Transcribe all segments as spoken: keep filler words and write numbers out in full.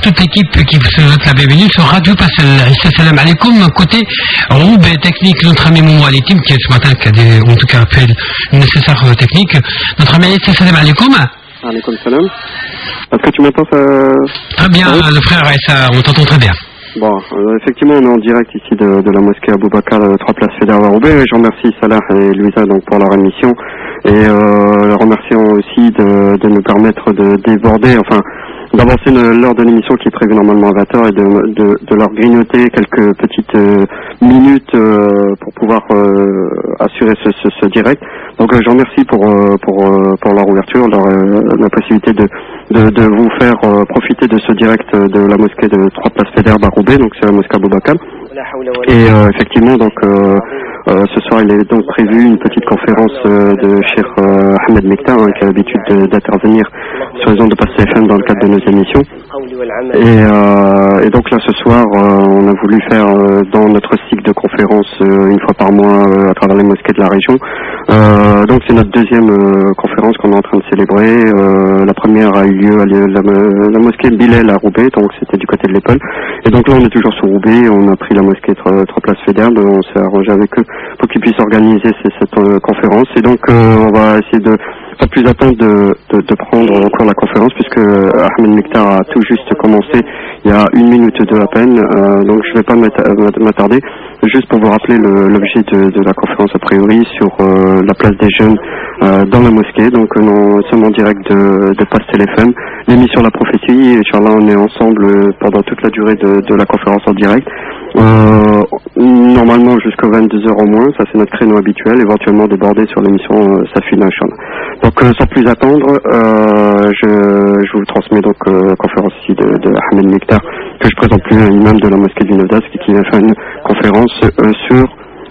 toute l'équipe qui vous souhaite la bienvenue sur Radio Passel. Salam alaikum, côté roube technique, notre ami Momo Alitim, qui ce matin qui a des, en tout cas fait le nécessaire technique. Notre ami Salam alaikum. Alaikum salam. Est-ce que tu m'entends ça? Très bien, oui. Le frère, ça, on t'entend très bien. Bon, euh, effectivement, on est en direct ici de, de la mosquée Abou Bakar, euh, trois places Fédère à Roubaix. Je remercie Salah et Louisa donc pour leur émission et euh, remercions aussi de, de nous permettre de déborder, enfin, d'avancer l'heure de l'émission qui est prévue normalement à vingt heures et de, de, de leur grignoter quelques petites euh, minutes euh, pour pouvoir euh, assurer ce, ce, ce direct. Donc euh, je remercie pour euh, pour euh, pour leur ouverture, leur euh, la possibilité de de, de vous faire euh, profiter de ce direct de la mosquée de trois places Fédère à Roubaix, donc c'est la mosquée Abou Bakar. Et euh, effectivement, donc euh, euh, ce soir, il est donc prévu une petite conférence euh, de Cheikh euh, Ahmed Mektar, hein, qui a l'habitude d'intervenir sur les ondes de Passel F M dans le cadre de nos émissions. Et, euh, et donc là, ce soir, euh, on a voulu faire euh, dans notre cycle de conférences euh, une fois par mois euh, à travers les mosquées de la région. Euh, donc c'est notre deuxième euh, conférence qu'on est en train de célébrer. Euh, la première a eu lieu à la, la, la mosquée de Bilel à Roubaix, donc c'était du côté de l'Épole. Et donc là, on est toujours sur Roubaix. On a pris la mosquée trois, trois places Fédère, on s'est arrangé avec eux pour qu'ils puissent organiser cette, cette euh, conférence. Et donc euh, on va essayer de pas plus attendre de, de, de prendre encore la conférence, puisque Ahmed Mektar a tout juste commencé il y a une minute de à peine, euh, donc je ne vais pas m'attarder, juste pour vous rappeler l'objet de, de la conférence a priori sur euh, la place des jeunes euh, dans la mosquée. Donc euh, nous sommes en direct de, de Passel F M, l'émission La Prophétie, et Inch'Allah on est ensemble pendant toute la durée de, de la conférence en direct. Euh, normalement jusqu'à vingt-deux heures au moins, ça c'est notre créneau habituel, éventuellement déborder sur l'émission euh, Safina Inch'Allah. Donc euh, sans plus attendre, euh, je, je vous transmets donc euh, la conférence ici de, de Ahmed Mektar, que je présente plus, un imam de la mosquée du Navdas, qui, qui vient faire une conférence euh, sur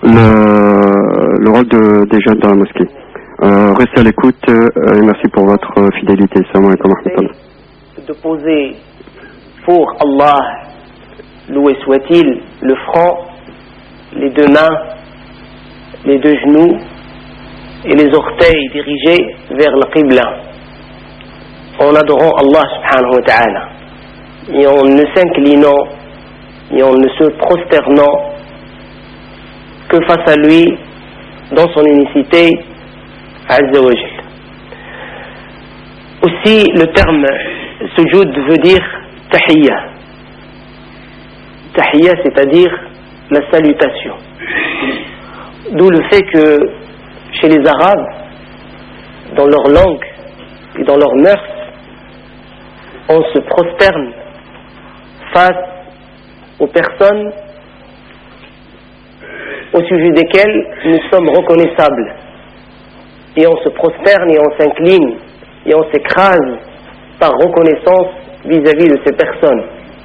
le, le rôle de, des jeunes dans la mosquée. Euh, restez à l'écoute euh, et merci pour votre fidélité. Salam alaikum wa rahmatullah. De poser pour Allah, loué soit-il, le front, les deux mains, les deux genoux et les orteils dirigés vers le Qibla, en adorant Allah subhanahu wa ta'ala, et en ne s'inclinant et en ne se prosternant que face à lui dans son unicité azza wa jal. Aussi le terme sujoud veut dire tahiyya. Tahiyya, c'est-à-dire la salutation. D'où le fait que chez les Arabes, dans leur langue et dans leurs mœurs, on se prosterne face aux personnes au sujet desquelles nous sommes reconnaissables. Et on se prosterne et on s'incline et on s'écrase par reconnaissance vis-à-vis de ces personnes.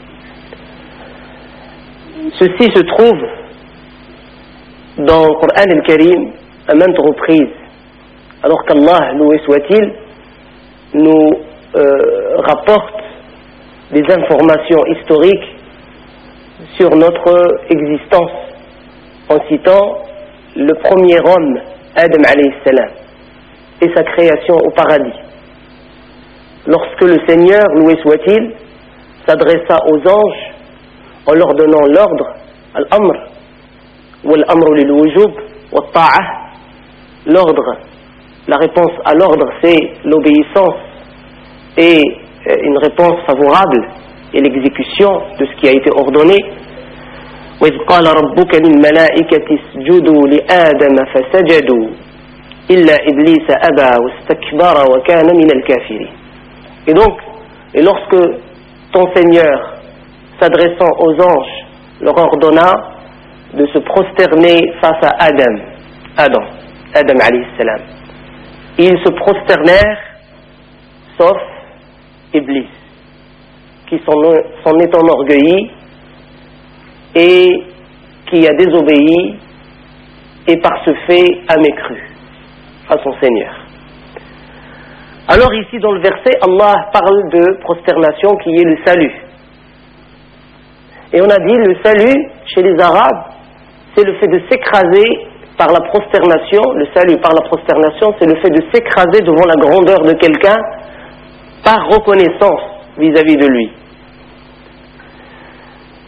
Ceci se trouve dans le Coran al-Karim à maintes reprises, alors qu'Allah, loué soit-il, nous euh, rapporte des informations historiques sur notre existence en citant le premier homme, Adam alayhi salam, et sa création au paradis. Lorsque le Seigneur, loué soit-il, s'adressa aux anges en leur donnant l'ordre, al-amr, ou al-amr lil-wujub, wa al-ta'ah. L'ordre, la réponse à l'ordre, c'est l'obéissance et une réponse favorable et l'exécution de ce qui a été ordonné. وَإِذْ قَالَ رَبُّكَ لِلْمَلَائِكَةِ اسْجُدُوا لِآدَمَ فَسَجَدُوا إِلَّا إِبْلِيسَ أَبَى وَاسْتَكْبَرَ وَكَانَ مِنَ الْكَافِرِينَ. Et donc, et lorsque ton Seigneur, s'adressant aux anges, leur ordonna de se prosterner face à Adam, Adam, Adam alayhi salam, ils se prosternèrent, sauf Iblis, qui s'en est enorgueilli et qui a désobéi et par ce fait a mécru à son Seigneur. Alors ici dans le verset, Allah parle de prosternation qui est le salut. Et on a dit le salut chez les Arabes, c'est le fait de s'écraser par la prosternation. Le salut par la prosternation, c'est le fait de s'écraser devant la grandeur de quelqu'un par reconnaissance vis-à-vis de lui.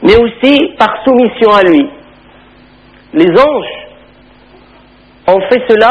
mais aussi par soumission à lui. Les anges ont fait cela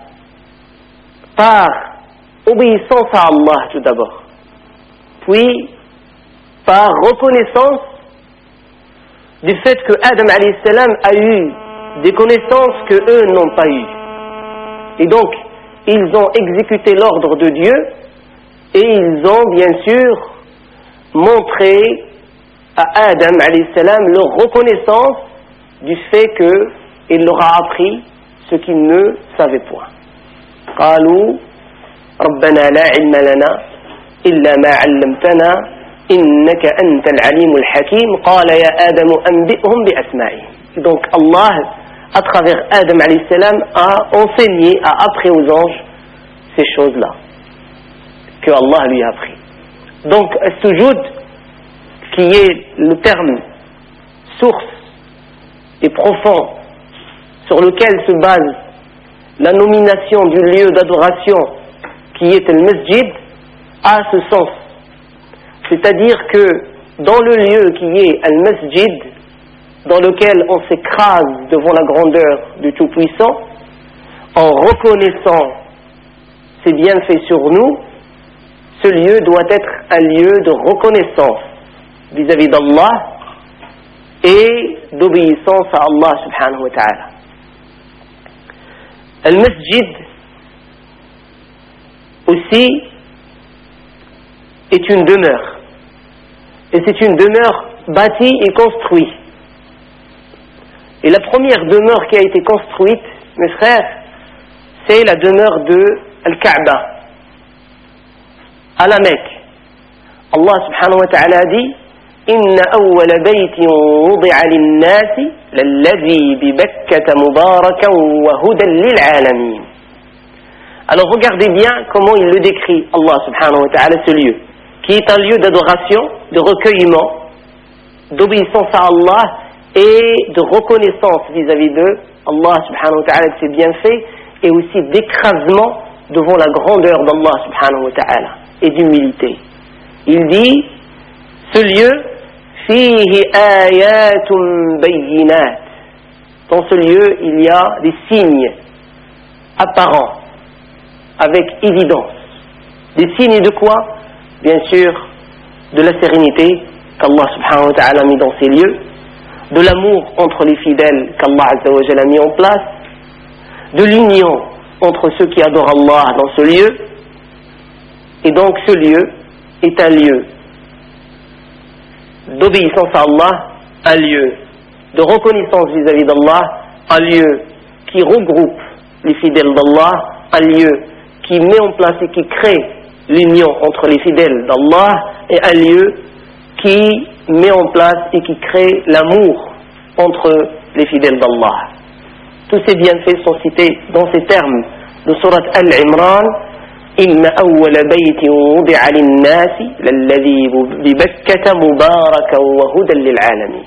par obéissance à Allah tout d'abord, puis par reconnaissance du fait que Adam alayhi salam a eu des connaissances que eux n'ont pas eues. Et donc, ils ont exécuté l'ordre de Dieu et ils ont bien sûr montré à Adam alayhi salam leur reconnaissance du fait qu'il leur a appris ce qu'ils ne savaient point. قالوا ربنا لا علم لنا إلا ما علمتنا إنك أنت العليم الحكيم قال يا آدم أنبئهم بأسمائهم. Donc Allah, à travers Adam alayhi salam, a enseigné, a appris aux anges ces choses-là que Allah lui a appris. Donc as-sujoud, qui est le terme source et profond sur lequel se base la nomination du lieu d'adoration qui est le masjid, a ce sens. C'est-à-dire que dans le lieu qui est le masjid, dans lequel on s'écrase devant la grandeur du Tout-Puissant, en reconnaissant ses bienfaits sur nous, ce lieu doit être un lieu de reconnaissance vis-à-vis d'Allah et d'obéissance à Allah subhanahu wa ta'ala. Le masjid aussi est une demeure, et c'est une demeure bâtie et construite. Et la première demeure qui a été construite, mes frères, c'est la demeure de Al-Kaaba à la Mecque. Allah subhanahu wa ta'ala dit إن أول بيت وضع للناس للذي ببكة مباركا وهدى للعالمين. Alors regardez bien comment il le décrit, Allah subhanahu wa ta'ala, ce lieu, qui est un lieu d'adoration, de recueillement, d'obéissance à Allah et de reconnaissance vis-à-vis de Allah subhanahu wa ta'ala de ses bienfaits, et aussi d'écrasement devant la grandeur d'Allah subhanahu wa ta'ala et d'humilité. Il dit, ce lieu, fihi ayatun bayyinat. Dans ce lieu, il y a des signes apparents, avec évidence. Des signes de quoi? Bien sûr, de la sérénité qu'Allah subhanahu wa ta'ala a mis dans ces lieux, de l'amour entre les fidèles qu'Allah azza wa jalla a mis en place, de l'union entre ceux qui adorent Allah dans ce lieu. Et donc ce lieu est un lieu d'obéissance à Allah, un lieu de reconnaissance vis-à-vis d'Allah, un lieu qui regroupe les fidèles d'Allah, un lieu qui met en place et qui crée l'union entre les fidèles d'Allah, et un lieu qui met en place et qui crée l'amour entre les fidèles d'Allah. Tous ces bienfaits sont cités dans ces termes de Surat Al-Imran. إن أول بيت وضع للناس للذي ببكة مباركا وهدى للعالمين.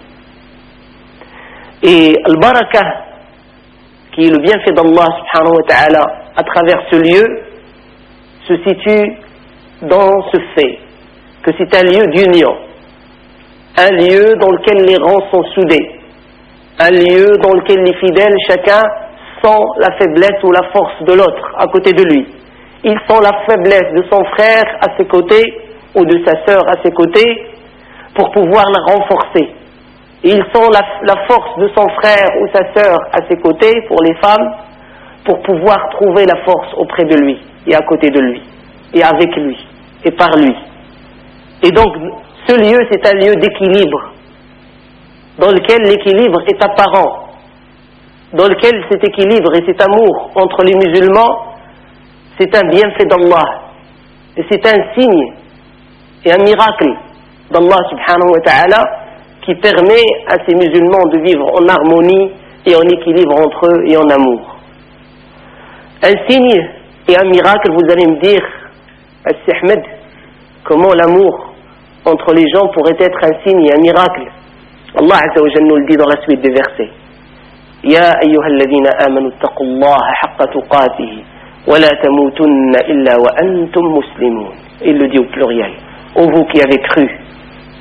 Et al-baraka, qui est le bienfait d'Allah subhanahu wa ta'ala à travers ce lieu, se situe dans ce fait que c'est un lieu d'union, un lieu dans lequel les rangs sont soudés, un lieu dans lequel les fidèles, chacun sent la faiblesse ou la force de l'autre à côté de lui. Ils sent la faiblesse de son frère à ses côtés ou de sa sœur à ses côtés pour pouvoir la renforcer. Et ils sent la, la force de son frère ou sa sœur à ses côtés, pour les femmes, pour pouvoir trouver la force auprès de lui et à côté de lui et avec lui et par lui. Et donc ce lieu, c'est un lieu d'équilibre dans lequel l'équilibre est apparent, dans lequel cet équilibre et cet amour entre les musulmans, c'est un bienfait d'Allah, et c'est un signe et un miracle d'Allah subhanahu wa ta'ala qui permet à ces musulmans de vivre en harmonie et en équilibre entre eux et en amour. Un signe et un miracle, vous allez me dire, Al-Si Ahmed, comment l'amour entre les gens pourrait être un signe et un miracle? Allah azza wa jalla nous le dit dans la suite des versets. Ya ayyuhalladhina amanu taqullaha haqqa tuqatihi وَلَا تَمُوتُنَّ إِلَّا وَأَنْتُمْ مُسْلِمُونَ. Il le dit au pluriel. Ô vous qui avez cru,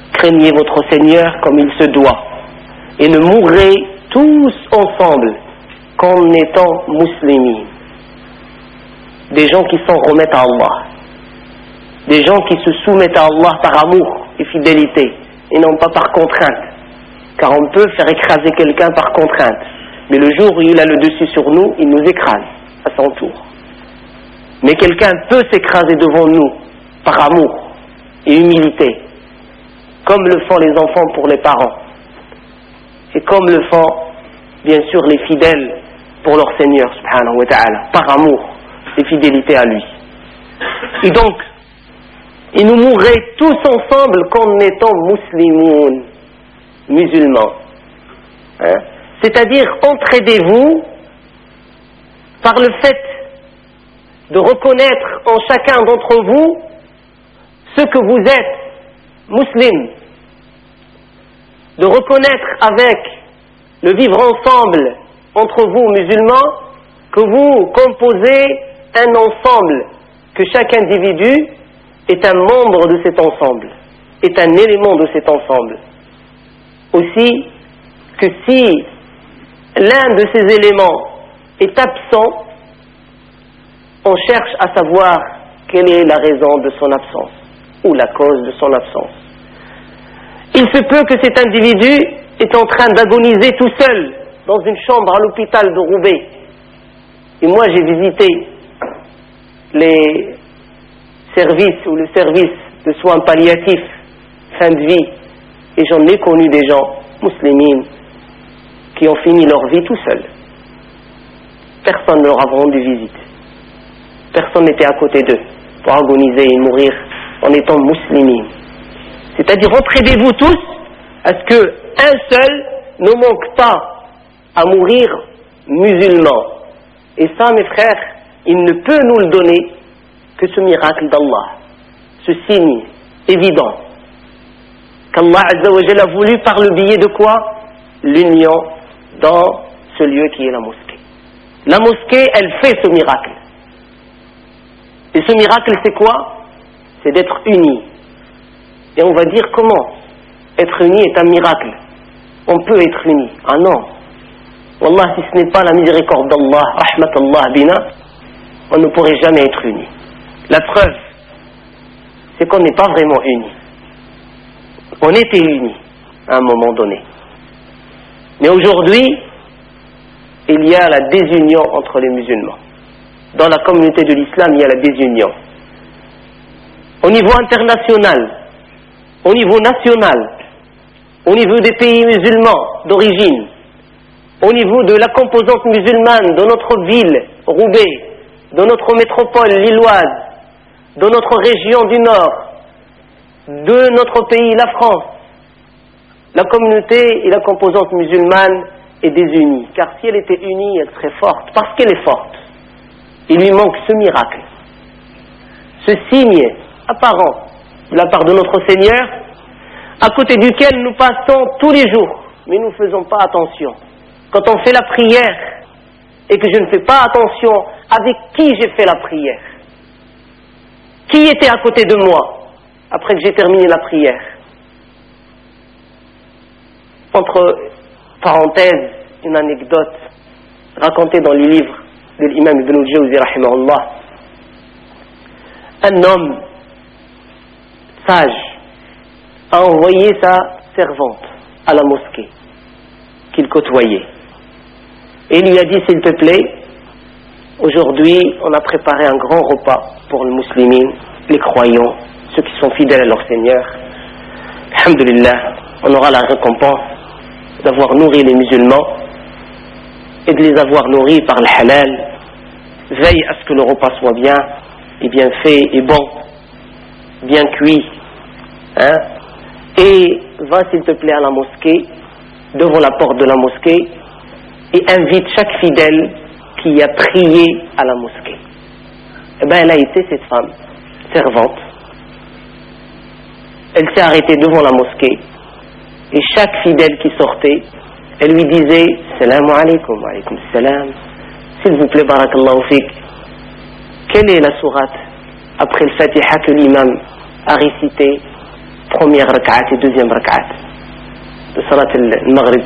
craignez votre Seigneur comme il se doit et ne mourrez tous ensemble qu'en étant musulmans. Des gens qui s'en remettent à Allah, des gens qui se soumettent à Allah par amour et fidélité et non pas par contrainte, car on peut faire écraser quelqu'un par contrainte, mais le jour où il a le dessus sur nous, il nous écrase à son tour. Mais quelqu'un peut s'écraser devant nous par amour et humilité, comme le font les enfants pour les parents, et comme le font bien sûr les fidèles pour leur Seigneur subhanahu wa ta'ala, par amour et fidélité à lui. Et donc, ils nous mourraient tous ensemble qu'en étant musulmans, musulmans. Hein? C'est-à-dire, entraidez-vous par le fait de reconnaître en chacun d'entre vous ce que vous êtes, musulmans, de reconnaître avec le vivre ensemble entre vous, musulmans, que vous composez un ensemble, que chaque individu est un membre de cet ensemble, est un élément de cet ensemble. Aussi, que si l'un de ces éléments est absent, on cherche à savoir quelle est la raison de son absence ou la cause de son absence. Il se peut que cet individu est en train d'agoniser tout seul dans une chambre à l'hôpital de Roubaix. Et moi j'ai visité les services ou le service de soins palliatifs fin de vie et j'en ai connu des gens musulmans qui ont fini leur vie tout seuls. Personne ne leur a rendu visite. Personne n'était à côté d'eux pour agoniser et mourir en étant musulmans. C'est-à-dire, entraidez-vous tous à ce qu'un seul ne manque pas à mourir musulman. Et ça, mes frères, il ne peut nous le donner que ce miracle d'Allah, ce signe évident qu'Allah Azza wa Jalla a voulu par le biais de quoi? L'union dans ce lieu qui est la mosquée. La mosquée, elle fait ce miracle. Et ce miracle, c'est quoi? C'est d'être unis. Et on va dire comment? Être unis est un miracle. On peut être unis. Ah non. Wallah, si ce n'est pas la miséricorde d'Allah, rahmatallah bina, on ne pourrait jamais être unis. La preuve, c'est qu'on n'est pas vraiment unis. On était unis à un moment donné. Mais aujourd'hui, il y a la désunion entre les musulmans. Dans la communauté de l'islam, il y a la désunion. Au niveau international, au niveau national, au niveau des pays musulmans d'origine, au niveau de la composante musulmane de notre ville, Roubaix, de notre métropole lilloise, de notre région du Nord, de notre pays, la France, la communauté et la composante musulmane est désunie. Car si elle était unie, elle serait forte. Parce qu'elle est forte, il lui manque ce miracle, ce signe apparent de la part de notre Seigneur, à côté duquel nous passons tous les jours, mais nous ne faisons pas attention. Quand on fait la prière, et que je ne fais pas attention avec qui j'ai fait la prière, qui était à côté de moi, après que j'ai terminé la prière. Entre parenthèses, une anecdote racontée dans le livre de l'imam Ibn al-Jawzi rahimahullah. Un homme sage a envoyé sa servante à la mosquée qu'il côtoyait. Et il lui a dit, s'il te plaît, aujourd'hui on a préparé un grand repas pour les musulmans, les croyants, ceux qui sont fidèles à leur Seigneur. Alhamdulillah, on aura la récompense d'avoir nourri les musulmans et de les avoir nourris par le halal. Veille à ce que le repas soit bien et bien fait et bon, bien cuit. Hein? Et va s'il te plaît à la mosquée, devant la porte de la mosquée, et invite chaque fidèle qui a prié à la mosquée. Eh bien, elle a été cette femme, servante. Elle s'est arrêtée devant la mosquée, et chaque fidèle qui sortait, elle lui disait « Salamu alaykum, wa alaykum salam, s'il vous plaît, barakallahu fik, quelle est la sourate après le Fatiha que l'imam a récité première rak'at et deuxième rak'at de Salat al-Maghrib.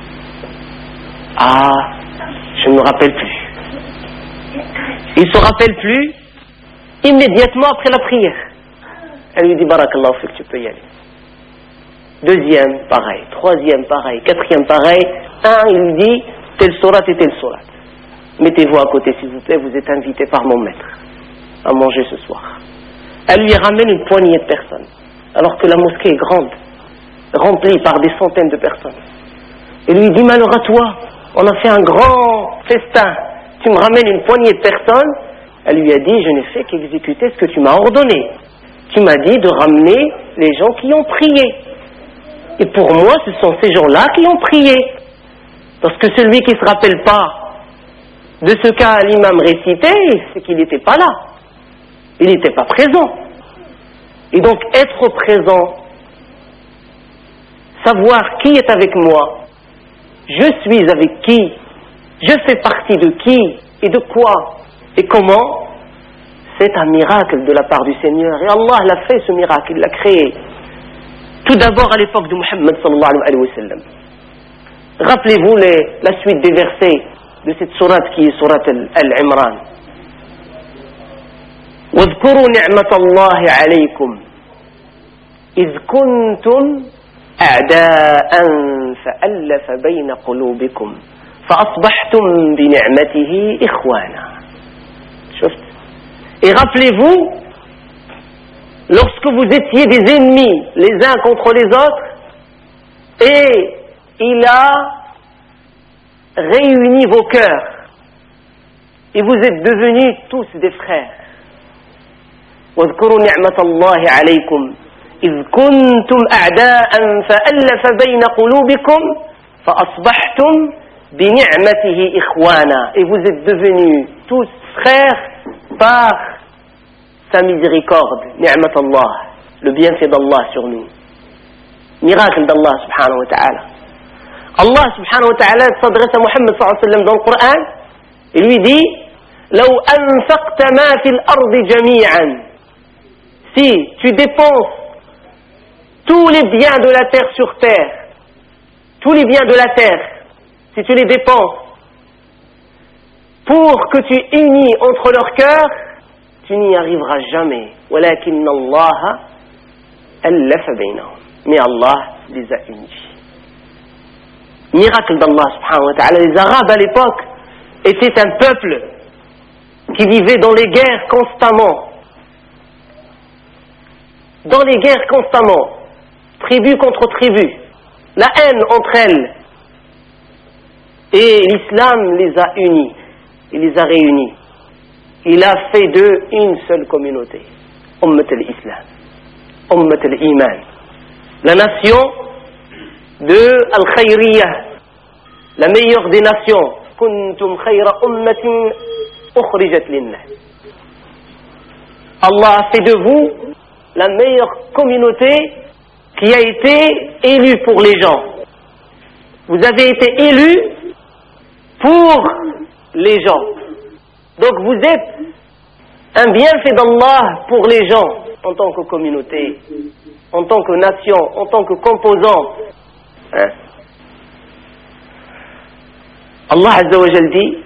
Ah, je ne me rappelle plus. Il se rappelle plus immédiatement après la prière. Elle lui dit Barakallahu fik, tu peux y aller. Deuxième, pareil. Troisième, pareil. Quatrième, pareil. Un, il lui dit telle sourate et telle sourate. Mettez-vous à côté s'il vous plaît, vous êtes invité par mon maître à manger ce soir. Elle lui ramène une poignée de personnes, alors que la mosquée est grande, remplie par des centaines de personnes. Et lui dit malheur à toi, on a fait un grand festin, tu me ramènes une poignée de personnes. Elle lui a dit je n'ai fait qu'exécuter ce que tu m'as ordonné. Tu m'as dit de ramener les gens qui ont prié. Et pour moi, ce sont ces gens-là qui ont prié. Parce que celui qui ne se rappelle pas de ce qu'a l'imam récité, c'est qu'il n'était pas là. Il n'était pas présent. Et donc, être présent, savoir qui est avec moi, je suis avec qui, je fais partie de qui, et de quoi, et comment, c'est un miracle de la part du Seigneur. Et Allah l'a fait, ce miracle, il l'a créé. Tout d'abord à l'époque de Muhammad sallallahu alayhi wa sallam. Rappelez-vous les, la suite des versets de cette sourate qui est sourate Al-Imran. واذكروا نعمة الله عليكم إذ كنتم أعداء فألف بين قلوبكم فأصبحتم بنعمته إخوانا. شفت. Et rappelez-vous, lorsque vous étiez des ennemis les uns contre les autres, et il a réuni vos cœurs, et vous êtes devenus tous des frères. واذكروا نعمة الله عليكم إذ كنتم أعداء فألف بين قلوبكم فأصبحتم بنعمته إخوانا. Et vous êtes devenus tous frères par sa miséricorde. نعمة الله, le bienfait d'Allah sur nous. Miracle d'Allah subhanahu wa ta'ala. Allah subhanahu wa ta'ala s'adresse à Muhammad sallallahu alayhi wa sallam dans le Coran et lui dit لو أنفقت ما في الأرض جميعا. Si tu dépenses tous les biens de la terre sur terre, tous les biens de la terre, si tu les dépenses pour que tu unis entre leurs cœurs, tu n'y arriveras jamais. ولكن الله ألف بينهم. Mais Allah les a unis. Miracle d'Allah subhanahu wa ta'ala. Les Arabes à l'époque étaient un peuple qui vivait dans les guerres constamment. Dans les guerres constamment, tribu contre tribu, la haine entre elles. Et l'islam les a unis, il les a réunis. Il a fait d'eux une seule communauté. Ummat al-Islam, Ummat al-Iman. La nation de Al-Khayriyah, la meilleure des nations. Kuntum khayra ummatin ukhrijat lin-nas. Allah a fait de vous la meilleure communauté qui a été élue pour les gens. Vous avez été élus pour les gens. Donc vous êtes un bienfait d'Allah pour les gens en tant que communauté, en tant que nation, en tant que composant. Hein? Allah Azza wa Jal dit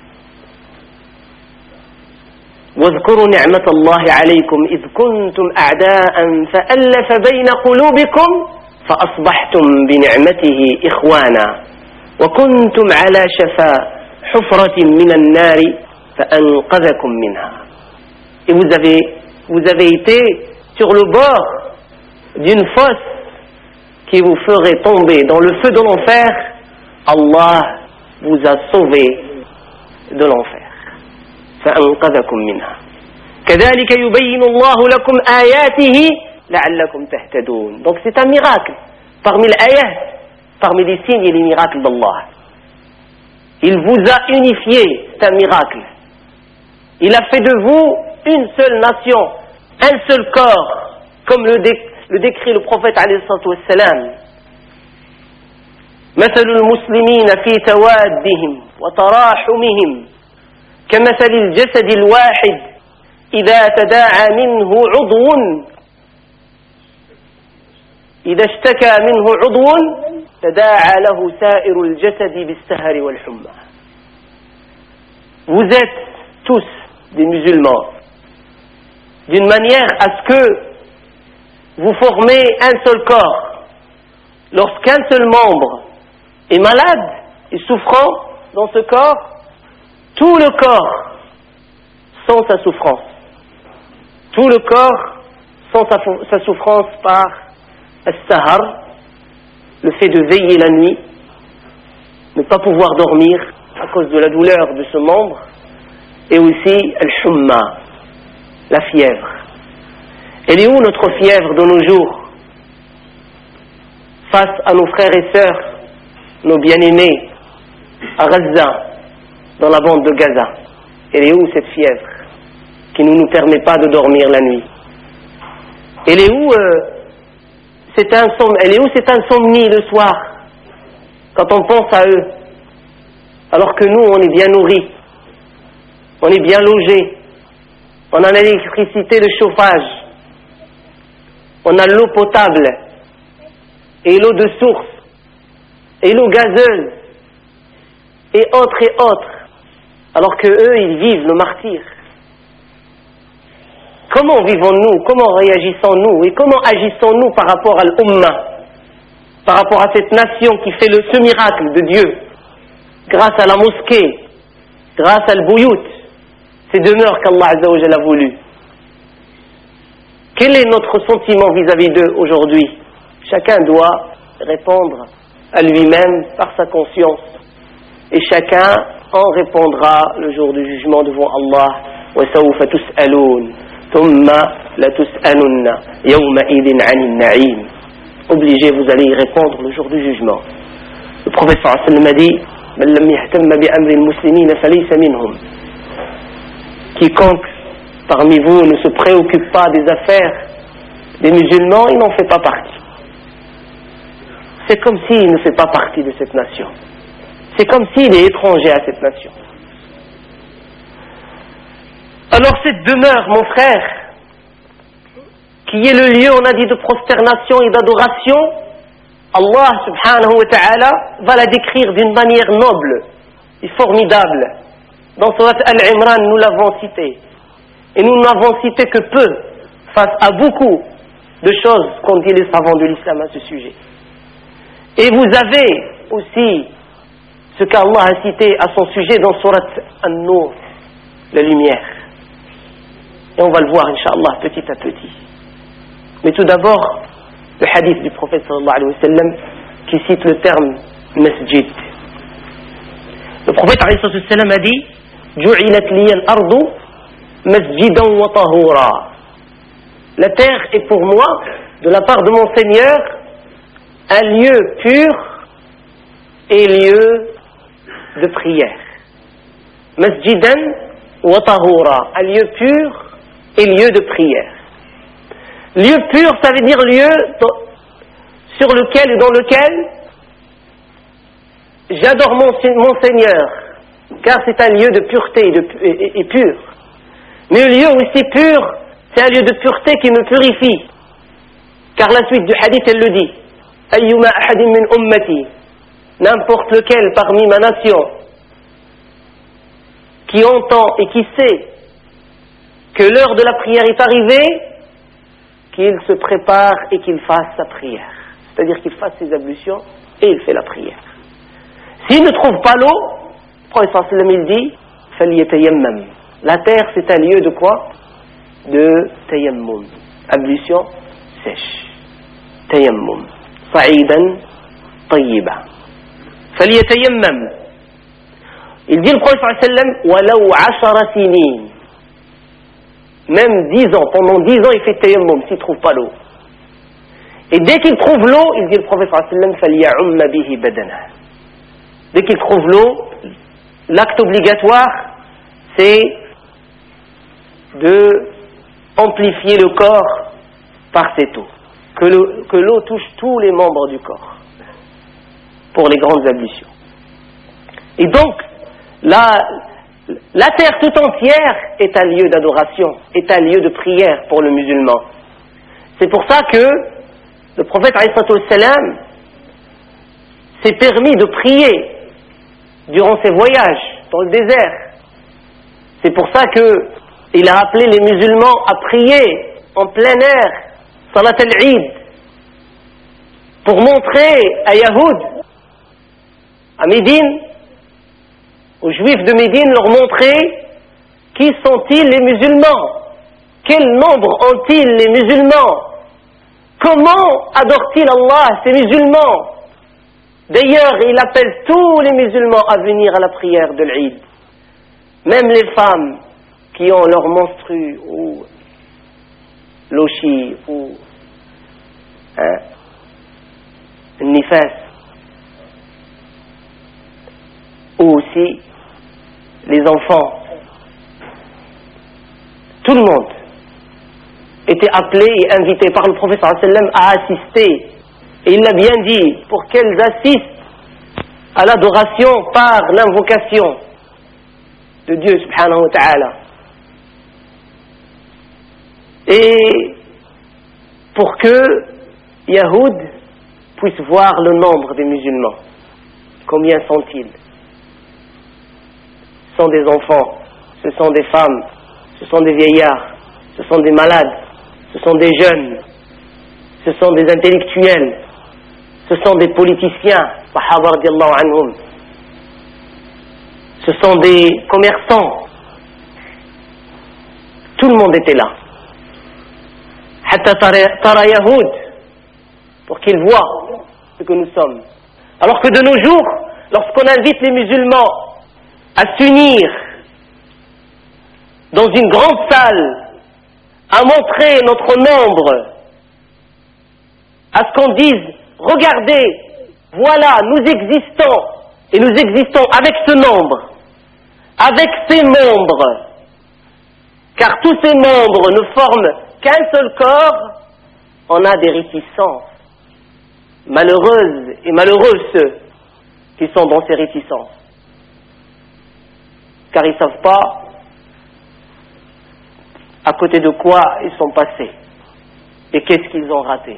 واذكروا نعمة الله عليكم إذ كنتم أعداء فألف بين قلوبكم فأصبحتم بنعمته إخوانا وكنتم على شفا حفرة من النار فأنقذكم منها. Et vous avez, vous avez été sur le bord d'une fosse qui vous ferait tomber dans le feu de l'enfer. Allah vous a sauvé de l'enfer. فأنقذكم منها كذلك يبين الله لكم آياته لعلكم تهتدون. Donc c'est un miracle parmi les ayats, parmi les signes et les miracles d'Allah. Il vous a unifié, c'est un miracle. Il a fait de vous une seule nation, un seul corps, comme le, dé- le décrit le prophète alayhi salatu wassalam. مثل المسلمين في توادهم وتراحمهم كمثل الجسد الواحد إذا تداعى منه عضو إذا اشتكى منه عضو تداعى له سائر الجسد بالسهر والحمى. Vous êtes tous des musulmans, d'une manière à ce que vous formez un seul corps. Lorsqu'un seul membre est malade et souffrant dans ce corps, tout le corps sent sa souffrance. Tout le corps sent sa, sa souffrance par al-sahar, le fait de veiller la nuit, ne pas pouvoir dormir à cause de la douleur de ce membre, et aussi al-humma, la fièvre. Elle est où notre fièvre de nos jours face à nos frères et sœurs, nos bien-aimés à Gaza, dans la bande de Gaza? Elle est où cette fièvre qui ne nous permet pas de dormir la nuit? Elle est où euh, cette insom- elle est où cette insomnie le soir quand on pense à eux, alors que nous on est bien nourris, on est bien logés, on a l'électricité, le chauffage, on a l'eau potable et l'eau de source et l'eau gazeuse et autres et autres, alors que eux ils vivent le martyre. Comment vivons-nous, comment réagissons-nous et comment agissons-nous par rapport à l'Ummah, par rapport à cette nation qui fait le, ce miracle de Dieu, grâce à la mosquée, grâce à l'Bouyout, ces demeures qu'Allah Azza wa Jalla a voulu. Quel est notre sentiment vis-à-vis d'eux aujourd'hui? Chacun doit répondre à lui-même par sa conscience, et chacun en répondra le jour du jugement devant Allah. وَسَوْفَ تُسْأَلُونَ ثُمَّ لَتُسْأَلُنَّ يَوْمَئِذٍ عَنِ النَّعِيمِ. Obligé, vous allez y répondre le jour du jugement. Le prophète sallallahu alayhi wa sallam a dit: مَنْ لَمْ يَهْتَمَّ بِأَمْرِ الْمُسْلِمِينَ فَلَيْسَ مِنْهُمْ. Quiconque parmi vous ne se préoccupe pas des affaires des musulmans, il n'en fait pas partie. C'est comme s'il ne fait pas partie de cette nation. C'est comme s'il est étranger à cette nation. Alors cette demeure, mon frère, qui est le lieu, on a dit, de prosternation et d'adoration, Allah subhanahu wa ta'ala va la décrire d'une manière noble et formidable. Dans Surat Al-Imran, nous l'avons cité. Et nous n'avons cité que peu face à beaucoup de choses qu'ont dit les savants de l'islam à ce sujet. Et vous avez aussi ce qu'Allah a cité à son sujet dans Surat An-Nur, la lumière. Et on va le voir, Inch'Allah, petit à petit. Mais tout d'abord, le hadith du prophète sallallahu alayhi wa sallam qui cite le terme masjid. Le prophète alayhi wa sallam a dit: Ju'ilat liya al-ardu masjidan wa tahura. La terre est pour moi, de la part de mon Seigneur, un lieu pur et lieu de prière. Masjidan wa tahura, un lieu pur et lieu de prière. Lieu pur, ça veut dire lieu sur lequel et dans lequel j'adore mon, mon Seigneur, car c'est un lieu de pureté et, de, et, et pur. Mais un lieu aussi pur, c'est un lieu de pureté qui me purifie, car la suite du hadith elle le dit: Ayyuma ahadin min ummati, n'importe lequel parmi ma nation qui entend et qui sait que l'heure de la prière est arrivée, qu'il se prépare et qu'il fasse sa prière. C'est-à-dire qu'il fasse ses ablutions et il fait la prière. S'il ne trouve pas l'eau, le prophète sallallahu alayhi wa sallam il dit: فَلْيَتَيَمَّمْ. La terre c'est un lieu de quoi? De tayammum, ablution sèche. Tayammum. صعيدا طيبا. فَلْيَتَيَمَّمْ. Il dit le prophète sallallahu alayhi wa sallam: وَلَوْ عَشَرَ سِنِينَ. Même dix ans, pendant dix ans il fait tayammum s'il ne trouve pas l'eau. Et dès qu'il trouve l'eau, il dit le prophète sallallahu alayhi wa sallam: فَلْيَعُمَّ بِهِ بَدَنَهُ. Dès qu'il trouve l'eau, l'acte obligatoire c'est de amplifier le corps par cette eau, que, le, que l'eau touche tous les membres du corps pour les grandes ablutions. Et donc la, la terre tout entière est un lieu d'adoration, est un lieu de prière pour le musulman. C'est pour ça que le prophète alayhi salam s'est permis de prier durant ses voyages dans le désert. C'est pour ça qu'il a appelé les musulmans à prier en plein air, Salat al-Eid, pour montrer à Yahoud, à Médine, aux Juifs de Médine, leur montrer qui sont-ils les musulmans, quel nombre ont-ils les musulmans, comment adorent-ils Allah, ces musulmans. D'ailleurs, il appelle tous les musulmans à venir à la prière de l'Eid, même les femmes qui ont leur menstru ou l'oshi ou hein, le nifas, ou aussi les enfants. Tout le monde était appelé et invité par le prophète sallallahu alayhi wa sallam à assister. Et il l'a bien dit, pour qu'elles assistent à l'adoration par l'invocation de Dieu subhanahu wa ta'ala. Et pour que Yahoud puisse voir le nombre des musulmans. Combien sont-ils? Ce sont des enfants, ce sont des femmes, ce sont des vieillards, ce sont des malades, ce sont des jeunes, ce sont des intellectuels, ce sont des politiciens, sahaba radiyallahu anhum, ce sont des commerçants. Tout le monde était là. Hatta tara Yahoud, pour qu'ils voient ce que nous sommes. Alors que de nos jours, lorsqu'on invite les musulmans à s'unir dans une grande salle, à montrer notre nombre, à ce qu'on dise, regardez, voilà, nous existons, et nous existons avec ce nombre, avec ces membres, car tous ces membres ne forment qu'un seul corps, on a des réticences. Malheureuses et malheureux ceux qui sont dans ces réticences, car ils ne savent pas à côté de quoi ils sont passés et qu'est-ce qu'ils ont raté.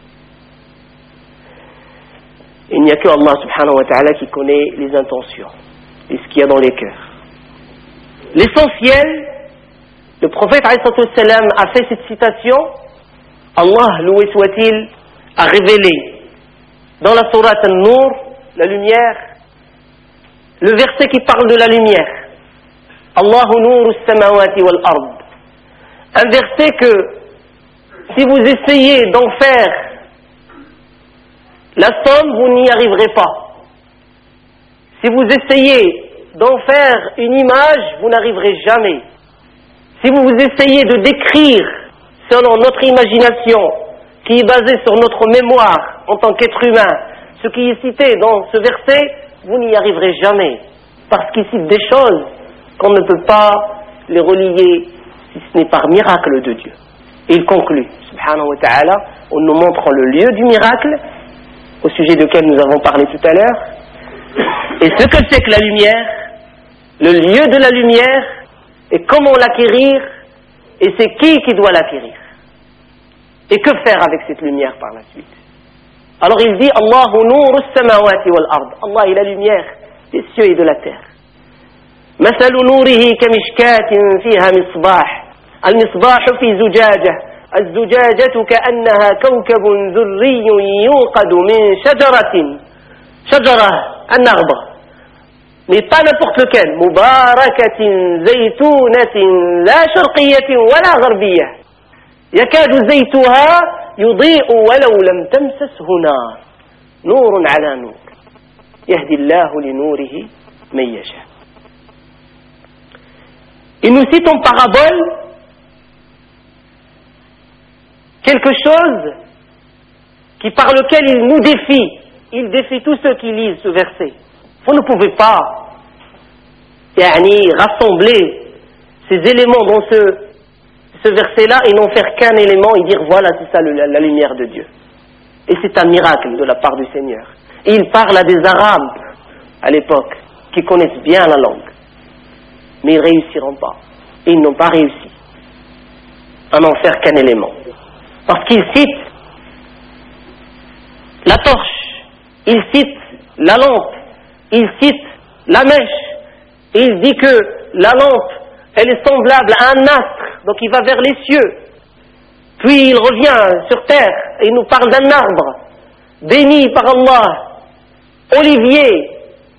Il n'y a que Allah subhanahu wa ta'ala qui connaît les intentions et ce qu'il y a dans les cœurs. L'essentiel, le prophète alayhi salam a fait cette citation, Allah, loué soit-il, a révélé dans la sourate An-Nur, la lumière, le verset qui parle de la lumière. Allahu nuru as-samawati wal ard. Un verset que, si vous essayez d'en faire la somme, vous n'y arriverez pas. Si vous essayez d'en faire une image, vous n'arriverez jamais. Si vous essayez de décrire, selon notre imagination, qui est basée sur notre mémoire en tant qu'être humain, ce qui est cité dans ce verset, vous n'y arriverez jamais. Parce qu'il cite des choses qu'on ne peut pas les relier si ce n'est par miracle de Dieu. Et il conclut, subhanahu wa ta'ala, en nous montrant le lieu du miracle, au sujet duquel nous avons parlé tout à l'heure, et ce que c'est que la lumière, le lieu de la lumière, et comment l'acquérir, et c'est qui qui doit l'acquérir. Et que faire avec cette lumière par la suite? Alors il dit, Allahu nuru as-samawati wal ard. Allah est la lumière des cieux et de la terre. مثل نوره كمشكاة فيها مصباح المصباح في زجاجة الزجاجة كأنها كوكب ذري يوقد من شجرة شجرة النغبة mais pas n'importe lequel مباركة زيتونة لا شرقية ولا غربية يكاد زيتها يضيء ولو لم تمسسه نار نور على نور يهدي الله لنوره من يشاء. Il nous cite en parabole quelque chose qui, par lequel il nous défie. Il défie tous ceux qui lisent ce verset. Vous ne pouvez pas yani, rassembler ces éléments dans ce, ce verset-là et n'en faire qu'un élément et dire voilà, c'est ça le, la, la lumière de Dieu. Et c'est un miracle de la part du Seigneur. Et il parle à des Arabes à l'époque qui connaissent bien la langue. Mais ils ne réussiront pas. Et ils n'ont pas réussi à n'en faire qu'un élément. Parce qu'ils citent la torche, il cite la lampe, il cite la mèche, et il dit que la lampe, elle est semblable à un astre, donc il va vers les cieux. Puis il revient sur terre et il nous parle d'un arbre, béni par Allah, olivier,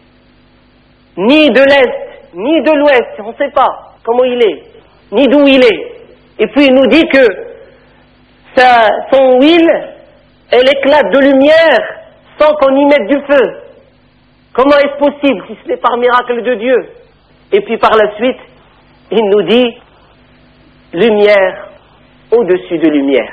ni de l'est, ni de l'ouest, on ne sait pas comment il est, ni d'où il est. Et puis il nous dit que sa, son huile, elle éclate de lumière sans qu'on y mette du feu. Comment est-ce possible si ce n'est par miracle de Dieu? Et puis par la suite, il nous dit lumière au-dessus de lumière.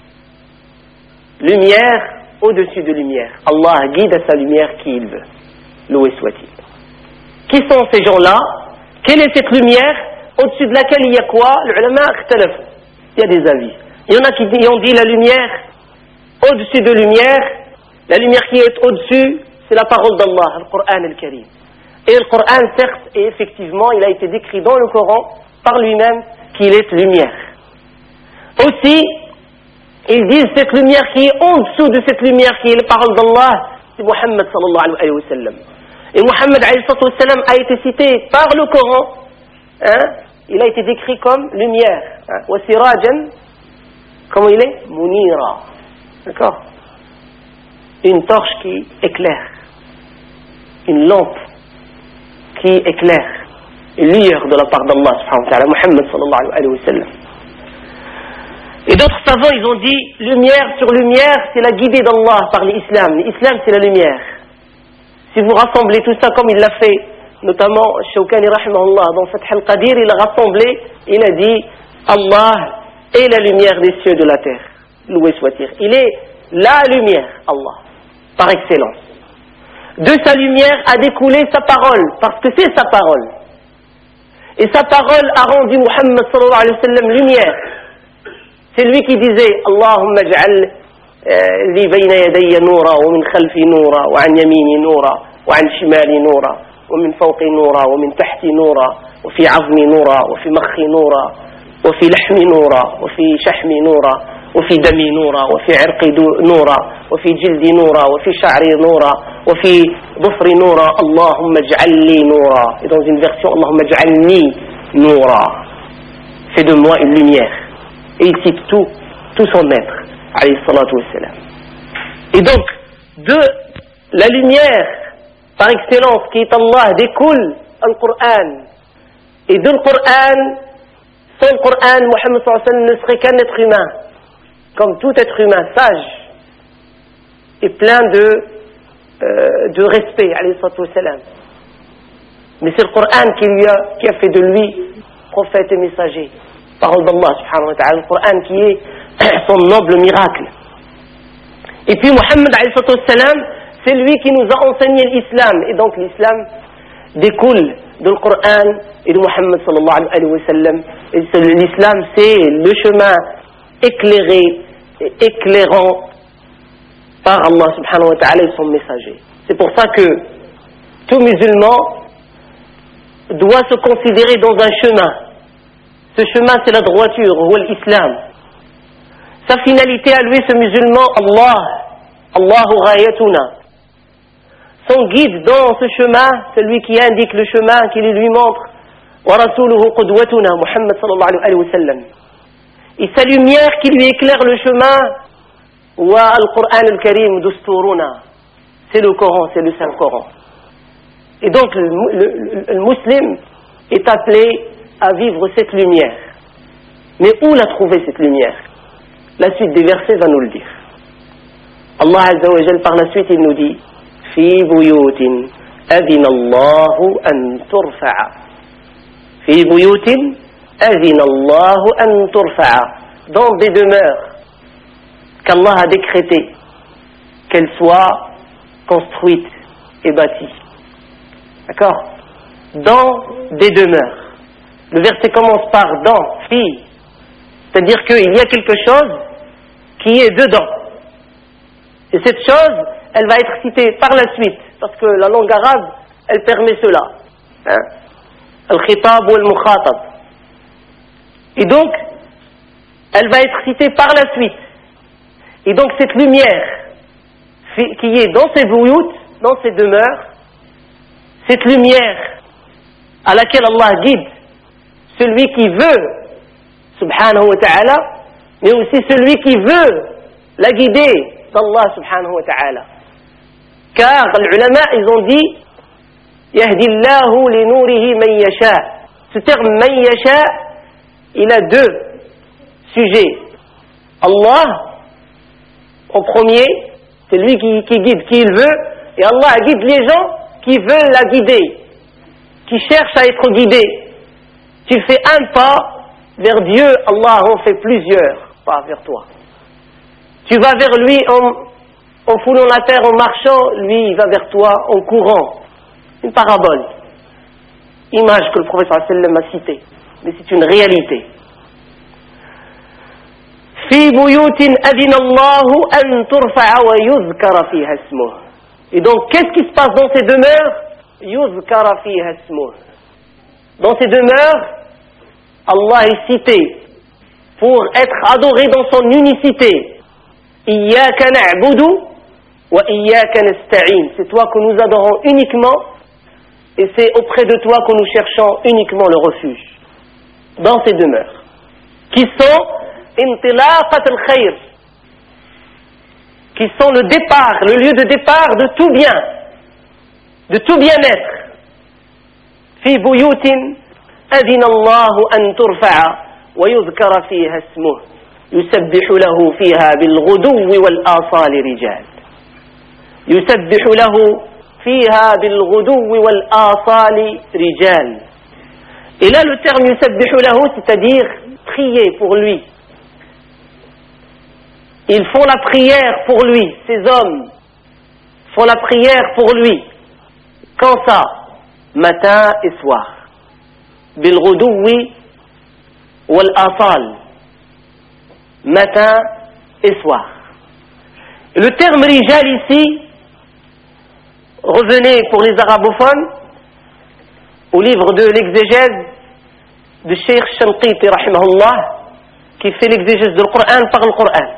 Lumière au-dessus de lumière. Allah guide à sa lumière qui il veut. Loué soit-il. Qui sont ces gens-là? Quelle est cette lumière au-dessus de laquelle il y a quoi? Les ulama ikhtalaf. Il y a des avis. Il y en a qui ont dit la lumière au-dessus de lumière. La lumière qui est au-dessus, c'est la parole d'Allah, le Coran al-Karim. Et le Coran, certes, et effectivement, il a été décrit dans le Coran par lui-même qu'il est lumière. Aussi, ils disent cette lumière qui est en dessous de cette lumière qui est la parole d'Allah, c'est Muhammad sallallahu alayhi wa sallam. Et Muhammad alayhi wa sallam a été cité par le Coran, hein, il a été décrit comme lumière. Wa sirajan, comment il est? Munira. D'accord? Une torche qui éclaire, une lampe qui éclaire, une lueur de la part d'Allah subhanahu wa ta'ala, Muhammad sallallahu alayhi wa sallam. Et d'autres savants, ils ont dit, lumière sur lumière, c'est la guidée d'Allah par l'islam. L'islam, c'est la lumière. Si vous rassemblez tout ça comme il l'a fait, notamment Shawkani rahimahullah, dans Fath al-Qadir, il a rassemblé, il a dit, Allah est la lumière des cieux de la terre. Loué soit-il. Il est la lumière, Allah, par excellence. De sa lumière a découlé sa parole, parce que c'est sa parole. Et sa parole a rendu Muhammad sallallahu alayhi wa sallam lumière. C'est lui qui disait Allahumma ij'al li bayna yadayya noura wa min khalfi noura wa an yamini noura wa an shimali noura wa min fawqi noura wa min tahti noura wa fi 'azmi noura wa fi makhi noura wa fi lahmi noura wa fi shahmi noura wa fi dami noura wa fi 'irqi noura wa fi jildi noura wa fi sha'ri noura wa fi dhufri noura Allahumma ij'al li noura. Et dans une version Allahumma ij'alni noura. Fais de moi une lumière. Et il cite tout, tout son être, alayhi salatu wassalam. Et donc, de la lumière par excellence qui est Allah découle le Coran. Et de le Coran, sans le Coran, Muhammad sallallahu alayhi wa sallam ne serait qu'un être humain, comme tout être humain, sage et plein de, euh, de respect, alayhi salatu wassalam. Mais c'est le Coran qui, lui a, qui a fait de lui prophète et messager. Parole d'Allah subhanahu wa ta'ala, le Coran qui est son noble miracle. Et puis Muhammad alayhi wa sallam, c'est lui qui nous a enseigné l'islam. Et donc l'islam découle de le Coran et de Muhammad sallallahu alayhi wa sallam. Et l'islam, c'est le chemin éclairé et éclairant par Allah subhanahu wa ta'ala et son messager. C'est pour ça que tout musulman doit se considérer dans un chemin. Ce chemin, c'est la droiture, ou l'islam. Sa finalité à lui, ce musulman, Allah, Allahu ghayatuna. Son guide dans ce chemin, celui qui indique le chemin, qui lui montre, wa rasuluhu qudwatuna, Muhammad sallallahu alayhi wa sallam. Et sa lumière qui lui éclaire le chemin, wa al-Qur'an al-Karim dusturuna. C'est le Coran, c'est le Saint-Coran. Et donc, le, le, le, le musulman est appelé à vivre cette lumière. Mais où la trouver cette lumière? La suite des versets va nous le dire. Allah Azza wa Jal par la suite il nous dit Fi buyutin adina Allahu an turfa'a. Fi buyutin adina Allahu an turfa'a. Dans des demeures qu'Allah a décrétées qu'elles soient construites et bâties. D'accord? Dans des demeures. Le verset commence par dans, fi, c'est-à-dire qu'il y a quelque chose qui est dedans. Et cette chose, elle va être citée par la suite, parce que la langue arabe, elle permet cela. Hein? Al-khitab ou al-mukhatab. Et donc, elle va être citée par la suite. Et donc cette lumière, qui est dans ces bouyout, dans ces demeures, cette lumière à laquelle Allah guide celui qui veut, subhanahu wa ta'ala, mais aussi celui qui veut la guider d'Allah subhanahu wa ta'ala. Car les ulama, ils ont dit Yahdi Allahu li nourihi man yasha. Ce terme man yasha, il a deux sujets. Allah, en premier, c'est lui qui, qui guide qui il veut, et Allah guide les gens qui veulent la guider, qui cherchent à être guidés. Tu fais un pas vers Dieu, Allah en fait plusieurs pas vers toi. Tu vas vers lui en, en foulant la terre, en marchant, lui il va vers toi en courant. Une parabole, image que le prophète sallallahu alayhi wa sallam a citée, mais c'est une réalité. في بيوت أذن الله أن ترفع ويذكر فيها اسمه. Et donc, qu'est-ce qui se passe dans ces demeures? يذكر فيها اسمه. Dans ces demeures, Allah est cité pour être adoré dans son unicité. إياك نعبد وإياك نستعين. C'est toi que nous adorons uniquement et c'est auprès de toi que nous cherchons uniquement le refuge. Dans ces demeures, qui sont intilaqat al-khayr, qui sont le départ, le lieu de départ de tout bien, de tout bien-être. في بيوت أذن الله أن ترفع ويذكر فيها اسمه يسبح له فيها بالغدو والآصال رجال. يسبح له فيها بالغدو والآصال رجال. Et là le terme يسبح له, c'est-à-dire prier pour lui. Ils font la prière pour lui, ces hommes font la prière pour lui. Quand ça? Matin et soir. Bilghoudoui wal asal. Matin et soir. Le terme rijal ici, revenez pour les arabophones au livre de l'exégèse de Cheikh Shanqiti rahimahullah, qui fait l'exégèse du Coran par le Coran.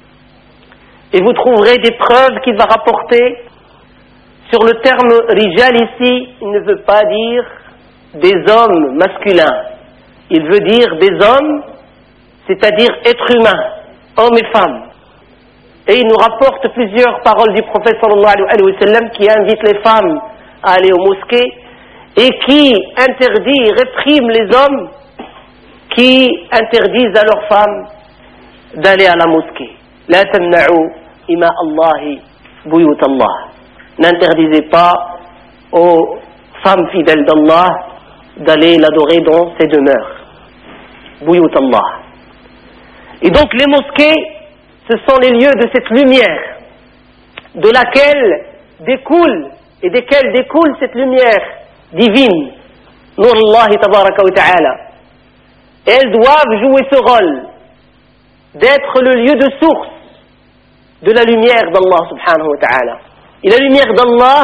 Et vous trouverez des preuves qu'il va rapporter sur le terme rijal ici. Il ne veut pas dire des hommes masculins, il veut dire des hommes, c'est-à-dire êtres humains, hommes et femmes. Et il nous rapporte plusieurs paroles du prophète sallallahu alayhi wa sallam qui invite les femmes à aller aux mosquées et qui interdit, réprime les hommes qui interdisent à leurs femmes d'aller à la mosquée. La tamna'u ima Allahi buyut Allah. N'interdisez pas aux femmes fidèles d'Allah d'aller l'adorer dans ses demeures. Buyut Allah. Et donc les mosquées, ce sont les lieux de cette lumière, de laquelle découle et desquelles découle cette lumière divine, Nur Allah tabaraka wa ta'ala. Et elles doivent jouer ce rôle d'être le lieu de source de la lumière d'Allah subhanahu wa ta'ala. Et la lumière d'Allah,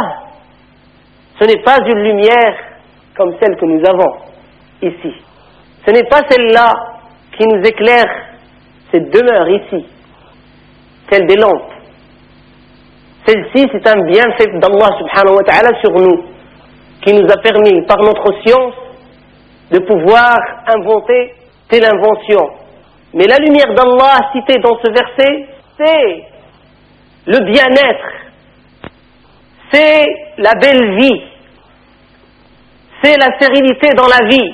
ce n'est pas une lumière comme celle que nous avons ici. Ce n'est pas celle-là qui nous éclaire cette demeure ici, celle des lampes. Celle-ci, c'est un bienfait d'Allah subhanahu wa ta'ala sur nous, qui nous a permis, par notre science, de pouvoir inventer telle invention. Mais la lumière d'Allah citée dans ce verset, c'est le bien-être, c'est la belle vie, c'est la sérénité dans la vie,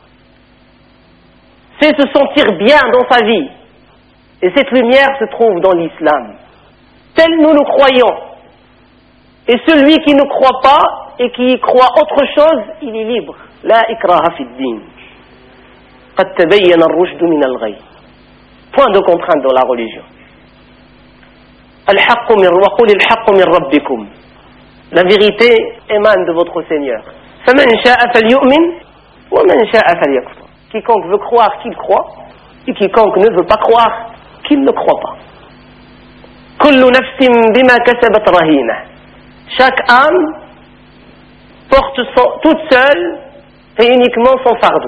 c'est se sentir bien dans sa vie. Et cette lumière se trouve dans l'islam, tel nous le croyons. Et celui qui ne croit pas et qui y croit autre chose, il est libre. La ikraha fi ddin. Qad tabayyana ar-rushd min al-ghayy. Point de contrainte dans la religion. Al-haqqu min wa qul al-haqqu min rabbikum. La vérité émane de votre Seigneur. Faman sha'a falyu'min wa man sha'a falyakfur. Quiconque veut croire qu'il croit, et quiconque ne veut pas croire qu'il ne croit pas. Kullu nafsin bima kasabat rahina. Chaque âme porte son, toute seule et uniquement son fardeau.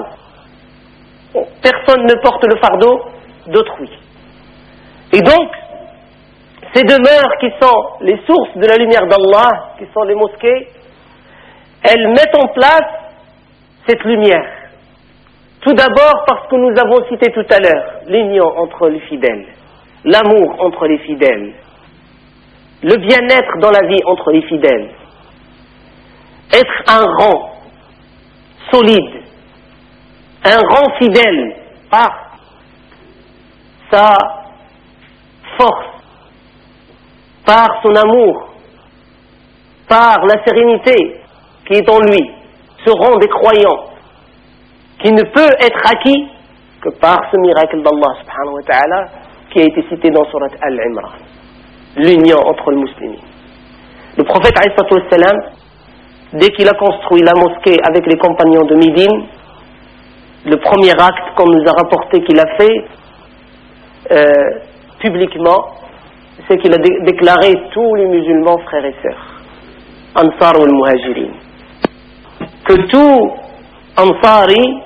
Personne ne porte le fardeau d'autrui. Et donc, ces demeures qui sont les sources de la lumière d'Allah, qui sont les mosquées, elles mettent en place cette lumière. Tout d'abord parce que nous avons cité tout à l'heure l'union entre les fidèles, l'amour entre les fidèles, le bien-être dans la vie entre les fidèles, être un rang solide, un rang fidèle par sa force, par son amour, par la sérénité qui est en lui, ce rang des croyants qui ne peut être acquis que par ce miracle d'Allah subhanahu wa ta'ala qui a été cité dans Surat Al-Imran, l'union entre les musulmans. Le prophète alayhi salatu wassalam, dès qu'il a construit la mosquée avec les compagnons de Médine, le premier acte qu'on nous a rapporté qu'il a fait euh, publiquement, c'est qu'il a dé- déclaré tous les musulmans frères et sœurs, Ansar ou al-Muhajirin, que tout Ansari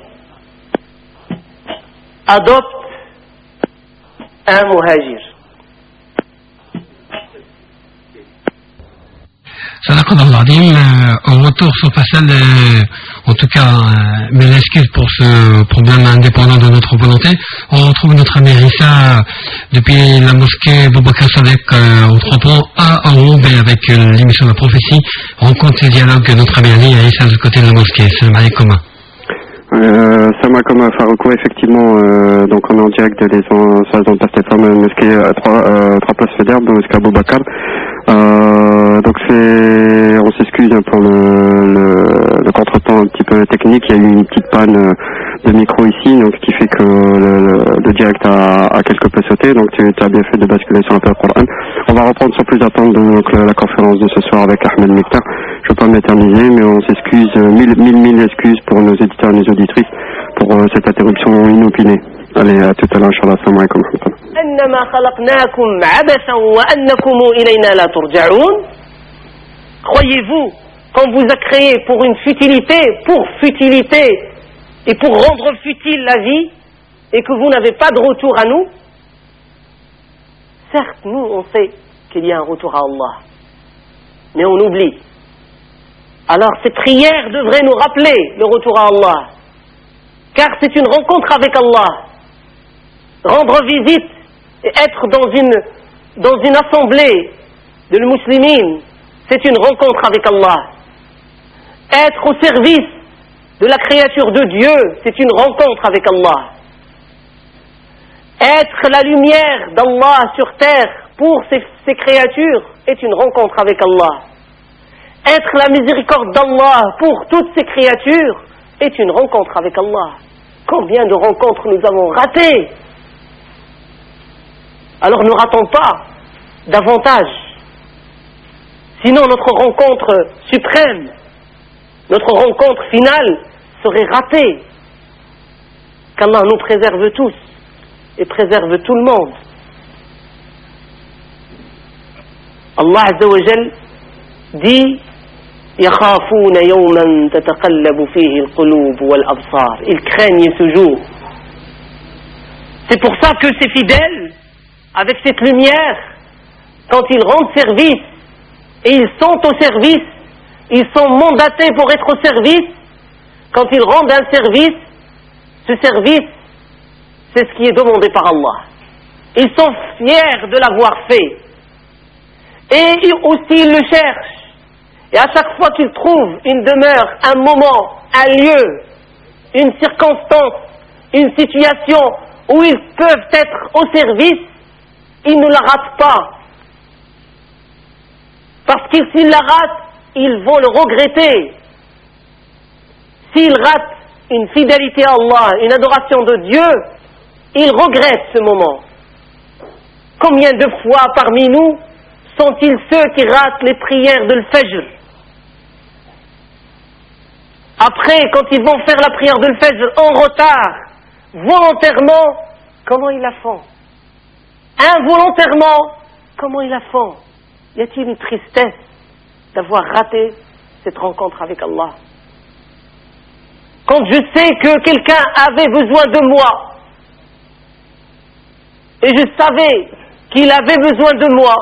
adopte un Muhajir. Sadaqallah al-Azim, euh, au retour sur Fassal, euh, en tout cas, euh, mes excuses pour ce problème indépendant de notre volonté. On retrouve notre ami Rissa depuis la mosquée Boubacar Sadek euh, au trois ponts à Roubaix avec euh, l'émission de la prophétie. Rencontre et dialogue de notre ami Ali et Rissa de côté de la mosquée. Salam alaikum. Euh, Salam alaikum Faroukou, effectivement, euh, donc on est en direct de les salles dans le Pasteur mosquée à trois, euh, trois places Fédère, de mosquée Boubacar. Euh, donc c'est, on s'excuse pour le, le, le contretemps un petit peu technique. Il y a eu une petite panne de micro ici, donc ce qui fait que le, le direct a, a quelque peu sauté. Donc tu as bien fait de basculer sur l'appel Coran. On va reprendre sans plus attendre donc la, la conférence de ce soir avec Ahmed Mektar. Je ne veux pas m'éterniser, mais on s'excuse, mille, mille, mille excuses pour nos éditeurs et nos auditrices pour euh, cette interruption inopinée. Allez, à tout à l'heure, Inch'Allah. Assalamu alaikum. أنما خلقناكم عبثا وأنكم إلينا لا ترجعون. Croyez-vous qu'on vous a créé pour une futilité, pour futilité et pour rendre futile la vie et que vous n'avez pas de retour à nous? Certes, nous on sait qu'il y a un retour à Allah, mais on oublie. Alors ces prières devraient nous rappeler le retour à Allah, car c'est une rencontre avec Allah. Rendre visite et être dans une, dans une assemblée de musulmans, c'est une rencontre avec Allah. Être au service de la créature de Dieu, c'est une rencontre avec Allah. Être la lumière d'Allah sur terre pour ces, ces créatures est une rencontre avec Allah. Être la miséricorde d'Allah pour toutes ces créatures est une rencontre avec Allah. Combien de rencontres nous avons ratées? Alors ne ratons pas davantage. Sinon notre rencontre suprême, notre rencontre finale serait ratée. Qu'Allah nous préserve tous et préserve tout le monde. Allah Azza wa Jal dit يخافون يوما تتقلب فيه القلوب والأبصار. Ils craignent ce jour. C'est pour ça que ces fidèles, avec cette lumière, quand ils rendent service, et ils sont au service, ils sont mandatés pour être au service, quand ils rendent un service, ce service, c'est ce qui est demandé par Allah. Ils sont fiers de l'avoir fait. Et aussi ils le cherchent. Et à chaque fois qu'ils trouvent une demeure, un moment, un lieu, une circonstance, une situation où ils peuvent être au service, ils ne la ratent pas. Parce que s'ils la ratent, ils vont le regretter. S'ils ratent une fidélité à Allah, une adoration de Dieu, ils regrettent ce moment. Combien de fois parmi nous sont-ils ceux qui ratent les prières de l'Fajr? Après, quand ils vont faire la prière de l'Fajr en retard, volontairement, comment ils la font? Involontairement, comment ils la font? Y a-t-il une tristesse d'avoir raté cette rencontre avec Allah? Quand je sais que quelqu'un avait besoin de moi, et je savais qu'il avait besoin de moi.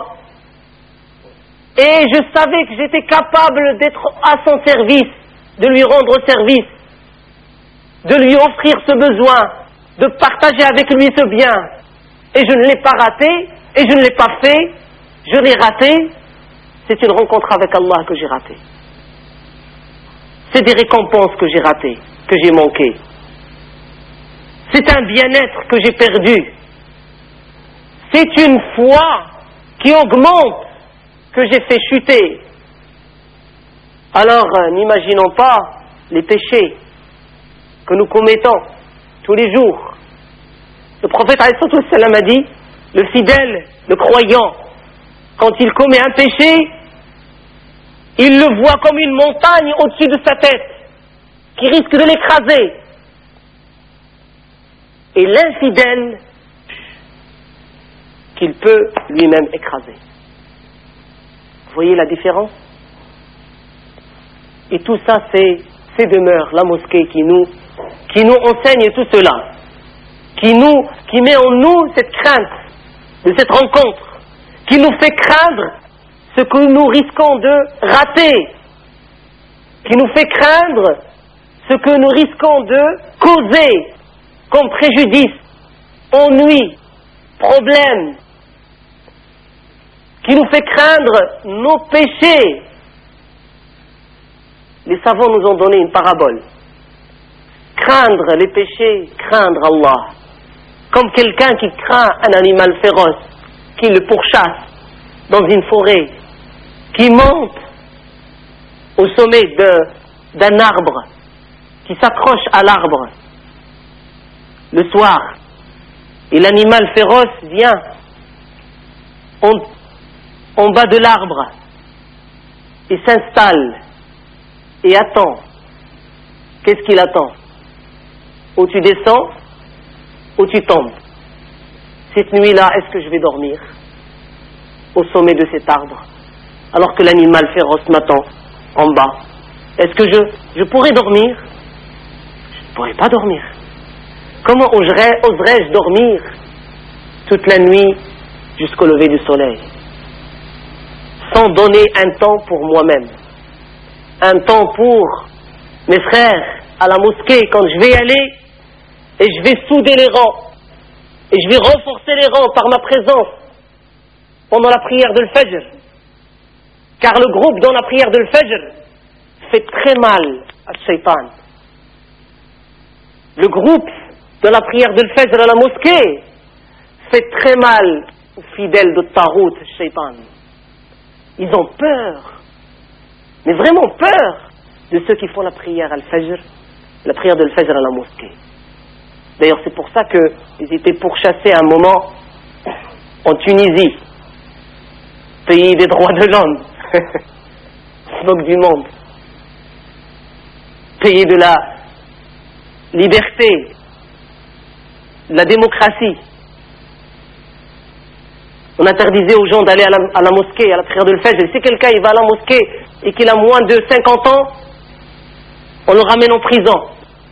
Et je savais que j'étais capable d'être à son service, de lui rendre service, de lui offrir ce besoin, de partager avec lui ce bien. Et je ne l'ai pas raté, et je ne l'ai pas fait, je l'ai raté. C'est une rencontre avec Allah que j'ai ratée. C'est des récompenses que j'ai ratées, que j'ai manquées. C'est un bien-être que j'ai perdu. C'est une foi qui augmente que j'ai fait chuter. Alors, euh, n'imaginons pas les péchés que nous commettons tous les jours. Le prophète alayhi salam a dit, le fidèle, le croyant, quand il commet un péché, il le voit comme une montagne au-dessus de sa tête, qui risque de l'écraser. Et l'infidèle, qu'il peut lui-même écraser. Vous voyez la différence? Et tout ça, c'est ces demeures, la mosquée qui nous, qui nous enseigne tout cela, qui nous, qui met en nous cette crainte de cette rencontre, qui nous fait craindre ce que nous risquons de rater, qui nous fait craindre ce que nous risquons de causer comme préjudice, ennui, problème, qui nous fait craindre nos péchés. Les savants nous ont donné une parabole. Craindre les péchés, craindre Allah. Comme quelqu'un qui craint un animal féroce, qui le pourchasse dans une forêt, qui monte au sommet de, d'un arbre, qui s'accroche à l'arbre le soir, et l'animal féroce vient en, en bas de l'arbre et s'installe et attend. Qu'est-ce qu'il attend? Ou tu descends, ou tu tombes. Cette nuit-là, est-ce que je vais dormir au sommet de cet arbre, alors que l'animal féroce m'attend en bas? Est-ce que je, je pourrais dormir? Je ne pourrais pas dormir. Comment oserais, oserais-je dormir toute la nuit jusqu'au lever du soleil, sans donner un temps pour moi-même, un temps pour mes frères à la mosquée quand je vais y aller, et je vais souder les rangs, et je vais renforcer les rangs par ma présence pendant la prière de l'Fajr, car le groupe dans la prière de l'Fajr fait très mal à Shaitan. Le groupe dans la prière de l'Fajr à la mosquée fait très mal aux fidèles de Tarout, Shaitan. Ils ont peur, mais vraiment peur, de ceux qui font la prière à l'Fajr, la prière de l'Fajr à la mosquée. D'ailleurs, c'est pour ça qu'ils étaient pourchassés à un moment en Tunisie, pays des droits de l'homme, smoke du monde, pays de la liberté, de la démocratie. On interdisait aux gens d'aller à la, à la mosquée, à la prière de l'Fajr. Et si quelqu'un il va à la mosquée et qu'il a moins de cinquante ans, on le ramène en prison.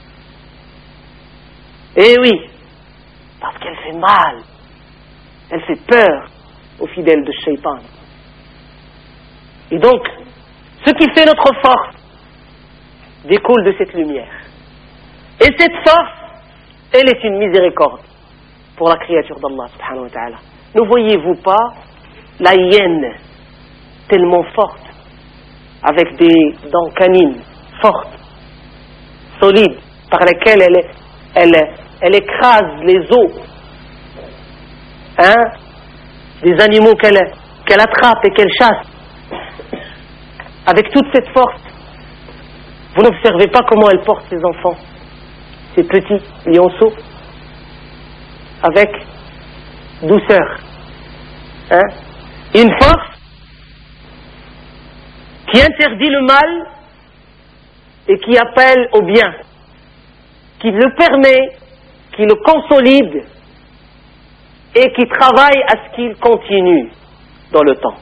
Eh oui, parce qu'elle fait mal, elle fait peur aux fidèles de Shaitan. Et donc, ce qui fait notre force découle de cette lumière. Et cette force, elle est une miséricorde pour la créature d'Allah subhanahu wa ta'ala. Ne voyez-vous pas la hyène tellement forte, avec des dents canines fortes, solides, par lesquelles elle, elle, elle écrase les os, hein, des animaux qu'elle, qu'elle attrape et qu'elle chasse, avec toute cette force. Vous n'observez pas comment elle porte ses enfants, ces petits lionceaux, avec douceur, hein? Une force qui interdit le mal et qui appelle au bien, qui le permet, qui le consolide et qui travaille à ce qu'il continue dans le temps.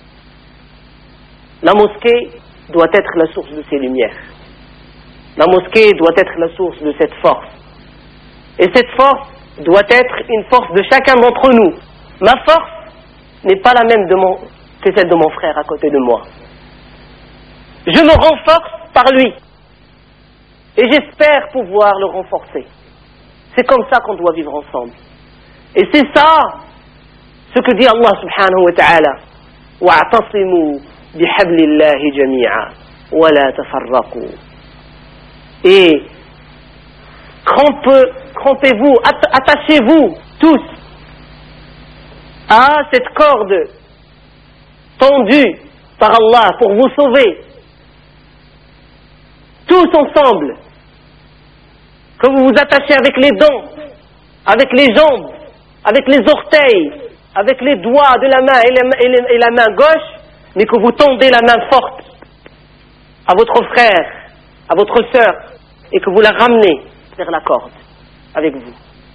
La mosquée doit être la source de ces lumières. La mosquée doit être la source de cette force. Et cette force doit être une force de chacun d'entre nous. Ma force, n'est pas la même de mon, que celle de mon frère à côté de moi. Je me renforce par lui. Et j'espère pouvoir le renforcer. C'est comme ça qu'on doit vivre ensemble. Et c'est ça ce que dit Allah subhanahu wa ta'ala. وَاعْتَصِمُوا بِحَبْلِ اللَّهِ جَمِيعًا وَلَا تَفَرَّقُوا. Et crampez-vous, attachez-vous tous à cette corde tendue par Allah pour vous sauver. Tous ensemble. Que vous vous attachez avec les dents, avec les jambes, avec les orteils, avec les doigts de la main et la, et la, et la main gauche, mais que vous tendez la main forte à votre frère, à votre sœur, et que vous la ramenez vers la corde avec vous.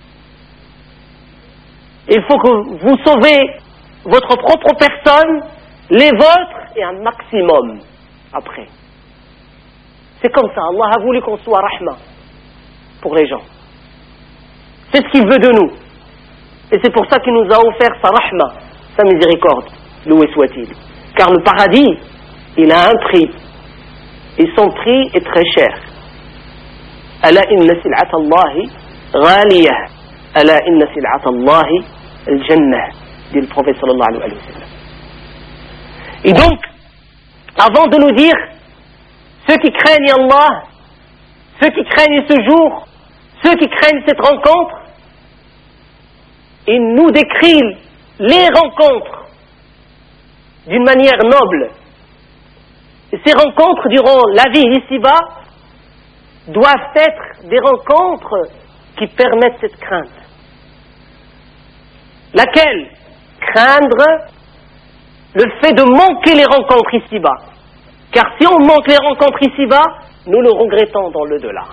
Il faut que vous sauvez votre propre personne, les vôtres et un maximum après. C'est comme ça, Allah a voulu qu'on soit rahma pour les gens. C'est ce qu'il veut de nous. Et c'est pour ça qu'il nous a offert sa rahma, sa miséricorde, loué soit-il. Car le paradis, il a un prix. Et son prix est très cher. Ala inna sil'ata Allahi ghaliyah. Ala inna sil'ata Allahi al-jannah, dit le prophète sallallahu alayhi wa sallam. Et donc, avant de nous dire, ceux qui craignent Allah, ceux qui craignent ce jour, ceux qui craignent cette rencontre, il nous décrit les rencontres d'une manière noble. Et ces rencontres durant la vie ici-bas doivent être des rencontres qui permettent cette crainte. Laquelle? Craindre le fait de manquer les rencontres ici-bas. Car si on manque les rencontres ici-bas, nous le regrettons dans le delà.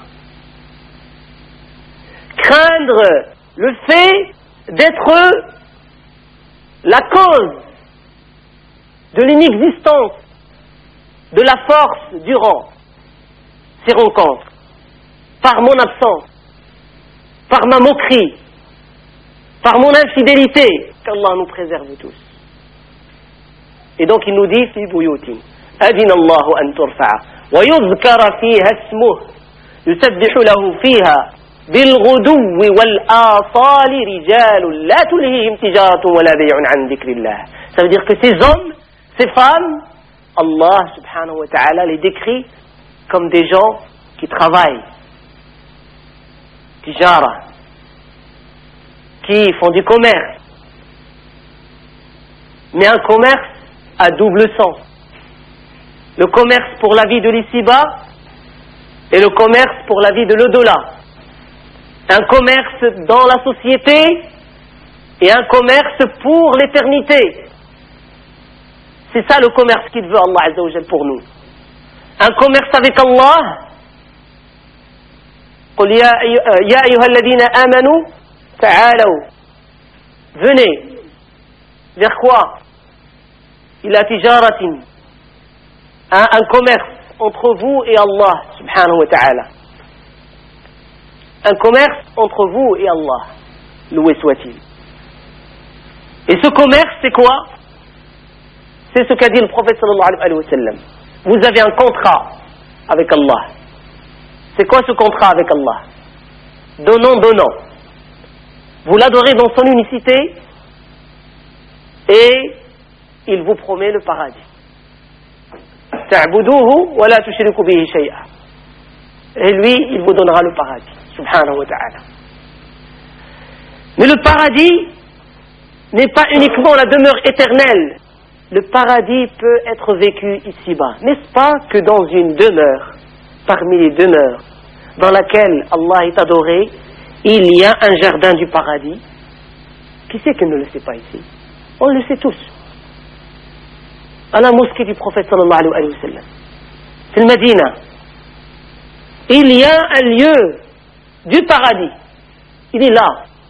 Craindre le fait d'être la cause de l'inexistence de la force durant ces rencontres, par mon absence, par ma moquerie, par mon infidélité, qu'Allah nous préserve tous. Et donc il nous dit, fi buyutin adina Allahu an turfa'a wa yuzkara fiha ismuhu yusabbihu lahu fiha بالغدو والآصال رجال لا تلهيهم تجارة ولا بيع عن ذكر الله. Ça veut dire que ces hommes, ces femmes, Allah subhanahu wa ta'ala les décrit comme des gens qui travaillent, tijara, qui font du commerce, mais un commerce à double sens. Le commerce pour la vie de l'ici-bas et le commerce pour la vie de l'au-delà. Un commerce dans la société et un commerce pour l'éternité. C'est ça le commerce qu'il veut Allah Azza wa Jal pour nous. Un commerce avec Allah. قل يا أيها الذين آمنوا تعالوا. Venez. Vers quoi? إلى تجارة. Un, un commerce entre vous et Allah subhanahu wa ta'ala. Un commerce entre vous et Allah, loué soit-il. Et ce commerce, c'est quoi? C'est ce qu'a dit le prophète sallallahu alayhi wa sallam. Vous avez un contrat avec Allah. C'est quoi ce contrat avec Allah? Donnant, donnant. Vous l'adorez dans son unicité et il vous promet le paradis. Ta'buduhu wa la tushriku bihi shay'a. Et lui, il vous donnera le paradis. Subhanahu wa ta'ala. Mais le paradis n'est pas uniquement la demeure éternelle. Le paradis peut être vécu ici-bas. N'est-ce pas que dans une demeure, parmi les demeures, dans laquelle Allah est adoré, il y a un jardin du paradis? Qui c'est qui ne le sait pas ici? On le sait tous. À la mosquée du prophète sallallahu alayhi wa sallam. C'est le Médina. Il y a un lieu du paradis. Il est là.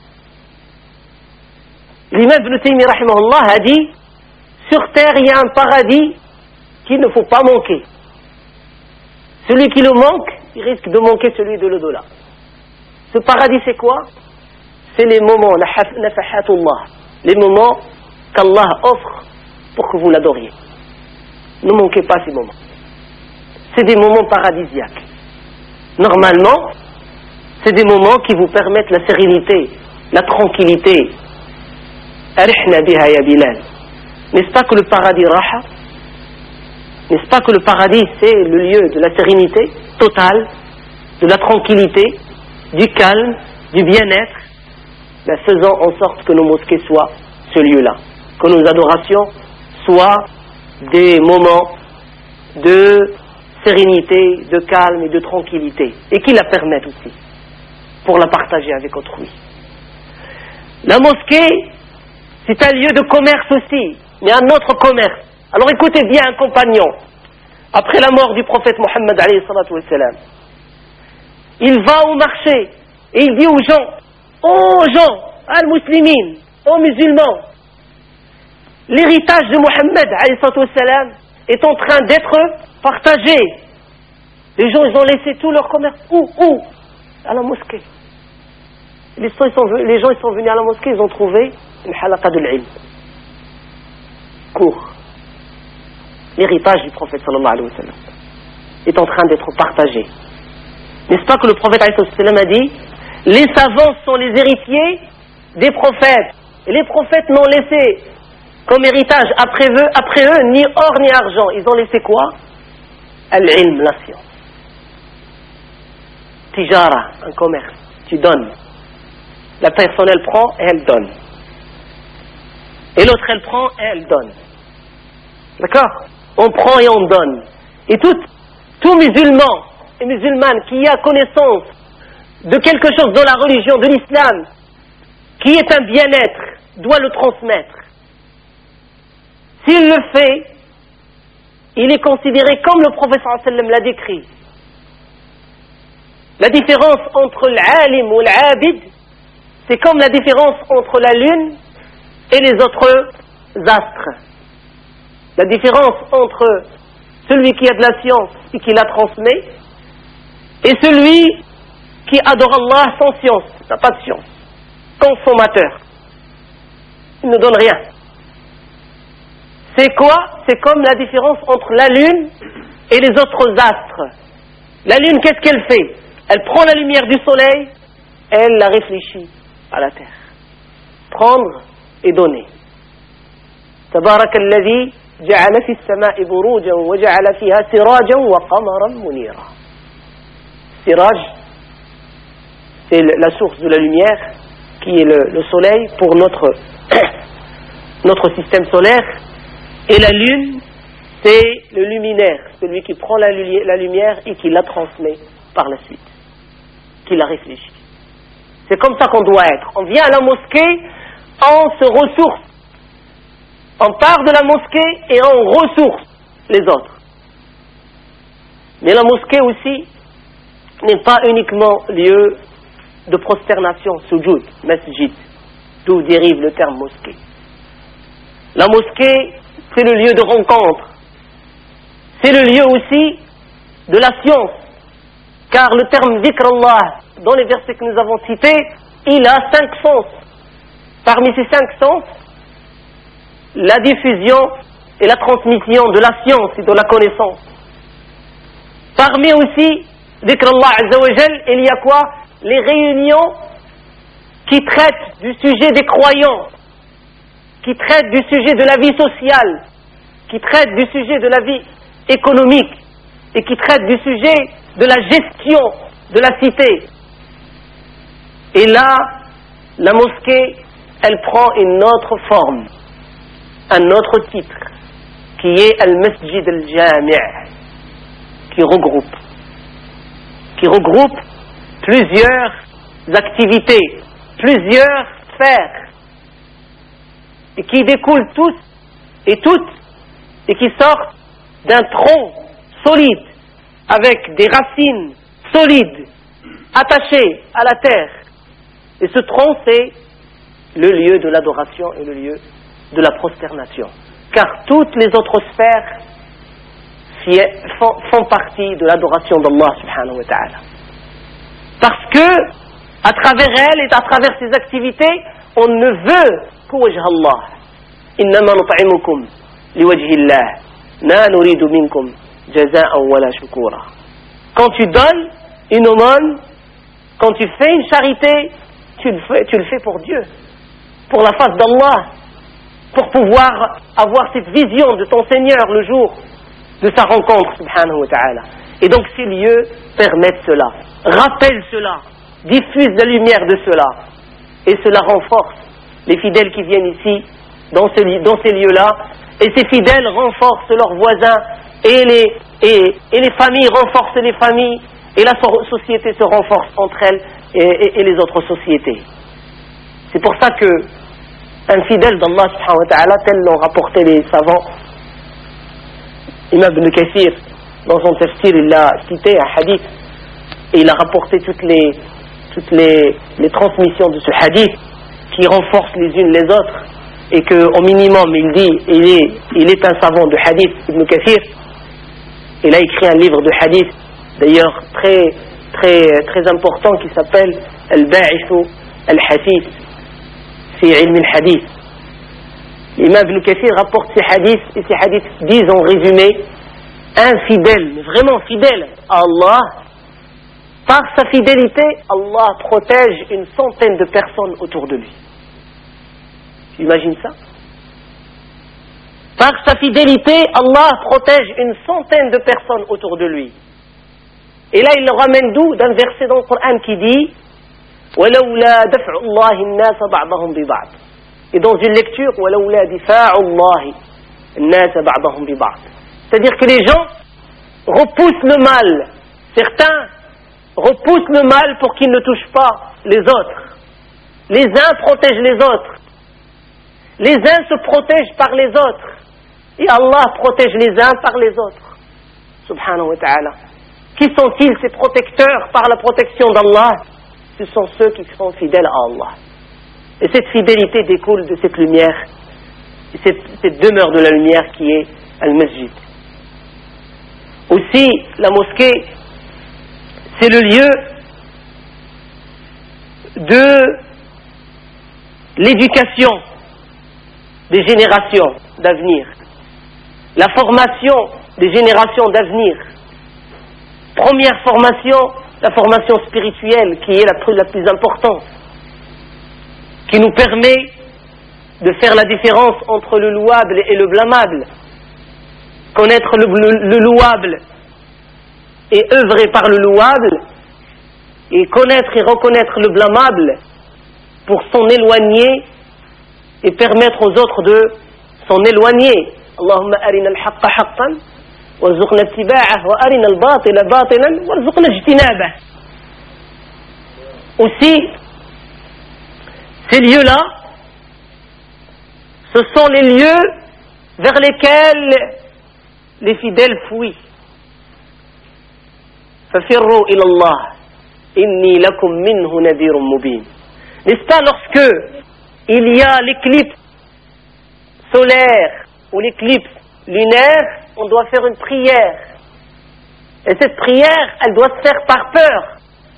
L'imam Ibn Taymi rahimahullah a dit, sur terre il y a un paradis qu'il ne faut pas manquer. Celui qui le manque, il risque de manquer celui de l'au-delà. Ce paradis c'est quoi? C'est les moments, nafahatullah, les moments qu'Allah offre pour que vous l'adoriez. Ne manquez pas ces moments. C'est des moments paradisiaques. Normalement, c'est des moments qui vous permettent la sérénité, la tranquillité. Arihna biha ya Bilal. N'est-ce pas que le paradis raha? N'est-ce pas que le paradis c'est le lieu de la sérénité totale, de la tranquillité, du calme, du bien-être? Ben, faisons en sorte que nos mosquées soient ce lieu-là, que nos adorations soient des moments de sérénité, de calme et de tranquillité, et qui la permettent aussi pour la partager avec autrui. La mosquée, c'est un lieu de commerce aussi, mais un autre commerce. Alors écoutez bien un compagnon, après la mort du prophète Mohammed alayhi salatu wassalam, il va au marché et il dit aux gens, aux gens, al-muslimin, aux musulmans, l'héritage de Mohammed alayhi salatu wassalam est en train d'être partagé. Les gens, ils ont laissé tout leur commerce. Où? Où? À la mosquée. Les gens, ils sont, les gens, ils sont venus à la mosquée, ils ont trouvé une halaqa de l'ilm. Cours. L'héritage du prophète sallallahu alayhi wa sallam est en train d'être partagé. N'est-ce pas que le prophète alayhi wa sallam a dit, les savants sont les héritiers des prophètes. Et les prophètes n'ont laissé comme héritage après eux, après eux ni or ni argent. Ils ont laissé quoi? Al-ilm, la science. Tijara, un commerce. Tu donnes. La personne, elle prend et elle donne. Et l'autre, elle prend et elle donne. D'accord? On prend et on donne. Et tout, tout musulman et musulmane qui a connaissance de quelque chose dans la religion de l'islam, qui est un bien-être, doit le transmettre. S'il le fait, il est considéré comme le prophète sallallahu alayhi wa sallam l'a décrit. La différence entre l'alim ou l'abid, c'est comme la différence entre la lune et les autres astres. La différence entre celui qui a de la science et qui la transmet et celui qui adore Allah sans science, n'a pas de science, consommateur. Il ne donne rien. C'est quoi? C'est comme la différence entre la lune et les autres astres. La lune, qu'est-ce qu'elle fait? Elle prend la lumière du soleil et elle la réfléchit à la terre. Prendre et donner. تبارك الذي جعل في السماء بروجا وجعل فيها سراجا وقمرا منيرا. Siraj, c'est la source de la lumière qui est le, le soleil pour notre notre système solaire, et la lune c'est le luminaire, celui qui prend la, la lumière et qui la transmet par la suite, qui la réfléchit. C'est comme ça qu'on doit être. On vient à la mosquée, on se ressource. On part de la mosquée et on ressource les autres. Mais la mosquée aussi n'est pas uniquement lieu de prosternation, sujoud, masjid, d'où dérive le terme mosquée. La mosquée, c'est le lieu de rencontre. C'est le lieu aussi de la science. Car le terme dhikr Allah, dans les versets que nous avons cités, il a cinq sens. Parmi ces cinq sens, la diffusion et la transmission de la science et de la connaissance. Parmi aussi, dhikr Allah Azza wa Jal, il y a quoi? Les réunions qui traitent du sujet des croyants, qui traitent du sujet de la vie sociale, qui traitent du sujet de la vie économique et qui traitent du sujet de la gestion de la cité. Et là, la mosquée, elle prend une autre forme, un autre titre, qui est Al-Masjid Al-Jami', qui regroupe, qui regroupe plusieurs activités, plusieurs sphères, et qui découlent tous et toutes, et qui sortent d'un tronc solide, avec des racines solides, attachées à la terre. Et ce tronc, c'est le lieu de l'adoration et le lieu de la prosternation. Car toutes les autres sphères font, font partie de l'adoration d'Allah subhanahu wa ta'ala. Parce que, à travers elles et à travers ces activités, on ne veut qu'Wajh Allah. إنما نطعمكم لوجه الله لا نريد منكم جزاء ولا شكورا. Quand tu donnes une aumône, quand tu fais une charité, tu le fais, tu le fais pour Dieu, pour la face d'Allah, pour pouvoir avoir cette vision de ton Seigneur le jour de sa rencontre, subhanahu wa ta'ala. Et donc ces lieux permettent cela, rappellent cela, diffusent la lumière de cela, et cela renforce les fidèles qui viennent ici, dans, ce, dans ces lieux-là, et ces fidèles renforcent leurs voisins, et les, et, et les familles renforcent les familles, et la société se renforce entre elles et, et, et les autres sociétés. C'est pour ça que un fidèle d'Allah subhanahu wa ta'ala, tel l'ont rapporté les savants, Imam Ibn Kathir, dans son tafsir, il a cité un hadith, et il a rapporté toutes les, toutes les, les transmissions de ce hadith, qui renforcent les unes les autres, et qu'au minimum, il dit, il est, il est un savant de hadith, Ibn Kathir. Il a écrit un livre de hadith, d'ailleurs très, très, très important, qui s'appelle Al-Ba'ithu Al-Hadith, fi ilm al-hadith. L'imam Ibn Kathir rapporte ces hadiths, et ces hadiths disent en résumé, un fidèle, vraiment fidèle à Allah, par sa fidélité, Allah protège une centaine de personnes autour de lui. Tu imagines ça? Par sa fidélité, Allah protège une centaine de personnes autour de lui. Et là, il le ramène d'où? D'un verset dans le Coran qui dit وَلَوْلَا دَفْعُ اللَّهِ النَّاسَ بَعْضَهُمْ بِبَعْضٍ. Et dans une lecture وَلَوْلَا دِفَاعُ اللَّهِ النَّاسَ بَعْضَهُمْ بِبَعْضٍ. C'est-à-dire que les gens repoussent le mal. Certains repoussent le mal pour qu'ils ne touchent pas les autres. Les uns protègent les autres. Les uns se protègent par les autres. Et Allah protège les uns par les autres. Subhanahu wa ta'ala. Qui sont-ils ces protecteurs par la protection d'Allah? Ce sont ceux qui sont fidèles à Allah. Et cette fidélité découle de cette lumière, cette, cette demeure de la lumière qui est Al-Masjid. Aussi, la mosquée, c'est le lieu de l'éducation des générations d'avenir, la formation des générations d'avenir. Première formation, la formation spirituelle qui est la plus, la plus importante, qui nous permet de faire la différence entre le louable et le blâmable, connaître le, le, le louable et œuvrer par le louable, et connaître et reconnaître le blâmable pour s'en éloigner et permettre aux autres de s'en éloigner. Allahumma arina al-haqqa haqqan warzuqna ittiba'ah wa arina al-batila batilan warzuqna ijtinabah. Aussi, ces lieux-là, ce sont les lieux vers lesquels les fidèles fuient. Fafirru ila Allah inni lakum minhu nadirun mubin. N'est-ce pas lorsque il y a l'éclipse solaire ou l'éclipse lunaire, on doit faire une prière. Et cette prière, elle doit se faire par peur.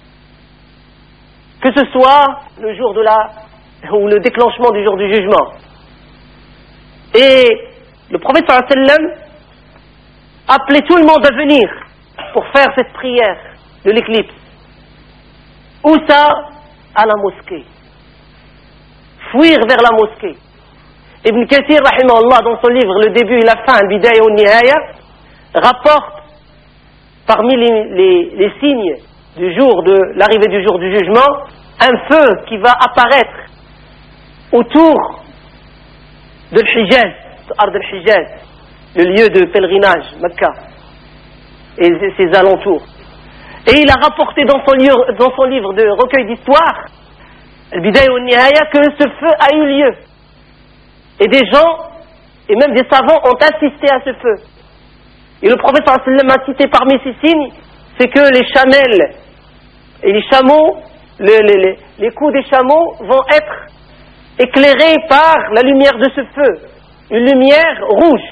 Que ce soit le jour de la, ou le déclenchement du jour du jugement. Et le prophète sallallahu alayhi wa sallam appelait tout le monde à venir pour faire cette prière de l'éclipse. Où ça? À la mosquée. Fuir vers la mosquée. Ibn Kathir, rahimahullah, dans son livre Le début et la fin, Al-Bidaya wa Nihaya, rapporte parmi les, les, les signes du jour de l'arrivée du jour du jugement, un feu qui va apparaître autour de l'Hijaz, Ard al-Hijaz, le lieu de pèlerinage, Mecca, et ses alentours. Et il a rapporté dans son livre, dans son livre de recueil d'histoire, Al-Bidaya wa Nihaya, que ce feu a eu lieu. Et des gens, et même des savants, ont assisté à ce feu. Et le prophète sallallahu alayhi wa sallam a cité parmi ces signes, c'est que les chamelles et les chameaux, les, les, les coups des chameaux vont être éclairés par la lumière de ce feu. Une lumière rouge.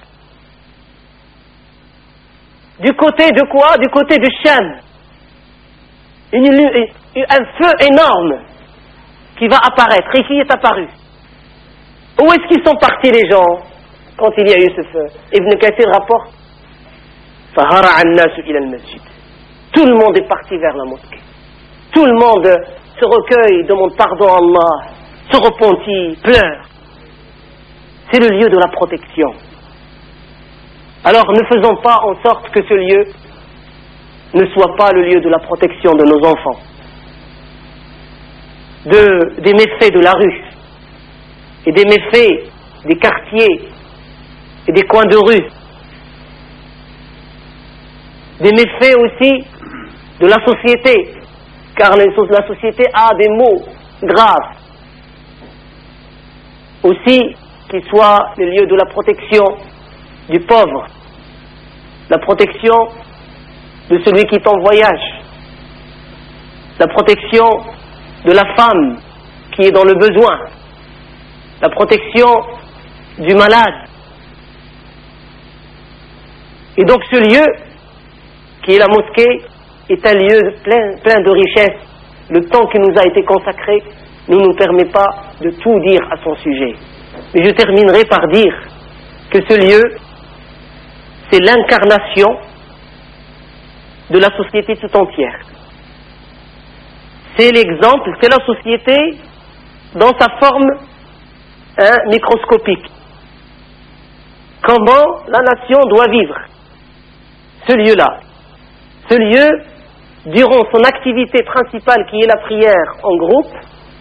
Du côté de quoi? Du côté de Sham. Une, un feu énorme qui va apparaître et qui est apparu. Où est-ce qu'ils sont partis les gens quand il y a eu ce feu? Ibn Kathir rapporte فَهَرَعَ النَّاسُ إِلَى الْمَسْجِدِ. Tout le monde est parti vers la mosquée. Tout le monde se recueille, demande pardon à Allah, se repentit, pleure. C'est le lieu de la protection. Alors ne faisons pas en sorte que ce lieu ne soit pas le lieu de la protection de nos enfants, de, des méfaits de la rue et des méfaits des quartiers et des coins de rue, des méfaits aussi de la société, car la société a des maux graves. Aussi qu'il soit le lieu de la protection du pauvre, la protection de celui qui est en voyage, la protection de la femme qui est dans le besoin, la protection du malade. Et donc ce lieu, qui est la mosquée, est un lieu plein, plein de richesses. Le temps qui nous a été consacré ne nous permet pas de tout dire à son sujet. Mais je terminerai par dire que ce lieu, c'est l'incarnation de la société tout entière. C'est l'exemple, c'est la société dans sa forme hein, microscopique. Comment la nation doit vivre. Ce lieu-là, ce lieu, durant son activité principale qui est la prière en groupe,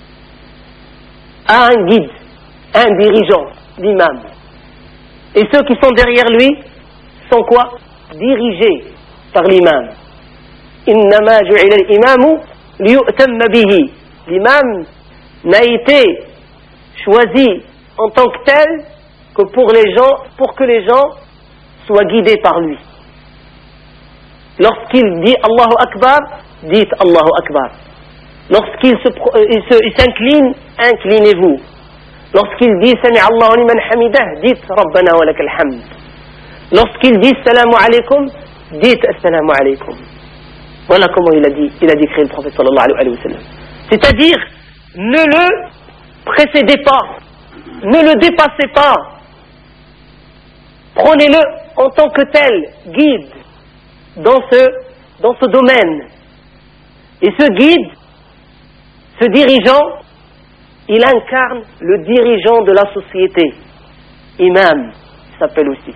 a un guide, un dirigeant, l'imam. Et ceux qui sont derrière lui sont quoi? Dirigés par l'imam. Innama ju'ila al-imamu liyu'tamma bihi. L'imam n'a été choisi en tant que tel que pour les gens, pour que les gens soient guidés par lui. Lorsqu'il dit Allahu Akbar, dites Allahu Akbar. Lorsqu'il se, il se, il s'incline, inclinez-vous. Lorsqu'il dit Sami Allahu liman hamidah, dites Rabbana wa lakal hamd. Lorsqu'il dit Assalamu alaykum, dites Assalamu alaykum. Voilà comment il a dit, il a décrit le prophète sallallahu alayhi wa sallam. C'est-à-dire, ne le précédez pas, ne le dépassez pas. Prenez-le en tant que tel, guide dans ce, dans ce domaine. Et ce guide, ce dirigeant, il incarne le dirigeant de la société. Imam, il s'appelle aussi.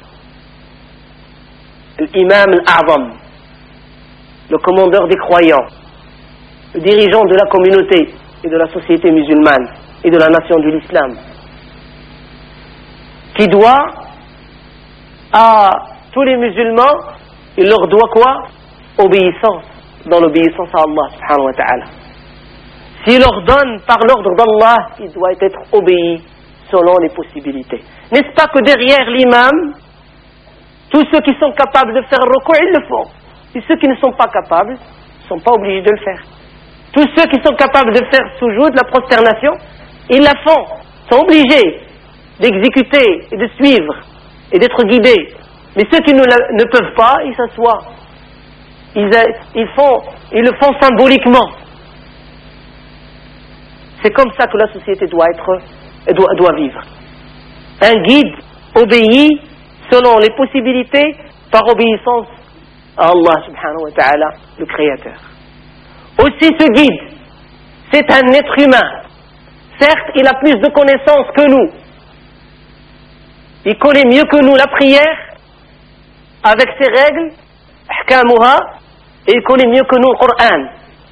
L'imam al-A'zam, le commandeur des croyants, le dirigeant de la communauté et de la société musulmane et de la nation de l'islam, qui doit à tous les musulmans, il leur doit quoi? Obéissance, dans l'obéissance à Allah subhanahu wa ta'ala. S'il leur donne par l'ordre d'Allah, il doit être obéi selon les possibilités. N'est-ce pas que derrière l'imam, tous ceux qui sont capables de faire le recours, ils le font. Et ceux qui ne sont pas capables, ne sont pas obligés de le faire. Tous ceux qui sont capables de faire soujoud, la prosternation, ils la font, sont obligés d'exécuter et de suivre et d'être guidés. Mais ceux qui ne, la, ne peuvent pas, ils s'assoient. Ils, ils, font, ils le font symboliquement. C'est comme ça que la société doit être, doit, doit vivre. Un guide obéit selon les possibilités par obéissance à Allah subhanahu wa ta'ala, le Créateur. Aussi ce guide, c'est un être humain. Certes, il a plus de connaissances que nous. Il connaît mieux que nous la prière, avec ses règles, ahkamuha, et il connaît mieux que nous le Coran.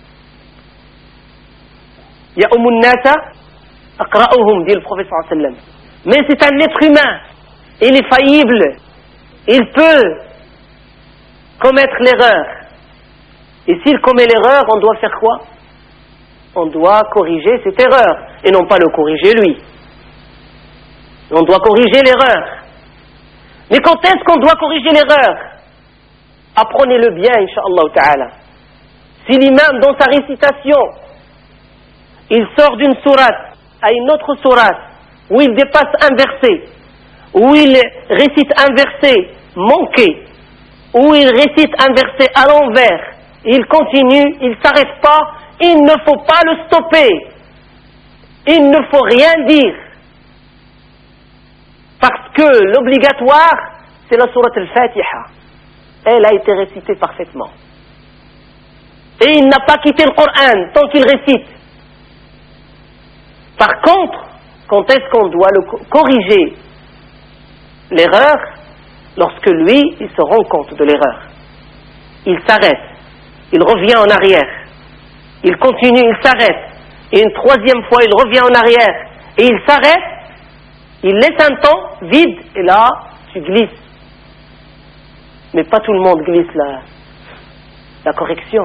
Ya umun nasa aqra'uhum, dit le prophète sallallahu alayhi wa sallam. Mais c'est un être humain, il est faillible, il peut commettre l'erreur. Et s'il commet l'erreur, on doit faire quoi? On doit corriger cette erreur, et non pas le corriger lui. On doit corriger l'erreur. Mais quand est-ce qu'on doit corriger l'erreur? Apprenez-le bien, incha'Allah ta'ala. Si l'imam, dans sa récitation, il sort d'une sourate à une autre sourate, où il dépasse un verset, où il récite un verset manqué, où il récite un verset à l'envers, il continue, il ne s'arrête pas, il ne faut pas le stopper. Il ne faut rien dire. que l'obligatoire, c'est la sourate al-Fatiha. Elle a été récitée parfaitement. Et il n'a pas quitté le Coran tant qu'il récite. Par contre, quand est-ce qu'on doit le corriger l'erreur? Lorsque lui, il se rend compte de l'erreur. Il s'arrête. Il revient en arrière. Il continue, il s'arrête. Et une troisième fois, il revient en arrière. Et il s'arrête. Il laisse un temps vide. Et là, tu glisses. Mais pas tout le monde glisse la, la correction.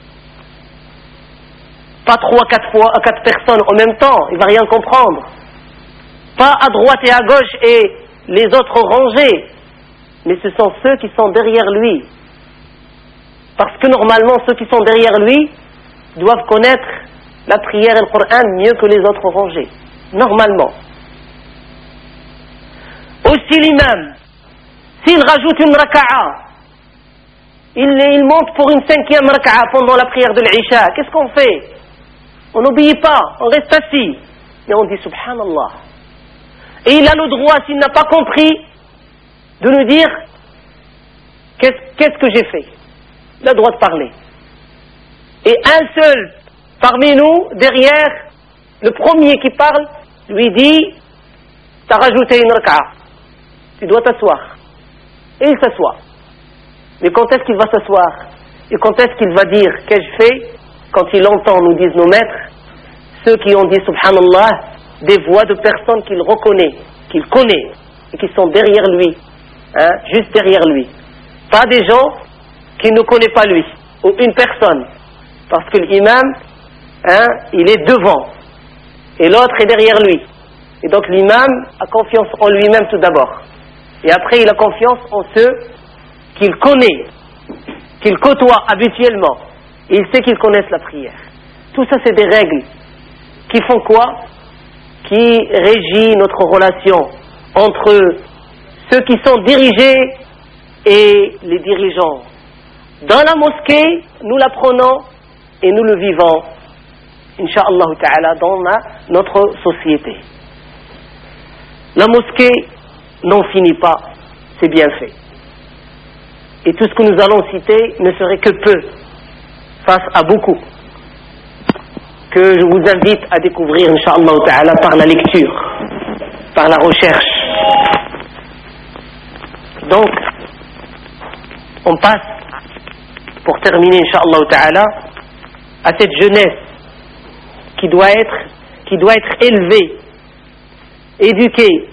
Pas trois, quatre fois, quatre personnes en même temps. Il va rien comprendre. Pas à droite et à gauche et les autres rangés. Mais ce sont ceux qui sont derrière lui. Parce que normalement, ceux qui sont derrière lui doivent connaître la prière et le Coran mieux que les autres rangés. Normalement. Aussi l'imam, s'il rajoute une raka'a, il, il monte pour une cinquième raka'a pendant la prière de l'Isha, qu'est-ce qu'on fait? On n'obéit pas, on reste assis. Et on dit Subhanallah. Et il a le droit, s'il n'a pas compris, de nous dire qu'est-ce, qu'est-ce que j'ai fait. Il a le droit de parler. Et un seul parmi nous, derrière, le premier qui parle, lui dit tu as rajouté une raka'a. Tu dois t'asseoir. Et il s'assoit. Mais quand est-ce qu'il va s'asseoir? Et quand est-ce qu'il va dire qu'ai-je fait? Quand il entend, nous disent nos maîtres, ceux qui ont dit Subhanallah, des voix de personnes qu'il reconnaît, qu'il connaît, et qui sont derrière lui, hein, juste derrière lui. Pas des gens qui ne connaissent pas lui, ou une personne. Parce que l'imam, hein, il est devant, et l'autre est derrière lui. Et donc l'imam a confiance en lui-même tout d'abord. Et après il a confiance en ceux qu'il connaît, qu'il côtoie habituellement. Et il sait qu'ils connaissent la prière. Tout ça, c'est des règles qui font quoi? Qui régit notre relation entre ceux qui sont dirigés et les dirigeants. Dans la mosquée, nous l'apprenons et nous le vivons, Inch'Allah ta'ala, dans la, notre société. La mosquée n'en finit pas, c'est bien fait. Et tout ce que nous allons citer ne serait que peu face à beaucoup que je vous invite à découvrir Inch'Allah ta'ala par la lecture, par la recherche. Donc on passe pour terminer Inch'Allah ta'ala à cette jeunesse qui doit être qui doit être élevée, éduquée,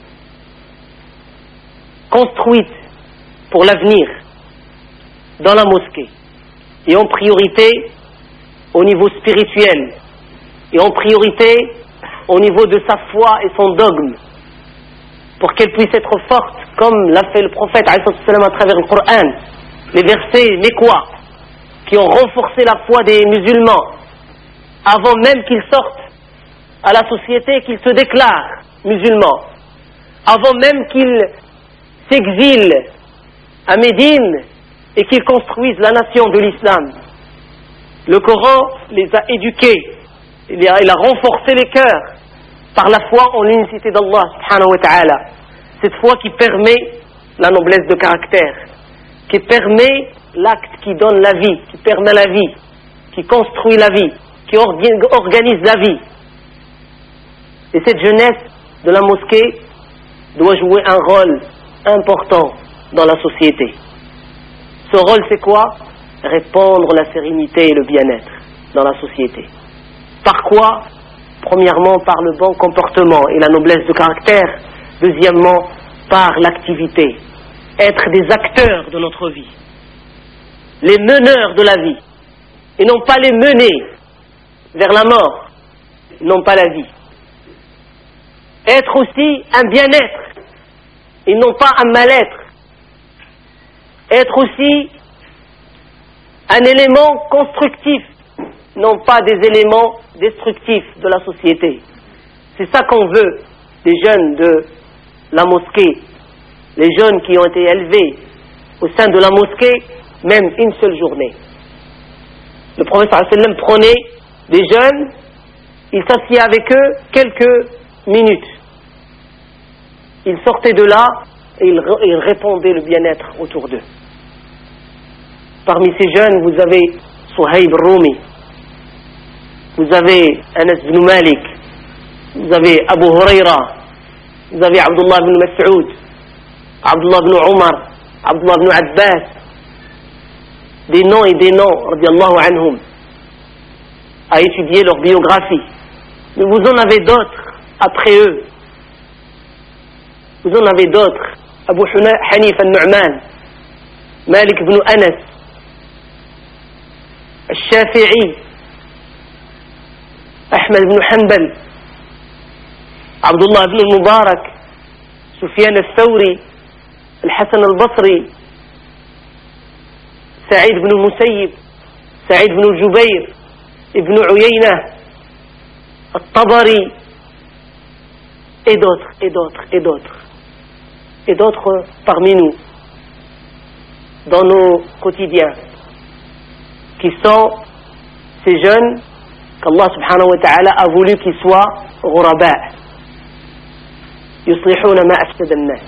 construite pour l'avenir dans la mosquée. Et en priorité au niveau spirituel, et en priorité au niveau de sa foi et son dogme, pour qu'elle puisse être forte, comme l'a fait le prophète à travers le Coran, les versets mécois qui ont renforcé la foi des musulmans avant même qu'ils sortent à la société, qu'ils se déclarent musulmans, avant même qu'ils s'exilent à Médine et qu'ils construisent la nation de l'islam. Le Coran les a éduqués, il a, il a renforcé les cœurs par la foi en l'unicité d'Allah subhanahu wa ta'ala. Cette foi qui permet la noblesse de caractère, qui permet l'acte qui donne la vie, qui permet la vie, qui construit la vie, qui organise la vie. Et cette jeunesse de la mosquée doit jouer un rôle important dans la société. Ce rôle, c'est quoi? Répandre la sérénité et le bien-être dans la société. Par quoi? Premièrement, par le bon comportement et la noblesse de caractère. Deuxièmement, par l'activité. Être des acteurs de notre vie. Les meneurs de la vie. Et non pas les mener vers la mort. Non pas la vie. Être aussi un bien-être. Et non pas un mal-être. Être aussi un élément constructif, non pas des éléments destructifs de la société. C'est ça qu'on veut des jeunes de la mosquée, les jeunes qui ont été élevés au sein de la mosquée, même une seule journée. Le prophète sallallahu alayhi wa sallam prenait des jeunes, il s'assied avec eux quelques minutes. ils sortaient de là et ils, ils répandaient le bien-être autour d'eux. Parmi ces jeunes, vous avez Suhaib Rumi, vous avez Anas ibn Malik, vous avez Abu Huraira, vous avez Abdullah ibn Mas'ud, Abdullah ibn Omar, Abdullah ibn Abbas, des noms et des noms, radiallahu anhum, à étudier leur biographie. Mais vous en avez d'autres après eux. Vous en avez d'autres. Abu Hanif al-Nu'man, Malik ibn Anas, Al-Shafi'i, Ahmed ibn Hanbal, Abdullah ibn Mubarak, Sufyan al-Thawri, Al-Hassan al-Basri, Sa'id ibn Musayyib, Sa'id ibn Jubayr, Ibn Uyayna, Al-Tabari, et d'autres, et d'autres, et d'autres. Et d'autres parmi nous, dans nos quotidiens, qui sont ces jeunes qu'Allah subhanahu wa ta'ala a voulu qu'ils soient ghuraba, yuslihuna ma afsada an-nas,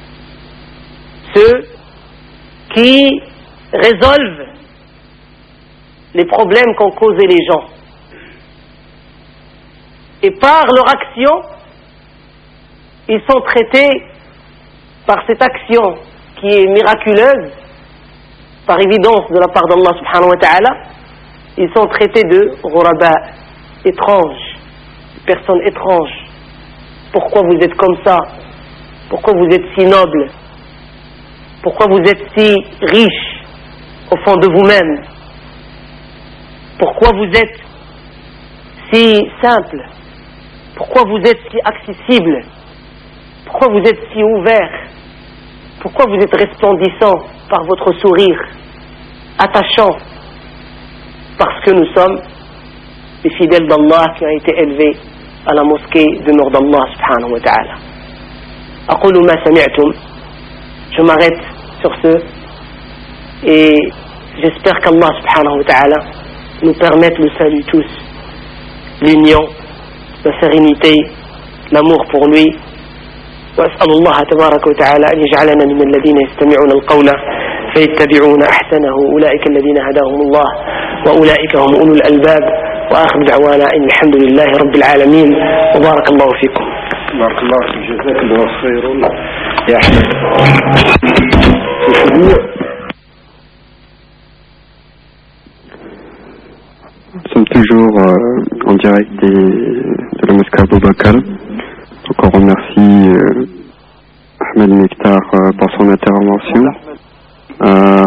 ceux qui résolvent les problèmes qu'ont causés les gens, et par leur action ils sont traités, par cette action qui est miraculeuse, par évidence de la part d'Allah subhanahu wa ta'ala, ils sont traités de ghuraba, étranges, personnes étranges. Pourquoi vous êtes comme ça? Pourquoi vous êtes si noble? Pourquoi vous êtes si riche au fond de vous-même? Pourquoi vous êtes si simple? Pourquoi vous êtes si accessible? Pourquoi vous êtes si ouvert? Pourquoi vous êtes resplendissant par votre sourire, attachant? Parce que nous sommes les fidèles d'Allah qui ont été élevés à la mosquée de Nour d'Allah subhanahu wa ta'ala. أقول ما سمعتم. Je m'arrête sur ce et j'espère qu'Allah subhanahu wa ta'ala nous permette le salut tous, l'union, la sérénité, l'amour pour lui. وأسأل الله تبارك وتعالى أن يجعلنا من الذين يستمعون القول فيتبعون أحسنه أولئك الذين هداهم الله وأولئك هم أولو الألباب وآخر دعوانا أن الحمد لله رب العالمين وبارك الله فيكم. بارك الله فيك جزاك الله خيرا يا أحمد. Nous sommes toujours euh, en direct des, de la mosquée Abou Bakr. Donc on remercie euh, Ahmed Mektar euh, pour son intervention. Euh,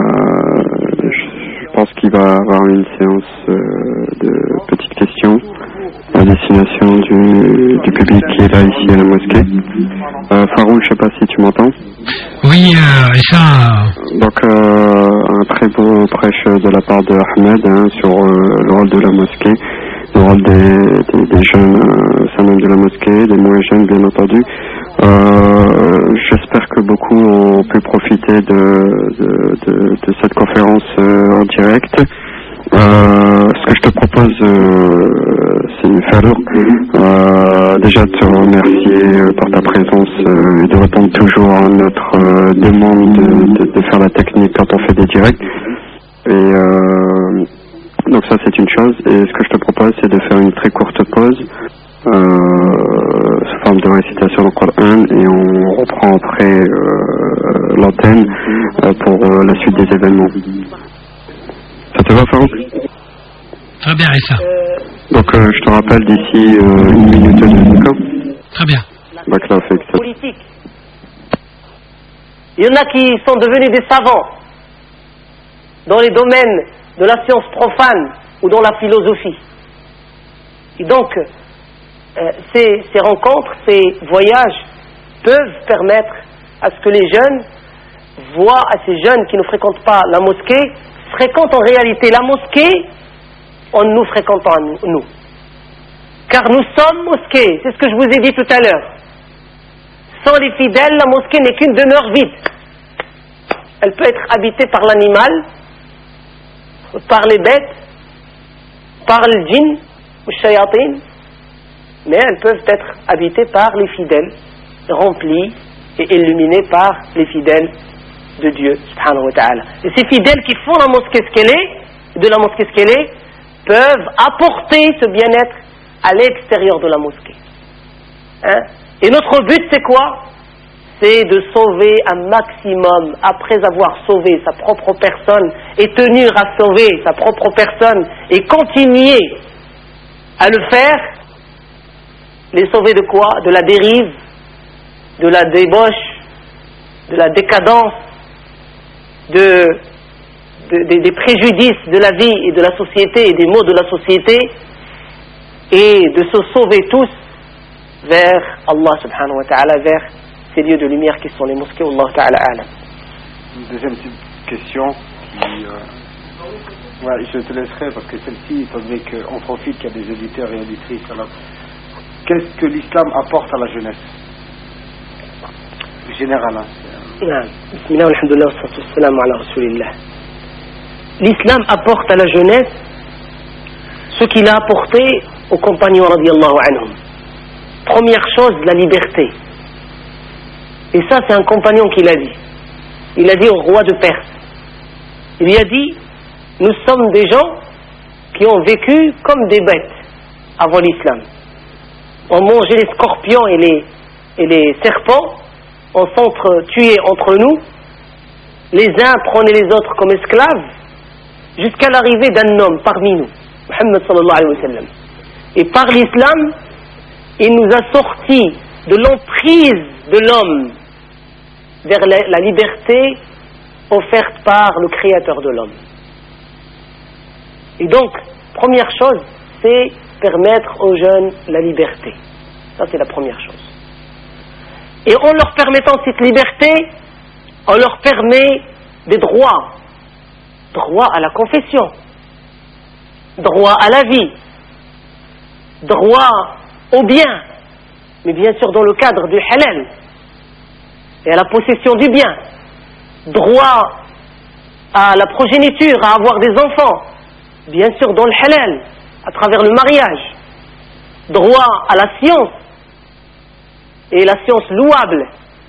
je, je pense qu'il va avoir une séance euh, de petites questions à destination du, du public qui est là ici à la mosquée. Euh, Faroul, je ne sais pas si tu m'entends. Oui, euh, et ça... Donc euh, un très beau prêche de la part de Ahmed hein, sur euh, le rôle de la mosquée, le rôle des, des, des jeunes euh, salons de la mosquée, des moins jeunes bien entendu. Euh, j'espère que beaucoup ont pu profiter de, de, de, de cette conférence euh, en direct. Euh, ce que je te propose, euh, c'est Farouk, euh, déjà de te remercier euh, pour ta présence euh, et de répondre toujours à notre euh, demande de, de, de faire la technique quand on fait des directs. Et euh, donc ça c'est une chose. Et ce que je te propose, c'est de faire une très courte pause euh, sous forme de récitation du Coran et on reprend après euh, l'antenne euh, pour euh, la suite des événements. Ça te va, Farouk? Très bien, Issa. Donc, euh, je te rappelle d'ici euh, une minute et deux, d'accord? Très bien. Bakla fait que ça. Politique. Il y en a qui sont devenus des savants dans les domaines de la science profane ou dans la philosophie. Et donc, euh, ces, ces rencontres, ces voyages peuvent permettre à ce que les jeunes voient, à ces jeunes qui ne fréquentent pas la mosquée, fréquentent en réalité la mosquée en nous fréquentant nous, nous. Car nous sommes mosquées, c'est ce que je vous ai dit tout à l'heure. Sans les fidèles, la mosquée n'est qu'une demeure vide. Elle peut être habitée par l'animal, par les bêtes, par le djinn, ou shayatin, mais elles peuvent être habitées par les fidèles, remplies et illuminée par les fidèles de Dieu subhanahu wa ta'ala. Et ces fidèles qui font la mosquée ce qu'elle est, de la mosquée ce qu'elle est, peuvent apporter ce bien-être à l'extérieur de la mosquée. Hein? Et notre but c'est quoi? C'est de sauver un maximum, après avoir sauvé sa propre personne et tenir à sauver sa propre personne et continuer à le faire, les sauver de quoi? De la dérive, de la débauche, de la décadence, de, de, de, des préjudices de la vie et de la société et des maux de la société, et de se sauver tous vers Allah subhanahu wa ta'ala, vers ces lieux de lumière qui sont les mosquées. Allah ta'ala a'lam. Une deuxième petite question qui, euh, ouais, je te laisserai parce que celle-ci, étant donné qu'on profite qu'il y a des éditeurs et éditrices, alors qu'est-ce que l'islam apporte à la jeunesse générale, hein? Bismillah, alhamdulillah, wassalatu wassalamu ala rasulillah. L'islam apporte à la jeunesse ce qu'il a apporté aux compagnons radiyallahu anhum. Première chose, la liberté. Et ça, c'est un compagnon qui l'a dit. Il a dit au roi de Perse. Il lui a dit, nous sommes des gens qui ont vécu comme des bêtes avant l'islam. On mangeait les scorpions et les, et les serpents, on s'entre-tuait entre nous, les uns prenaient les autres comme esclaves, jusqu'à l'arrivée d'un homme parmi nous, Muhammad sallallahu alayhi wa sallam. Et par l'islam, il nous a sortis de l'emprise de l'homme vers la, la liberté offerte par le créateur de l'homme. Et donc, première chose, c'est permettre aux jeunes la liberté. Ça, c'est la première chose. Et en leur permettant cette liberté, on leur permet des droits. Droit à la confession, droit à la vie, droit au bien, mais bien sûr dans le cadre du halal, et à la possession du bien, droit à la progéniture, à avoir des enfants, bien sûr dans le halal, à travers le mariage, droit à la science, et la science louable,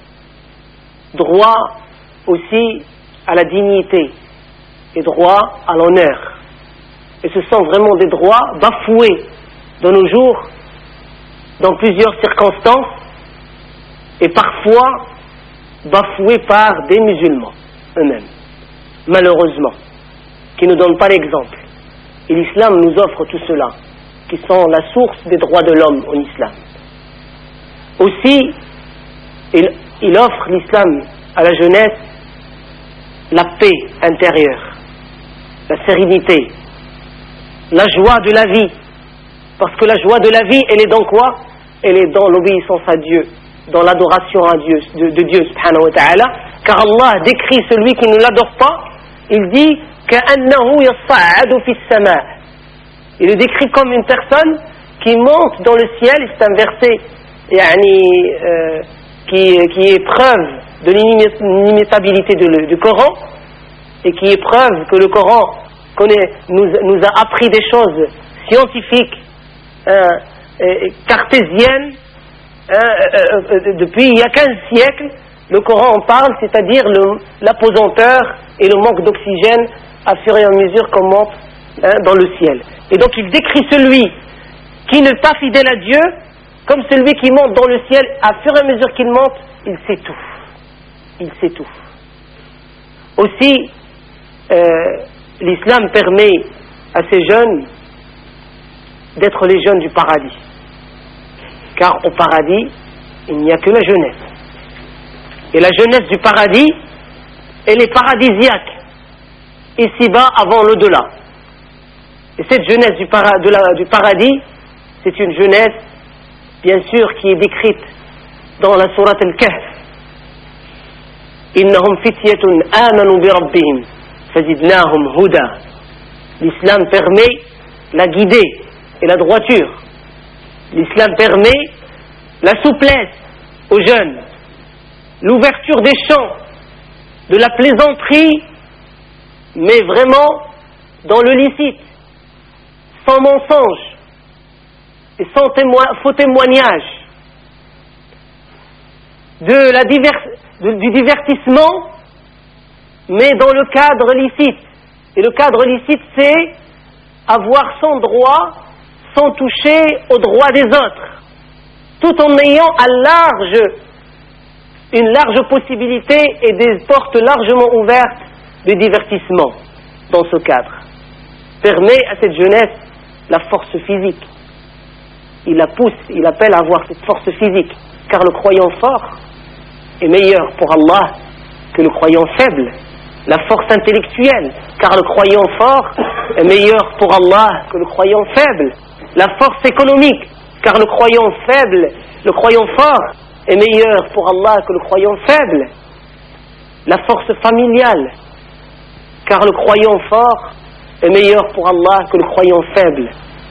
droit aussi à la dignité, et droit à l'honneur. Et ce sont vraiment des droits bafoués de nos jours, dans plusieurs circonstances, et parfois bafoués par des musulmans eux-mêmes, malheureusement, qui ne donnent pas l'exemple. Et l'islam nous offre tout cela, qui sont la source des droits de l'homme en islam. Aussi, il, il offre l'islam à la jeunesse la paix intérieure, la sérénité, la joie de la vie. Parce que la joie de la vie, elle est dans quoi? Elle est dans l'obéissance à Dieu, dans l'adoration à Dieu, de, de Dieu subhanahu wa ta'ala. Car Allah décrit celui qui ne l'adore pas, il dit كَأَنَّهُ يَصَّعَّدُ فِي السَّمَاءِ. Il le décrit comme une personne qui monte dans le ciel. C'est un verset yani, euh, qui, qui est preuve de l'inimitabilité de, du Coran, et qui est preuve que le Coran connaît, nous, nous a appris des choses scientifiques, euh, euh, cartésiennes, euh, euh, euh, depuis il y a quinze siècles. Le Coran en parle, c'est-à-dire le, l'apesanteur et le manque d'oxygène à fur et à mesure qu'on monte hein, dans le ciel. Et donc il décrit celui qui n'est pas fidèle à Dieu comme celui qui monte dans le ciel. À fur et à mesure qu'il monte, il s'étouffe. Il s'étouffe. Aussi, euh, l'islam permet à ces jeunes d'être les jeunes du paradis. Car au paradis, il n'y a que la jeunesse. Et la jeunesse du paradis, elle est paradisiaque, ici-bas avant l'au-delà. Et cette jeunesse du, para, de la, du paradis, c'est une jeunesse, bien sûr, qui est décrite dans la sourate Al-Kahf. Innahum fityatun amanu bi rabbihim fazidnahum huda. L'islam permet la guidée et la droiture. L'islam permet la souplesse aux jeunes, l'ouverture des champs, de la plaisanterie, mais vraiment dans le licite, sans mensonge et sans témo- faux témoignage. de la divers, de, du divertissement, mais dans le cadre licite. Et le cadre licite, c'est avoir son droit sans toucher aux droits des autres, tout en ayant un large, une large possibilité et des portes largement ouvertes de divertissement dans ce cadre. Permet à cette jeunesse la force physique. Il la pousse, il appelle à avoir cette force physique, car le croyant fort est meilleur pour Allah que le croyant faible. La force intellectuelle, car le croyant fort est meilleur pour Allah que le croyant faible. La force économique, car le croyant faible, le croyant fort est meilleur pour Allah que le croyant faible. La force familiale, car le croyant fort est meilleur pour Allah que le croyant faible.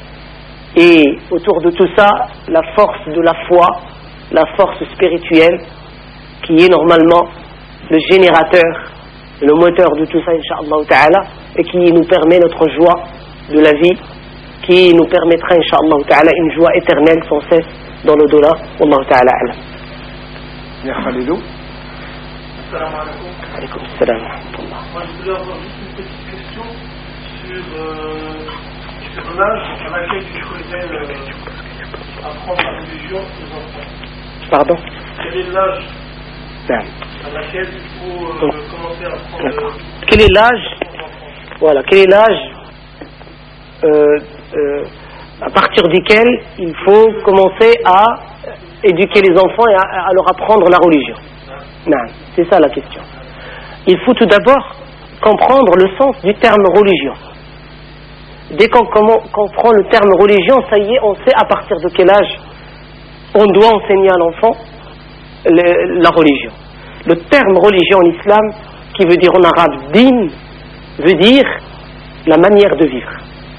Et autour de tout ça, la force de la foi, la force spirituelle, qui est normalement le générateur, le moteur de tout ça, Inch'Allah Ta'ala, et qui nous permet notre joie de la vie, qui nous permettra, Inch'Allah Ta'ala, une joie éternelle sans cesse dans l'au-delà. Wallahu Ta'ala Alam. Ya Khalidou. Assalamu alaikum. Alaykoum assalam wa rahmatullah. Moi, je voulais avoir juste une petite question sur, euh, sur l'âge à laquelle il faudrait euh, apprendre la religion aux enfants. Pardon? Quel est l'âge Non. à laquelle il faut euh, oh. commencer à apprendre euh, Quel est l'âge? Voilà, quel est l'âge euh, euh, à partir duquel il faut commencer à éduquer les enfants et à, à leur apprendre la religion? Non, c'est ça la question. Il faut tout d'abord comprendre le sens du terme religion. Dès qu'on comprend le terme religion, ça y est, on sait à partir de quel âge on doit enseigner à l'enfant le, la religion. Le terme religion en islam, qui veut dire en arabe din, veut dire la manière de vivre.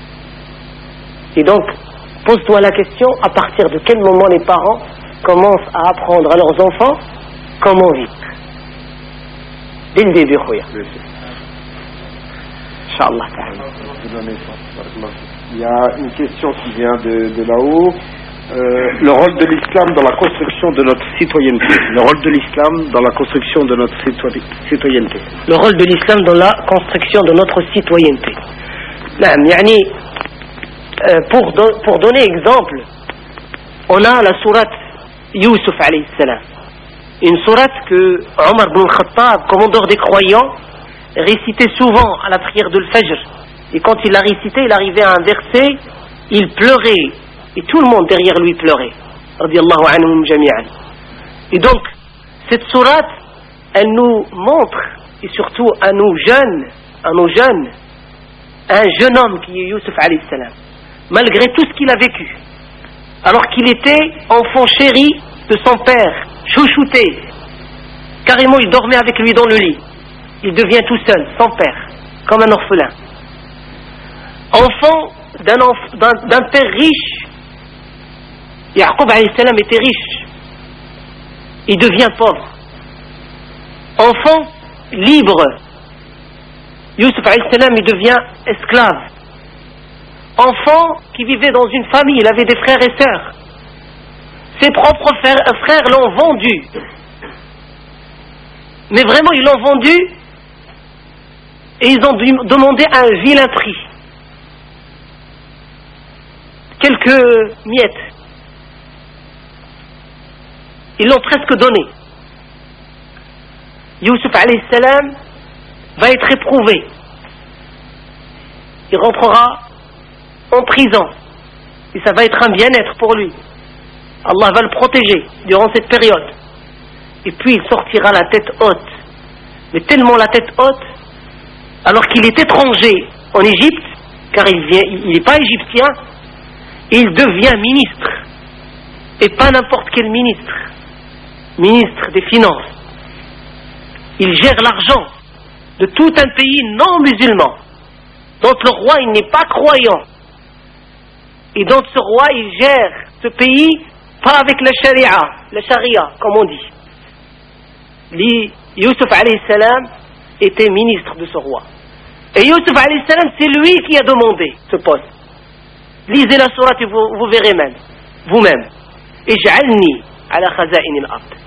Et donc, pose-toi la question, à partir de quel moment les parents commencent à apprendre à leurs enfants comment vivre. Dès le début, Khouya. Inch'Allah. Il y a une question qui vient de, de là-haut. Euh, le rôle de l'islam dans la construction de notre citoyenneté. Le rôle de l'islam dans la construction de notre citoyenneté. Le rôle de l'islam dans la construction de notre citoyenneté. Non, yani, euh, pour, don, pour donner exemple, on a la sourate Youssouf alayhi salam. Une sourate que Omar ibn Khattab, commandeur des croyants, récitait souvent à la prière de l'Fajr. Et quand il l'a récité, il arrivait à un verset, il pleurait. Et tout le monde derrière lui pleurait. Radiyallahu anhum jami'an. Et donc, cette sourate, elle nous montre, et surtout à nos jeunes, à nos jeunes, un jeune homme qui est Youssouf alayhi salam, malgré tout ce qu'il a vécu, alors qu'il était enfant chéri de son père, chouchouté, carrément il dormait avec lui dans le lit, il devient tout seul, sans père, comme un orphelin. Enfant d'un, enf- d'un, d'un père riche, Yaqub alayhi salam était riche, il devient pauvre. Enfant libre, Youssouf alayhi salam il devient esclave. Enfant qui vivait dans une famille, il avait des frères et sœurs. Ses propres frères, frères l'ont vendu. Mais vraiment, ils l'ont vendu et ils ont demandé un vilain prix. Quelques miettes. Ils l'ont presque donné. Youssouf alayhi salam va être éprouvé. Il rentrera en prison. Et ça va être un bien-être pour lui. Allah va le protéger durant cette période. Et puis il sortira la tête haute. Mais tellement la tête haute, alors qu'il est étranger en Égypte, car il vient, il n'est pas égyptien, il devient ministre. Et pas n'importe quel ministre. Ministre des Finances. Il gère l'argent de tout un pays non musulman. Donc le roi, il n'est pas croyant. Et donc ce roi, il gère ce pays pas avec la charia, la charia, comme on dit. Li, Youssouf alayhi salam était ministre de ce roi. Et Youssouf alayhi salam, c'est lui qui a demandé ce poste. Lisez la sourate et vous, vous verrez même, vous-même. Ij'alni ala khaza'in al-ard.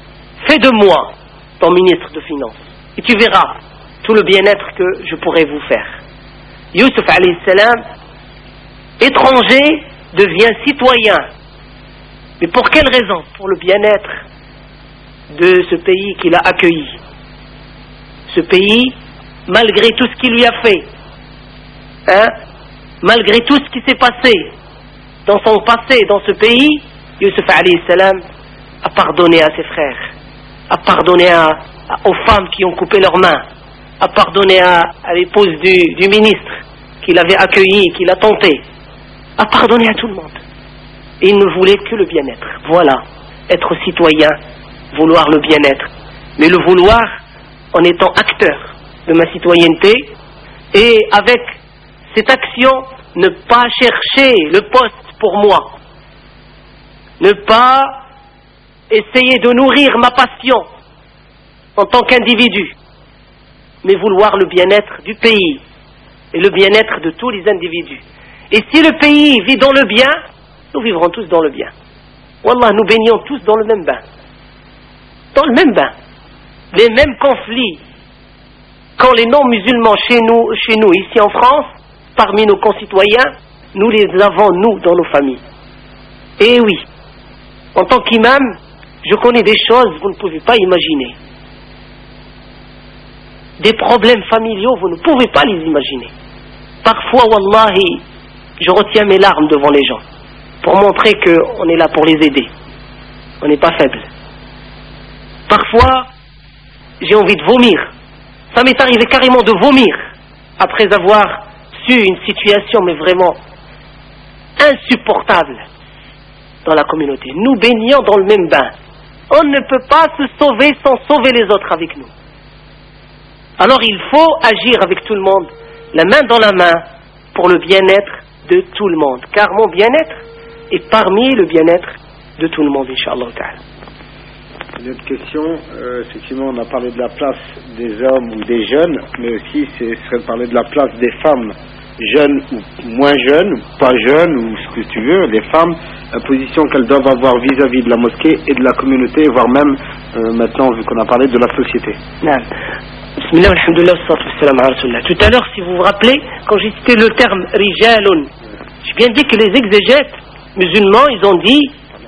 fais de moi ton ministre de Finances, et tu verras tout le bien-être que je pourrai vous faire. Youssouf alayhi salam, étranger, devient citoyen. Mais pour quelle raison? Pour le bien-être de ce pays qu'il a accueilli. Ce pays, malgré tout ce qu'il lui a fait, hein, malgré tout ce qui s'est passé dans son passé, dans ce pays, Youssouf alayhi salam a pardonné à ses frères, a pardonné à, à, aux femmes qui ont coupé leurs mains, a pardonné à, à l'épouse du, du ministre qu'il avait accueilli, qu'il a tenté, a pardonné à tout le monde. Et il ne voulait que le bien-être. Voilà, être citoyen, vouloir le bien-être. Mais le vouloir en étant acteur de ma citoyenneté, et avec cette action, ne pas chercher le poste pour moi, ne pas essayer de nourrir ma passion en tant qu'individu, mais vouloir le bien-être du pays et le bien-être de tous les individus. Et si le pays vit dans le bien, nous vivrons tous dans le bien. Wallah, nous baignons tous dans le même bain. Dans le même bain. Les mêmes conflits. Quand les non-musulmans chez nous, chez nous, ici en France, parmi nos concitoyens, nous les avons, nous, dans nos familles. Et oui, en tant qu'imam, je connais des choses que vous ne pouvez pas imaginer. Des problèmes familiaux, vous ne pouvez pas les imaginer. Parfois, wallahi, je retiens mes larmes devant les gens, pour montrer qu'on est là pour les aider. On n'est pas faible. Parfois, j'ai envie de vomir. Ça m'est arrivé carrément de vomir, après avoir su une situation, mais vraiment insupportable dans la communauté. Nous baignons dans le même bain. On ne peut pas se sauver sans sauver les autres avec nous. Alors il faut agir avec tout le monde, la main dans la main, pour le bien-être de tout le monde. Car mon bien-être est parmi le bien-être de tout le monde, Inch'Allah ta'ala. Une autre question, euh, effectivement on a parlé de la place des hommes ou des jeunes, mais aussi ce serait de parler de la place des femmes, jeunes ou moins jeunes, ou pas jeunes, ou ce que tu veux, les femmes, la position qu'elles doivent avoir vis-à-vis de la mosquée et de la communauté, voire même euh, maintenant, vu qu'on a parlé de la société. Non. Bismillah, alhamdulillah, wassalam ala rasulillah. Tout à l'heure, si vous vous rappelez, quand j'ai cité le terme rijalun, j'ai bien dit que les exégètes musulmans, ils ont dit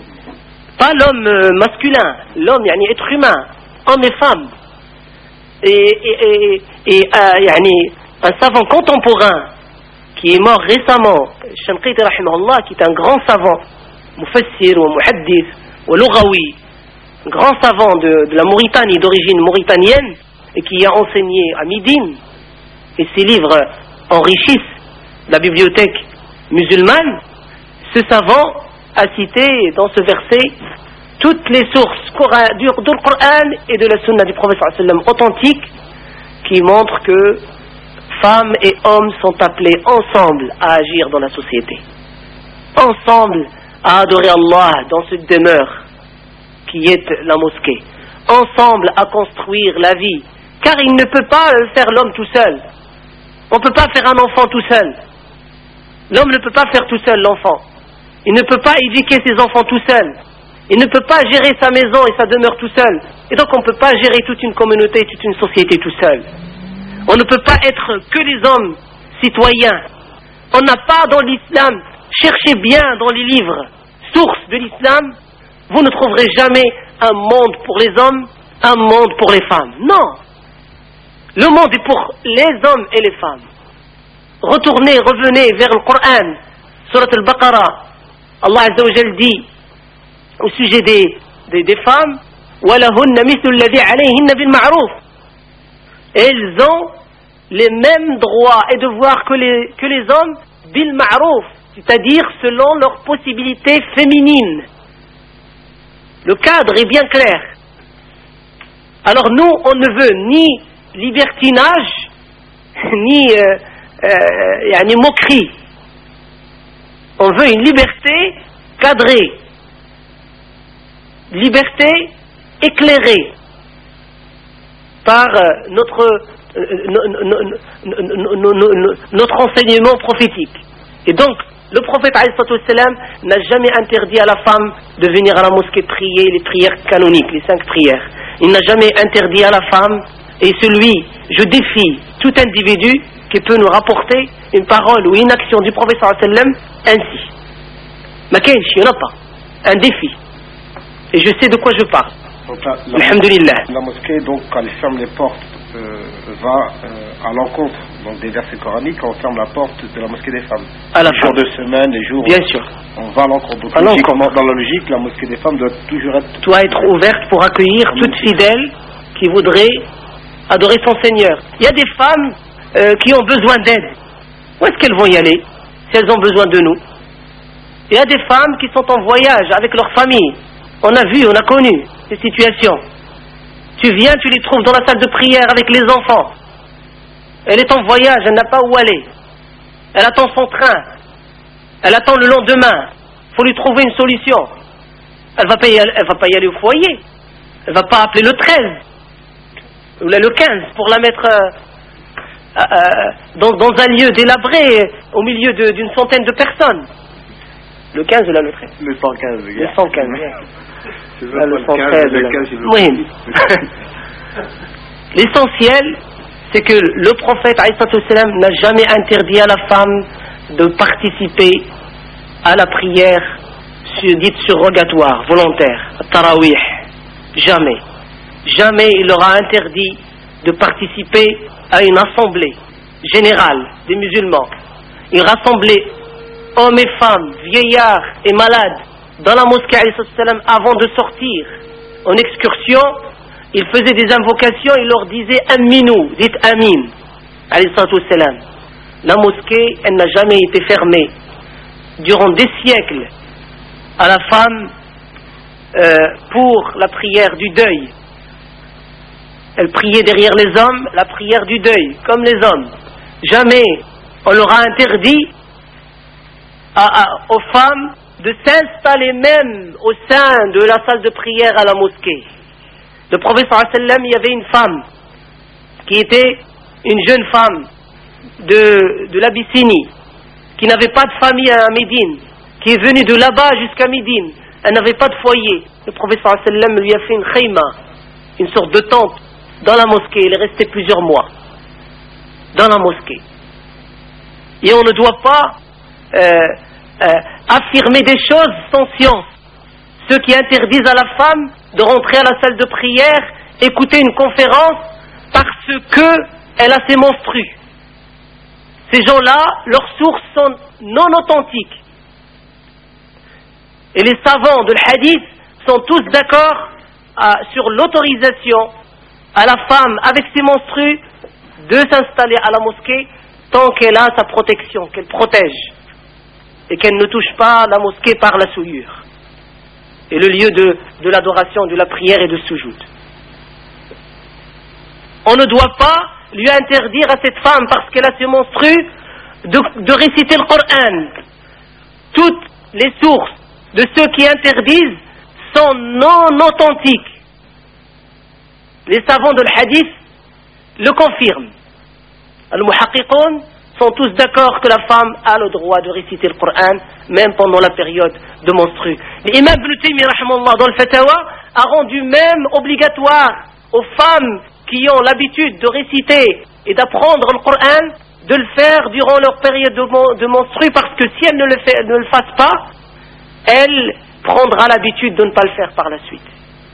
pas l'homme euh, masculin, l'homme, yani être humain, homme et femme. Et, et, et, et euh, yani, un savant contemporain qui est mort récemment, Shanqiti rahimahullah, qui est un grand savant, mufassir ou muhaddith ou lughawi, un grand savant de, de la Mauritanie, d'origine mauritanienne, et qui a enseigné à Médine, et ses livres enrichissent la bibliothèque musulmane. Ce savant a cité dans ce verset toutes les sources du, du Coran et de la Sunna du Prophète sallam authentiques qui montrent que femmes et hommes sont appelés ensemble à agir dans la société, ensemble à adorer Allah dans cette demeure qui est la mosquée, ensemble à construire la vie, car il ne peut pas faire l'homme tout seul. On ne peut pas faire un enfant tout seul. L'homme ne peut pas faire tout seul l'enfant. Il ne peut pas éduquer ses enfants tout seul. Il ne peut pas gérer sa maison et sa demeure tout seul. Et donc on ne peut pas gérer toute une communauté, toute une société tout seul. On ne peut pas être que les hommes citoyens. On n'a pas dans l'islam, cherchez bien dans les livres, sources de l'islam, vous ne trouverez jamais un monde pour les hommes, un monde pour les femmes. Non. Le monde est pour les hommes et les femmes. Retournez, revenez vers le Coran, Surat al-Baqarah. Allah Azza wa Jal dit au sujet des, des, des femmes, وَلَهُنَّ مِثْلُ الَّذِي عَلَيْهِنَّ بِالْمَعْرُوفِ. Elles ont les mêmes droits et devoirs que les, que les hommes, bil ma'rouf, c'est-à-dire selon leurs possibilités féminines. Le cadre est bien clair. Alors nous, on ne veut ni libertinage, ni euh, euh, yani moquerie. On veut une liberté cadrée, liberté éclairée par euh, notre, euh, no, no, no, no, no, no, notre enseignement prophétique. Et donc, le prophète alayhi salam n'a jamais interdit à la femme de venir à la mosquée prier les prières canoniques, les cinq prières. il n'a jamais interdit à la femme, et celui, je défie tout individu qui peut nous rapporter une parole ou une action du prophète sallallahu alayhi wa sallam ainsi. Ma kench, il n'y en a pas. Un défi. Et je sais de quoi je parle. Donc la, la, Alhamdulillah. La mosquée, donc, quand elle ferme les portes, euh, va euh, à l'encontre donc, des versets coraniques, quand on ferme la porte de la mosquée des femmes. À la les jours de semaine, les jours. Bien sûr. On va à l'encontre. Donc, à logiquement, dans la logique, la mosquée des femmes doit toujours être. Doit être ouverte pour accueillir toute fidèle qui voudrait adorer son Seigneur. Il y a des femmes euh, qui ont besoin d'aide. Où est-ce qu'elles vont y aller si elles ont besoin de nous? Il y a des femmes qui sont en voyage avec leur famille. On a vu, on a connu ces situations. Tu viens, tu les trouves dans la salle de prière avec les enfants. Elle est en voyage, elle n'a pas où aller. Elle attend son train. Elle attend le lendemain. Il faut lui trouver une solution. Elle va pas y aller, elle va pas y aller au foyer. Elle va pas appeler le treize ou le quinze pour la mettre euh, euh, dans, dans un lieu délabré au milieu de, d'une centaine de personnes. Le quinze ou là le treize? Le cent quinze. Le cent quinze, oui. Là, le cent treize. Le quinze, oui. L'essentiel, c'est que le prophète alayhi salam n'a jamais interdit à la femme de participer à la prière dite surrogatoire, volontaire, tarawih. Jamais. Jamais il leur a interdit de participer à une assemblée générale des musulmans. Il rassemblait hommes et femmes, vieillards et malades dans la mosquée alayhi salam avant de sortir en excursion. Il faisait des invocations, il leur disait Aminou, dites Amin, alayhi salam. La mosquée, elle n'a jamais été fermée. Durant des siècles, à la femme, euh, pour la prière du deuil. Elle priait derrière les hommes, la prière du deuil, comme les hommes. Jamais on leur a interdit à, à, aux femmes de s'installer même au sein de la salle de prière à la mosquée. Le prophète sallallahu alayhi wa sallam, il y avait une femme qui était une jeune femme de, de l'Abyssinie, qui n'avait pas de famille à Médine, qui est venue de là-bas jusqu'à Médine. Elle n'avait pas de foyer. Le prophète sallallahu alayhi wa sallam lui a fait une khayma, une sorte de tente dans la mosquée. Il est resté plusieurs mois dans la mosquée. Et on ne doit pas euh, euh, affirmer des choses sans science. Ceux qui interdisent à la femme de rentrer à la salle de prière, écouter une conférence parce qu'elle a ses menstrues. Ces gens-là, leurs sources sont non authentiques. Et les savants de l'hadith sont tous d'accord à, sur l'autorisation à la femme avec ses menstrues de s'installer à la mosquée tant qu'elle a sa protection, qu'elle protège et qu'elle ne touche pas la mosquée par la souillure et le lieu de, de l'adoration, de la prière et de soujoud. On ne doit pas lui interdire à cette femme, parce qu'elle a ses menstrues, de, de réciter le Coran. Toutes les sources de ceux qui interdisent sont non authentiques. Les savants de l'hadith le confirment. Al-Muhaqqiqun sont tous d'accord que la femme a le droit de réciter le Coran, même pendant la période de menstrues. L'imam Ibn Taymiyyah, rahimahullah, dans le Fatawa, a rendu même obligatoire aux femmes qui ont l'habitude de réciter et d'apprendre le Coran, de le faire durant leur période de, de menstrues, parce que si elles ne le, fait, ne le fassent pas, elle prendra l'habitude de ne pas le faire par la suite.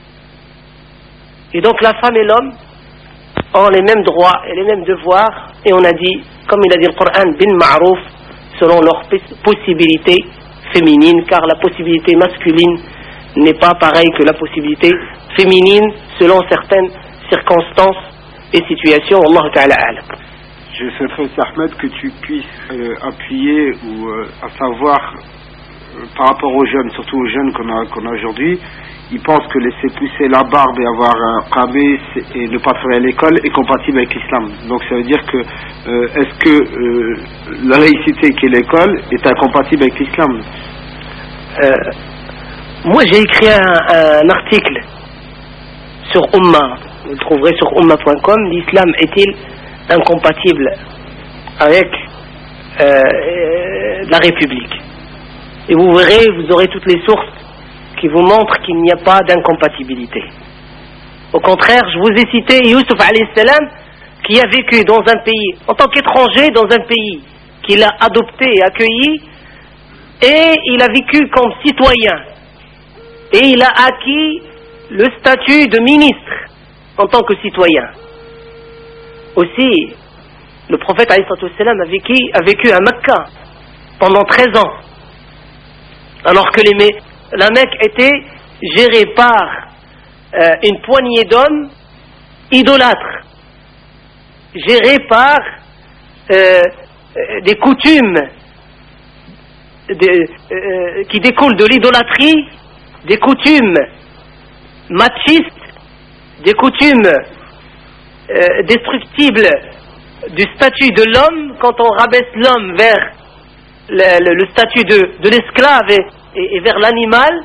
Et donc la femme et l'homme ont les mêmes droits et les mêmes devoirs, et on a dit, comme il a dit le Coran, bin ma'rouf, selon leurs possibilités féminines, car la possibilité masculine n'est pas pareille que la possibilité féminine selon certaines circonstances et situations. Allah ta'ala a'lam. Je souhaiterais aussi, Ahmed, que tu puisses euh, appuyer ou euh, à savoir euh, par rapport aux jeunes, surtout aux jeunes qu'on a, qu'on a aujourd'hui, ils pensent que laisser pousser la barbe et avoir un qabé et ne pas travailler à l'école est compatible avec l'islam. Donc ça veut dire que euh, est-ce que euh, la laïcité qui est l'école est incompatible avec l'islam? euh, Moi j'ai écrit un, un article sur Ummah, vous le trouverez sur ummah point com. L'islam est-il incompatible avec euh, la République? Et vous verrez, vous aurez toutes les sources qui vous montrent qu'il n'y a pas d'incompatibilité. Au contraire, je vous ai cité Youssouf alayhi salam, qui a vécu dans un pays, en tant qu'étranger dans un pays qu'il a adopté et accueilli, et il a vécu comme citoyen, et il a acquis le statut de ministre en tant que citoyen. Aussi, le prophète alayhi salam a vécu, a vécu à Mecca pendant treize ans, alors que les, la Mecque était gérée par euh, une poignée d'hommes idolâtres, gérés par euh, des coutumes de, euh, qui découlent de l'idolâtrie, des coutumes machistes, des coutumes euh, destructibles du statut de l'homme, quand on rabaisse l'homme vers le, le, le statut de, de l'esclave et, et, et vers l'animal,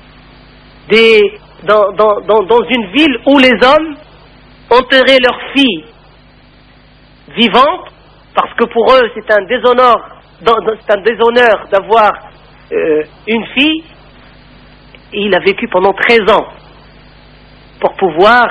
des, dans, dans, dans, dans une ville où les hommes enterraient leurs filles vivantes, parce que pour eux c'est un déshonneur, c'est un déshonneur d'avoir euh, une fille. Et il a vécu pendant treize ans pour pouvoir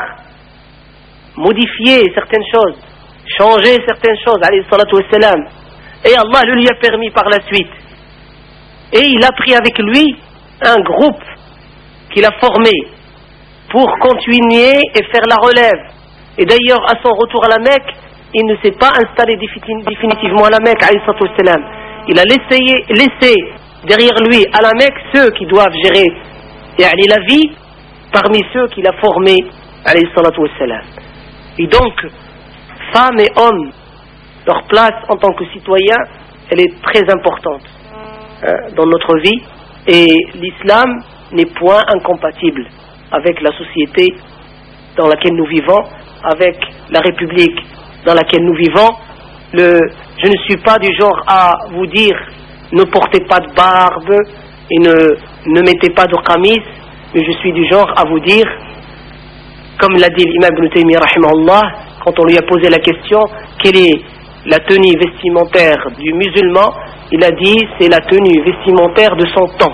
modifier certaines choses, changer certaines choses, alayhi salatu wassalam. Et Allah le lui a permis par la suite. Et il a pris avec lui un groupe qu'il a formé pour continuer et faire la relève. Et d'ailleurs, à son retour à la Mecque, il ne s'est pas installé définitivement à la Mecque, alayhi salatu wassalam. Il a laissé, laissé derrière lui à la Mecque ceux qui doivent gérer yani la vie, parmi ceux qu'il a formés, alayhi salatu wassalam. Et donc, femmes et hommes, leur place en tant que citoyens, elle est très importante hein, dans notre vie, et l'islam n'est point incompatible avec la société dans laquelle nous vivons, avec la République dans laquelle nous vivons. Le, je ne suis pas du genre à vous dire ne portez pas de barbe et ne, ne mettez pas de qamis, mais je suis du genre à vous dire, comme l'a dit l'imam Ibn Taymiyyah rahimahullah, quand on lui a posé la question quelle est la tenue vestimentaire du musulman, il a dit c'est la tenue vestimentaire de son temps,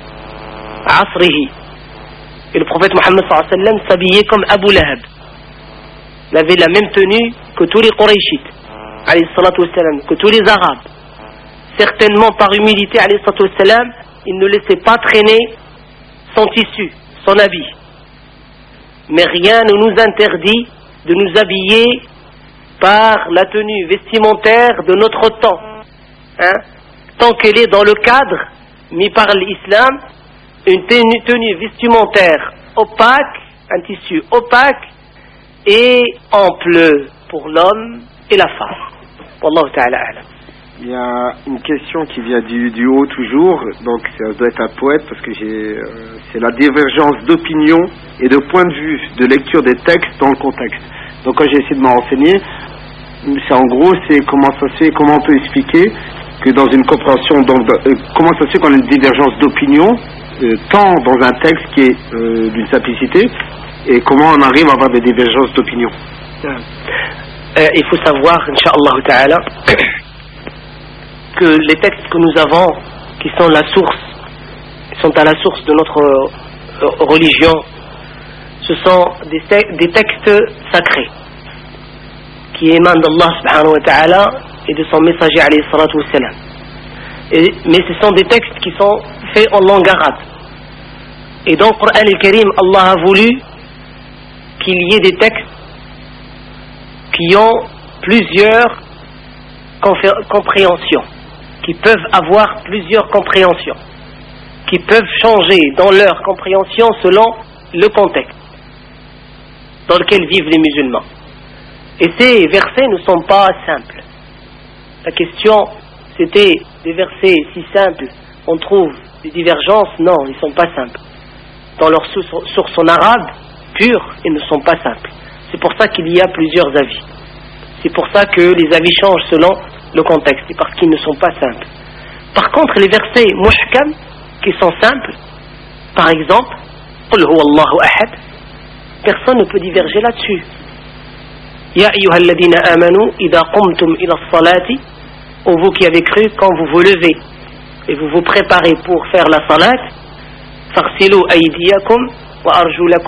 asrihi. Et le prophète Mohammed sallallahu alayhi wa sallam s'habillait comme Abu Lahab. Il avait la même tenue que tous les Qurayshites, alayhi salatu wassalam, que tous les Arabes. Certainement par humilité, alayhi salatu wassalam, il ne laissait pas traîner son tissu, son habit. Mais rien ne nous interdit de nous habiller par la tenue vestimentaire de notre temps, hein, tant qu'elle est dans le cadre mis par l'islam, une tenue, tenue vestimentaire opaque, un tissu opaque et ample pour l'homme et la femme. Wallahu ta'ala a'lam. Il y a une question qui vient du, du haut toujours, donc ça doit être un poète parce que j'ai, euh, c'est la divergence d'opinion et de point de vue, de lecture des textes dans le contexte. Donc quand j'ai essayé de m'en renseigner, c'est en gros c'est comment ça se fait, comment on peut expliquer que dans une compréhension, donc, euh, comment ça se fait qu'on a une divergence d'opinion, euh, tant dans un texte qui est euh, d'une simplicité, et comment on arrive à avoir des divergences d'opinion. Euh, il faut savoir, Inch'Allah ta'ala, que les textes que nous avons, qui sont la source, sont à la source de notre euh, religion, ce sont des, des textes sacrés qui émanent d'Allah subhanahu wa ta'ala et de son messager alayhi salatu wa salam. Et, mais ce sont des textes qui sont faits en langue arabe. Et dans le Coran al-Karim, Allah a voulu qu'il y ait des textes qui ont plusieurs compréhensions, qui peuvent avoir plusieurs compréhensions, qui peuvent changer dans leur compréhension selon le contexte dans lequel vivent les musulmans. Et ces versets ne sont pas simples. La question, c'était des versets si simples, on trouve des divergences? Non, ils ne sont pas simples. Dans leur source en arabe pure, ils ne sont pas simples. C'est pour ça qu'il y a plusieurs avis. C'est pour ça que les avis changent selon le contexte, et parce qu'ils ne sont pas simples. Par contre, les versets muhkam, qui sont simples, par exemple, Qul huwa Allahu ahad, personne ne peut diverger là-dessus. Ya ayyuhalladhina amanu idha qumtum ila as-salati, ou vous qui avez cru, quand vous vous levez et vous vous préparez pour faire la salat, farsilu aydiyakum wa arjulakum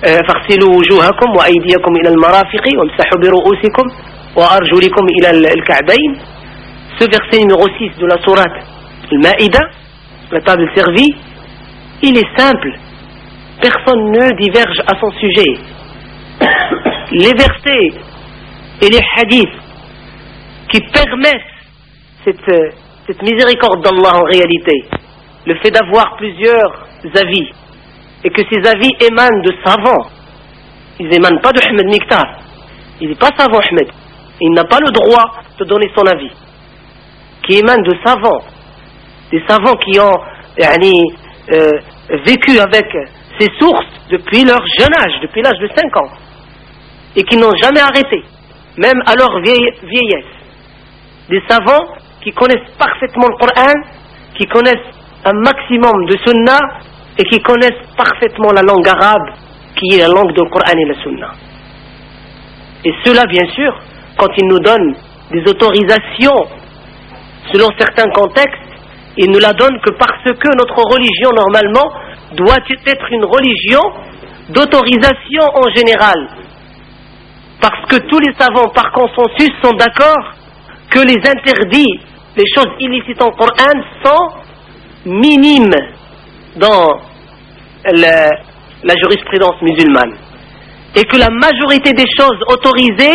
فاغسلوا وجوهكم وأيديكم إلى المرافق وامسحوا برؤوسكم وأرجلكم إلى الكعبين. Ce verset numéro six de la sourate Al-Maïda, la table servie, il est simple. Personne ne diverge à son sujet. Les versets et les hadiths qui permettent cette, cette miséricorde d'Allah en réalité, le fait d'avoir plusieurs avis, et que ces avis émanent de savants. Ils n'émanent pas de Ahmed Miktar. Il n'est pas savant Ahmed. Il n'a pas le droit de donner son avis. Qui émanent de savants. Des savants qui ont yani, euh, vécu avec ces sources depuis leur jeune âge, depuis l'âge de cinq ans. Et qui n'ont jamais arrêté, même à leur vieillesse. Des savants qui connaissent parfaitement le Coran, qui connaissent un maximum de Sunna, et qui connaissent parfaitement la langue arabe, qui est la langue du Coran et la Sunna. Et cela, bien sûr, quand ils nous donnent des autorisations, selon certains contextes, ils ne la donnent que parce que notre religion, normalement, doit être une religion d'autorisation en général. Parce que tous les savants, par consensus, sont d'accord que les interdits, les choses illicites en Coran, sont minimes dans la, la jurisprudence musulmane, et que la majorité des choses autorisées,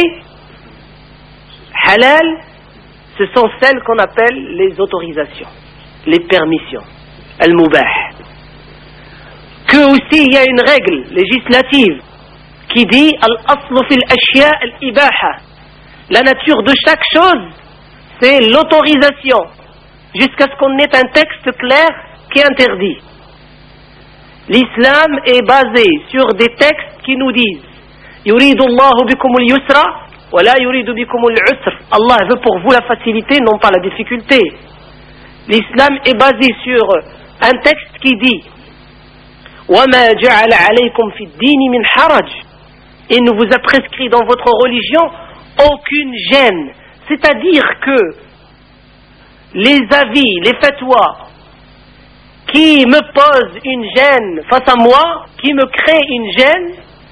halal, ce sont celles qu'on appelle les autorisations, les permissions, al-mubah. Que aussi il y a une règle législative qui dit al-aslu fil ashya al-ibaha. La nature de chaque chose, c'est l'autorisation, jusqu'à ce qu'on ait un texte clair qui interdit. L'islam est basé sur des textes qui nous disent Yuridu Allahu bikumul yusra wa la yuridu bikumul usr. Allah veut pour vous la facilité, non pas la difficulté. L'islam est basé sur un texte qui dit Wa ma ja'ala alaykum fi ad-din min haraj. Il ne vous a prescrit dans votre religion aucune gêne. C'est-à-dire que les avis, les fatwas qui me posent une gêne face à moi, qui me créent une gêne,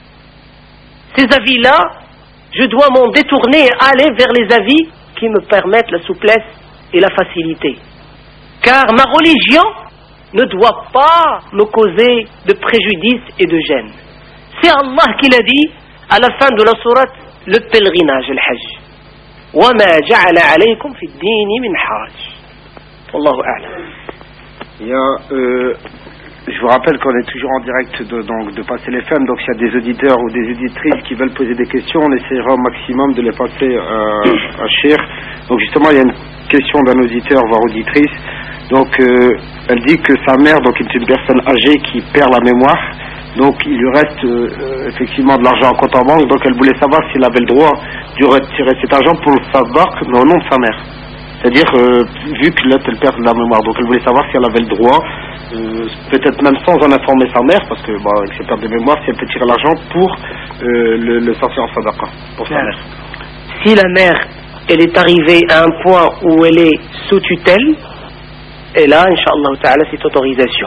ces avis-là, je dois m'en détourner et aller vers les avis qui me permettent la souplesse et la facilité. Car ma religion ne doit pas me causer de préjudice et de gêne. C'est Allah qui l'a dit à la fin de la sourate, le pèlerinage, le hajj. وَمَا جَعَلَ عَلَيْكُمْ فِي الدِّينِ مِنْ حَرَجٍ. Wallahu a'lam. Il y a, euh, je vous rappelle qu'on est toujours en direct de, donc, de Passer les F M, donc s'il y a des auditeurs ou des éditrices qui veulent poser des questions, on essaiera au maximum de les passer euh, à Cher. Donc justement, il y a une question d'un auditeur, voire auditrice. Donc euh, elle dit que sa mère donc, est une personne âgée qui perd la mémoire. Donc il lui reste euh, effectivement de l'argent en compte en banque. Donc elle voulait savoir s'il avait le droit de retirer cet argent pour le faire banque, mais au nom de sa mère. C'est-à-dire, euh, vu que là, elle perd la mémoire, donc elle voulait savoir si elle avait le droit, euh, peut-être même sans en informer sa mère, parce que bon, avec ses pertes de mémoire, si elle peut tirer l'argent pour euh, le, le sortir en sadaqa, pour sa mère. Si la mère, elle est arrivée à un point où elle est sous tutelle, et là, Inch'Allah ta'ala, c'est autorisation.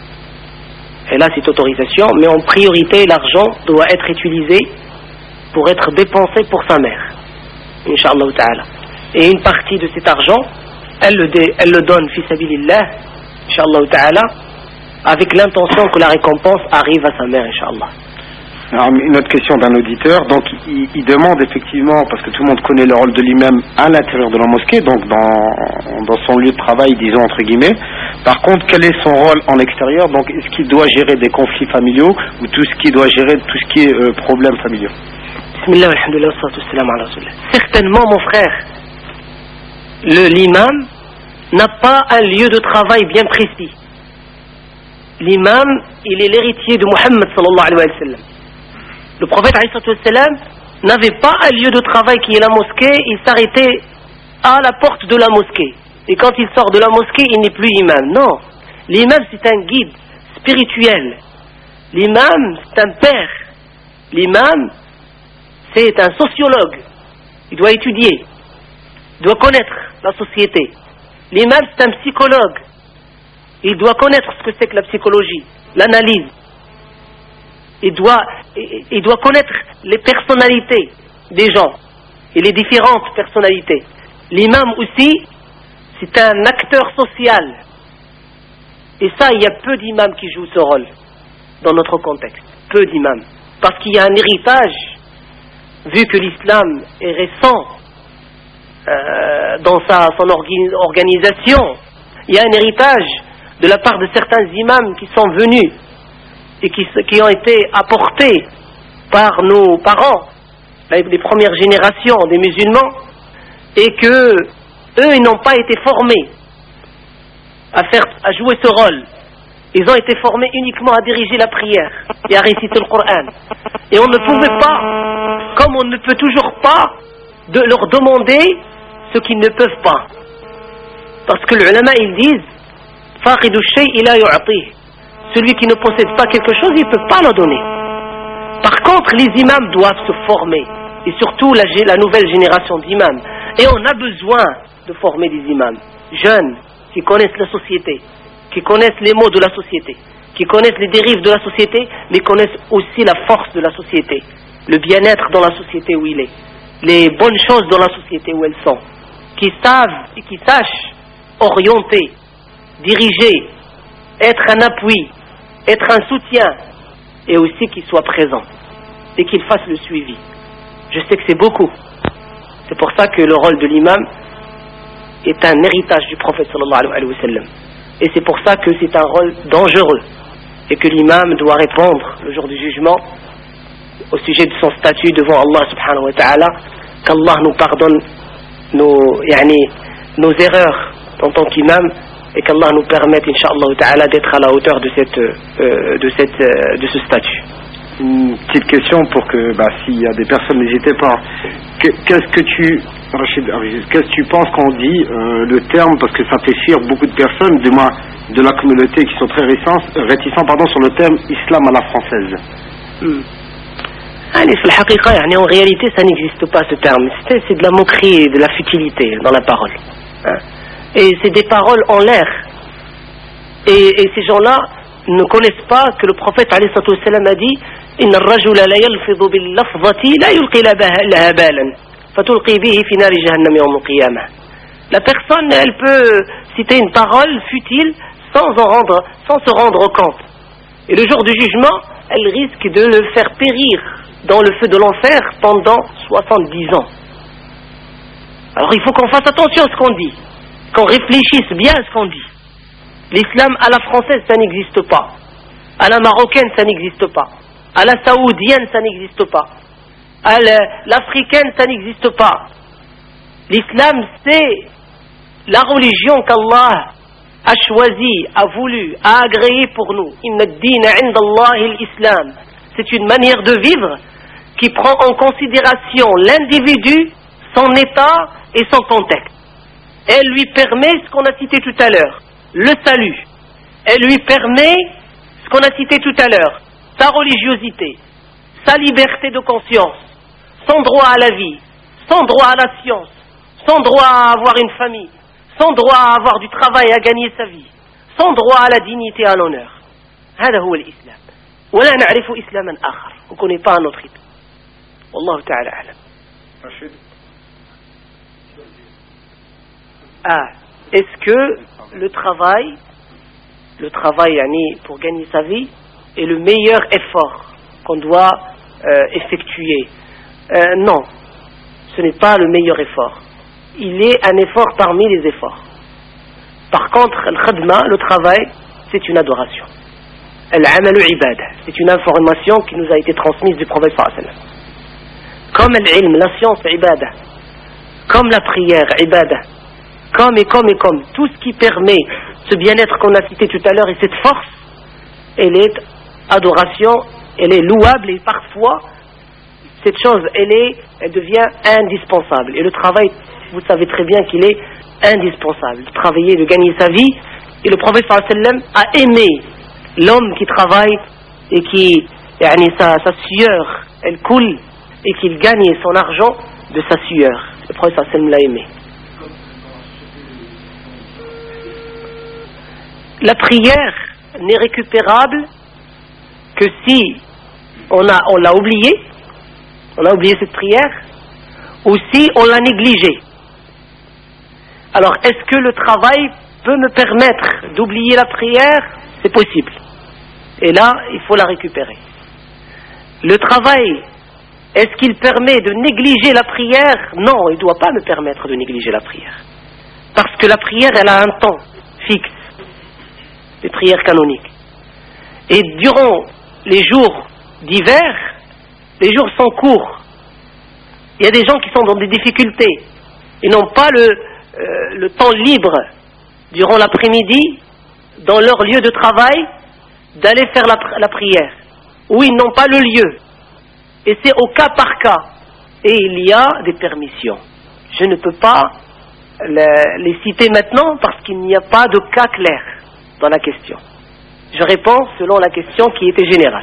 Et là, c'est autorisation, mais en priorité, l'argent doit être utilisé pour être dépensé pour sa mère. Inch'Allah ta'ala. Et une partie de cet argent, elle le, dé, elle le donne fi sabilillah, Inch'Allah ta'ala, avec l'intention que la récompense arrive à sa mère, Inch'Allah. Alors, une autre question d'un auditeur. Donc, il, il demande effectivement, parce que tout le monde connaît le rôle de l'imam à l'intérieur de la mosquée, donc dans, dans son lieu de travail, disons entre guillemets. Par contre, quel est son rôle en extérieur? Donc, est-ce qu'il doit gérer des conflits familiaux ou tout ce qui doit gérer tout ce qui est euh, problèmes familiaux? Bismillah, alhamdulillah, wassalam ala rasulillah. Certainement, mon frère, le l'imam n'a pas un lieu de travail bien précis. L'imam, il est l'héritier de Muhammad sallallahu alayhi wa sallam. Le prophète alayhi wa sallam n'avait pas un lieu de travail qui est la mosquée, il s'arrêtait à la porte de la mosquée. Et quand il sort de la mosquée, il n'est plus imam. Non, l'imam c'est un guide spirituel. L'imam c'est un père. L'imam c'est un sociologue. Il doit étudier, il doit connaître la société. L'imam c'est un psychologue. Il doit connaître ce que c'est que la psychologie, l'analyse. Il doit il doit connaître les personnalités des gens et les différentes personnalités. L'imam aussi, c'est un acteur social. Et ça, il y a peu d'imams qui jouent ce rôle dans notre contexte. Peu d'imams. Parce qu'il y a un héritage, vu que l'islam est récent euh, dans sa, son orgi- organisation, il y a un héritage de la part de certains imams qui sont venus et qui, qui ont été apportés par nos parents, les premières générations des musulmans, et que eux, ils n'ont pas été formés à, faire, à jouer ce rôle. Ils ont été formés uniquement à diriger la prière et à réciter le Coran. Et on ne pouvait pas, comme on ne peut toujours pas, de leur demander ce qu'ils ne peuvent pas. Parce que les ulama, ils disent faqidu shay'i la yu'tih. Celui qui ne possède pas quelque chose, il ne peut pas le donner. Par contre, les imams doivent se former, et surtout la, la nouvelle génération d'imams. Et on a besoin de former des imams jeunes qui connaissent la société, qui connaissent les maux de la société, qui connaissent les dérives de la société, mais connaissent aussi la force de la société, le bien-être dans la société où il est, les bonnes choses dans la société où elles sont, qui savent et qui sachent orienter, diriger, être un appui, être un soutien, et aussi qu'ils soient présents et qu'ils fassent le suivi. Je sais que c'est beaucoup. C'est pour ça que le rôle de l'imam est un héritage du prophète sallallahu alayhi wa sallam. Et c'est pour ça que c'est un rôle dangereux et que l'imam doit répondre le jour du jugement au sujet de son statut devant Allah subhanahu wa ta'ala, qu'Allah nous pardonne nos, yani, nos erreurs en tant qu'imam, et qu'Allah nous permette, incha'Allah ta'ala, d'être à la hauteur de, cette, euh, de, cette, euh, de ce statut. Une petite question pour que, bah, s'il y a des personnes, n'hésitez pas. Qu'est-ce que tu, Rachid, qu'est-ce que tu penses quand on dit euh, le terme, parce que ça fait fuir beaucoup de personnes, du moins de la communauté, qui sont très réticents, réticents pardon, sur le terme islam à la française. Hmm. En réalité, ça n'existe pas ce terme. C'est, c'est de la moquerie et de la futilité dans la parole. Hein? Et c'est des paroles en l'air. Et, et ces gens-là ne connaissent pas que le prophète alayhi salatu wassalam a dit Inna ar-rajula la yalfidhu bil lafzati la yulqi laha balan fatulqi bihi fi nari jahannam yawm al-qiyamah. La personne, elle peut citer une parole futile sans en rendre, sans se rendre compte. Et le jour du jugement, elle risque de le faire périr dans le feu de l'enfer pendant soixante-dix ans. Alors il faut qu'on fasse attention à ce qu'on dit, qu'on réfléchisse bien à ce qu'on dit. L'islam à la française, ça n'existe pas. À la marocaine, ça n'existe pas. À la saoudienne, ça n'existe pas. À l'africaine, ça n'existe pas. L'islam, c'est la religion qu'Allah a choisie, a voulu, a agréée pour nous. Inna ad-dina 'inda Allahi al-islam. C'est une manière de vivre qui prend en considération l'individu, son état et son contexte. Elle lui permet ce qu'on a cité tout à l'heure, le salut. Elle lui permet ce qu'on a cité tout à l'heure, sa religiosité, sa liberté de conscience, son droit à la vie, son droit à la science, son droit à avoir une famille, son droit à avoir du travail, à gagner sa vie, son droit à la dignité et à l'honneur. هذا هو الإسلام. ولا نعرف إسلاما آخر. On ne connaît pas un autre islam. والله تعالى أعلم. Ah, est-ce que le travail, le travail yani, pour gagner sa vie, est le meilleur effort qu'on doit euh, effectuer? euh, Non, ce n'est pas le meilleur effort. Il est un effort parmi les efforts. Par contre, le khadma, le travail, c'est une adoration. Al-amalu ibada, c'est une information qui nous a été transmise du prophète sallallahu alayhi wa sallam. Comme l'ilm, la science, ibada. Comme la prière, ibada. Comme et comme et comme. Tout ce qui permet ce bien-être qu'on a cité tout à l'heure et cette force, elle est adoration, elle est louable et parfois, cette chose, elle, est, elle devient indispensable. Et le travail, vous savez très bien qu'il est indispensable. De travailler, de gagner sa vie. Et le prophète sallallahu alayhi wa sallam a aimé l'homme qui travaille et qui, yani, sa, sa sueur, elle coule et qu'il gagne son argent de sa sueur. Le prophète sallallahu alayhi wa sallam l'a aimé. La prière n'est récupérable que si on a, on l'a oublié, on a oublié cette prière, ou si on l'a négligée. Alors, est-ce que le travail peut me permettre d'oublier la prière? C'est possible. Et là, il faut la récupérer. Le travail, est-ce qu'il permet de négliger la prière? Non, il ne doit pas me permettre de négliger la prière. Parce que la prière, elle a un temps fixe, les prières canoniques. Et durant les jours d'hiver, les jours sont courts. Il y a des gens qui sont dans des difficultés. Ils n'ont pas le, euh, le temps libre durant l'après-midi, dans leur lieu de travail, d'aller faire la, la prière. Ou ils n'ont pas le lieu. Et c'est au cas par cas. Et il y a des permissions. Je ne peux pas les, les citer maintenant parce qu'il n'y a pas de cas clair dans la question. Je réponds selon la question qui était générale.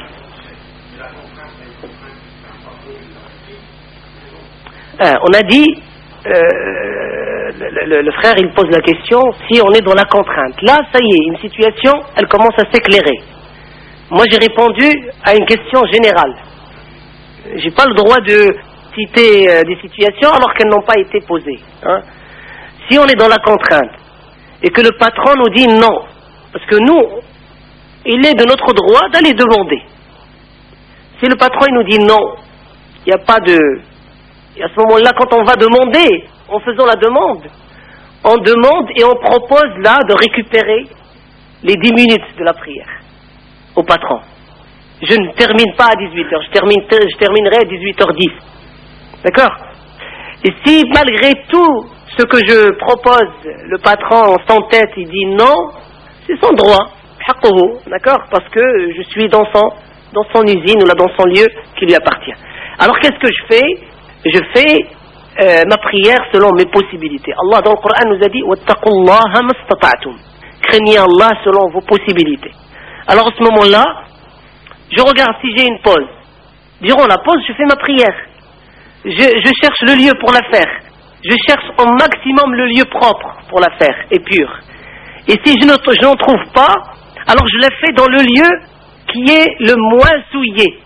Euh, on a dit, euh, le, le, le frère il pose la question, si on est dans la contrainte. Là, ça y est, une situation, elle commence à s'éclairer. Moi, j'ai répondu à une question générale. J'ai pas le droit de citer euh, des situations alors qu'elles n'ont pas été posées. Hein. Si on est dans la contrainte et que le patron nous dit non, parce que nous, il est de notre droit d'aller demander. Si le patron il nous dit non, il n'y a pas de... Et à ce moment-là, quand on va demander, en faisant la demande, on demande et on propose là de récupérer les dix minutes de la prière au patron. Je ne termine pas à dix-huit heures, je, termine, je terminerai à dix-huit heures dix. D'accord? Et si malgré tout ce que je propose, le patron en son tête, il dit non, c'est son droit, d'accord? Parce que je suis dans son, dans son usine ou là dans son lieu qui lui appartient. Alors qu'est-ce que je fais? Je fais euh, ma prière selon mes possibilités. Allah dans le Coran nous a dit wattaqullaha mastata'tum. Craignez Allah selon vos possibilités. Alors à ce moment-là, je regarde si j'ai une pause. Durant la pause, je fais ma prière. Je, je cherche le lieu pour la faire. Je cherche au maximum le lieu propre pour la faire et pur. Et si je, ne, je n'en trouve pas, alors je la fais dans le lieu qui est le moins souillé.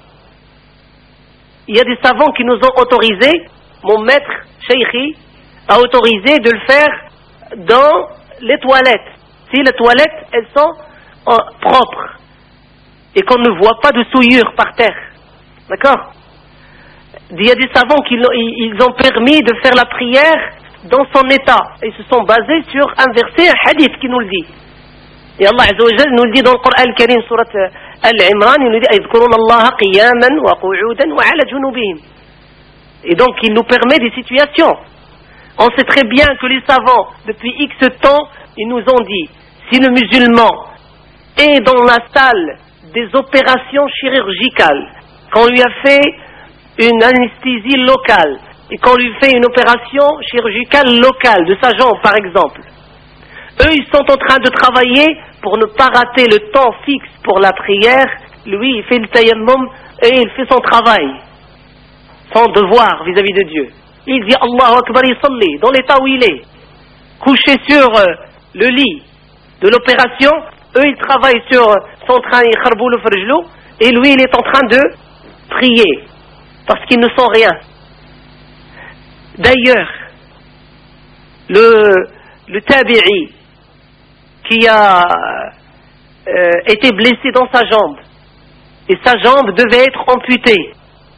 Il y a des savants qui nous ont autorisé, mon maître, Cheikhi, a autorisé de le faire dans les toilettes. Si les toilettes, elles sont euh, propres et qu'on ne voit pas de souillure par terre. D'accord? Il y a des savants qui ils ont permis de faire la prière dans son état. Ils se sont basés sur un verset, un hadith qui nous le dit. Et Allah Azza wa Jalla nous le dit dans le Coran al-Karim, surat Al-Imran, il nous dit اذكرون الله قياما وقعودا وعلى جنوبهم. Et donc il nous permet des situations. On sait très bien que les savants, depuis X temps, ils nous ont dit, si le musulman est dans la salle des opérations chirurgicales, qu'on lui a fait une anesthésie locale et qu'on lui fait une opération chirurgicale locale de sa jambe par exemple, eux ils sont en train de travailler pour ne pas rater le temps fixe pour la prière. Lui il fait le tayammum et il fait son travail, son devoir vis-à-vis de Dieu. Il dit Allahu Akbar, il salli dans l'état où il est, couché sur euh, le lit de l'opération. Eux ils travaillent sur son train et lui il est en train de prier parce qu'ils ne sont rien. D'ailleurs, le, le tabi'i qui a euh, été blessé dans sa jambe, et sa jambe devait être amputée,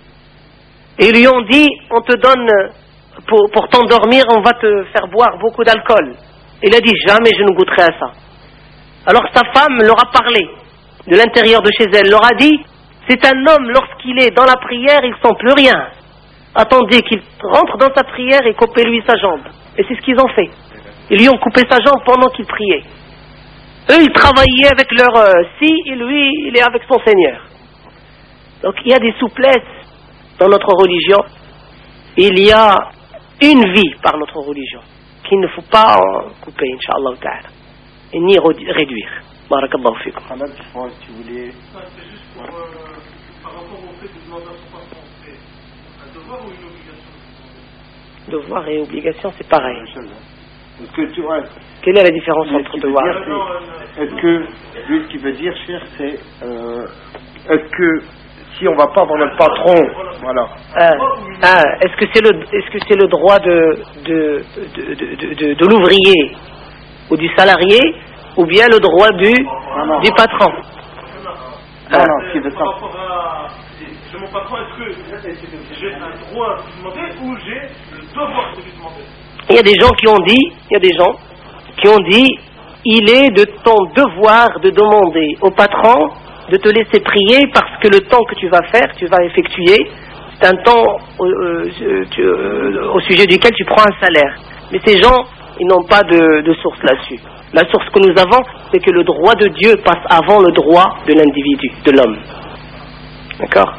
et ils lui ont dit, on te donne, pour, pour t'endormir, on va te faire boire beaucoup d'alcool. Il a dit, jamais je ne goûterai à ça. Alors sa femme leur a parlé, de l'intérieur de chez elle, leur a dit, c'est un homme, lorsqu'il est dans la prière, il ne sent plus rien. Attendez qu'il rentre dans sa prière et coupez-lui sa jambe. Et c'est ce qu'ils ont fait. Ils lui ont coupé sa jambe pendant qu'il priait. Eux, ils travaillaient avec leur euh, scie, et lui, il est avec son Seigneur. Donc il y a des souplesses dans notre religion. Il y a une vie par notre religion qu'il ne faut pas en couper, Inch'Allah ta'ala, et ni réduire. Barakallahu fikum. Alors, si vous voulez... C'est juste pour, euh, par rapport au fait de demander à son patron, c'est un devoir ou une obligation? Devoir et obligation, c'est pareil. Parce que tu vois... Quelle est la différence entre devoir et obligation? Est-ce que, lui, ce qu'il veut dire, cher, c'est... Euh, est-ce que si on ne va pas voir notre patron, voilà. Ah, ah, est-ce que c'est le, est-ce que c'est le droit de, de, de, de, de, de l'ouvrier ou du salarié, ou bien le droit du, non, non. du patron? Non, non, ce qui veut Par rapport à chez mon patron, est-ce que j'ai un droit de lui demander ou j'ai le devoir de lui demander? Il y a des gens qui ont dit, il y a des gens qui ont dit, il est de ton devoir de demander au patron de te laisser prier parce que le temps que tu vas faire, tu vas effectuer, c'est un temps euh, tu, euh, au sujet duquel tu prends un salaire. Mais ces gens, ils n'ont pas de, de source là-dessus. La source que nous avons, c'est que le droit de Dieu passe avant le droit de l'individu, de l'homme. D'accord?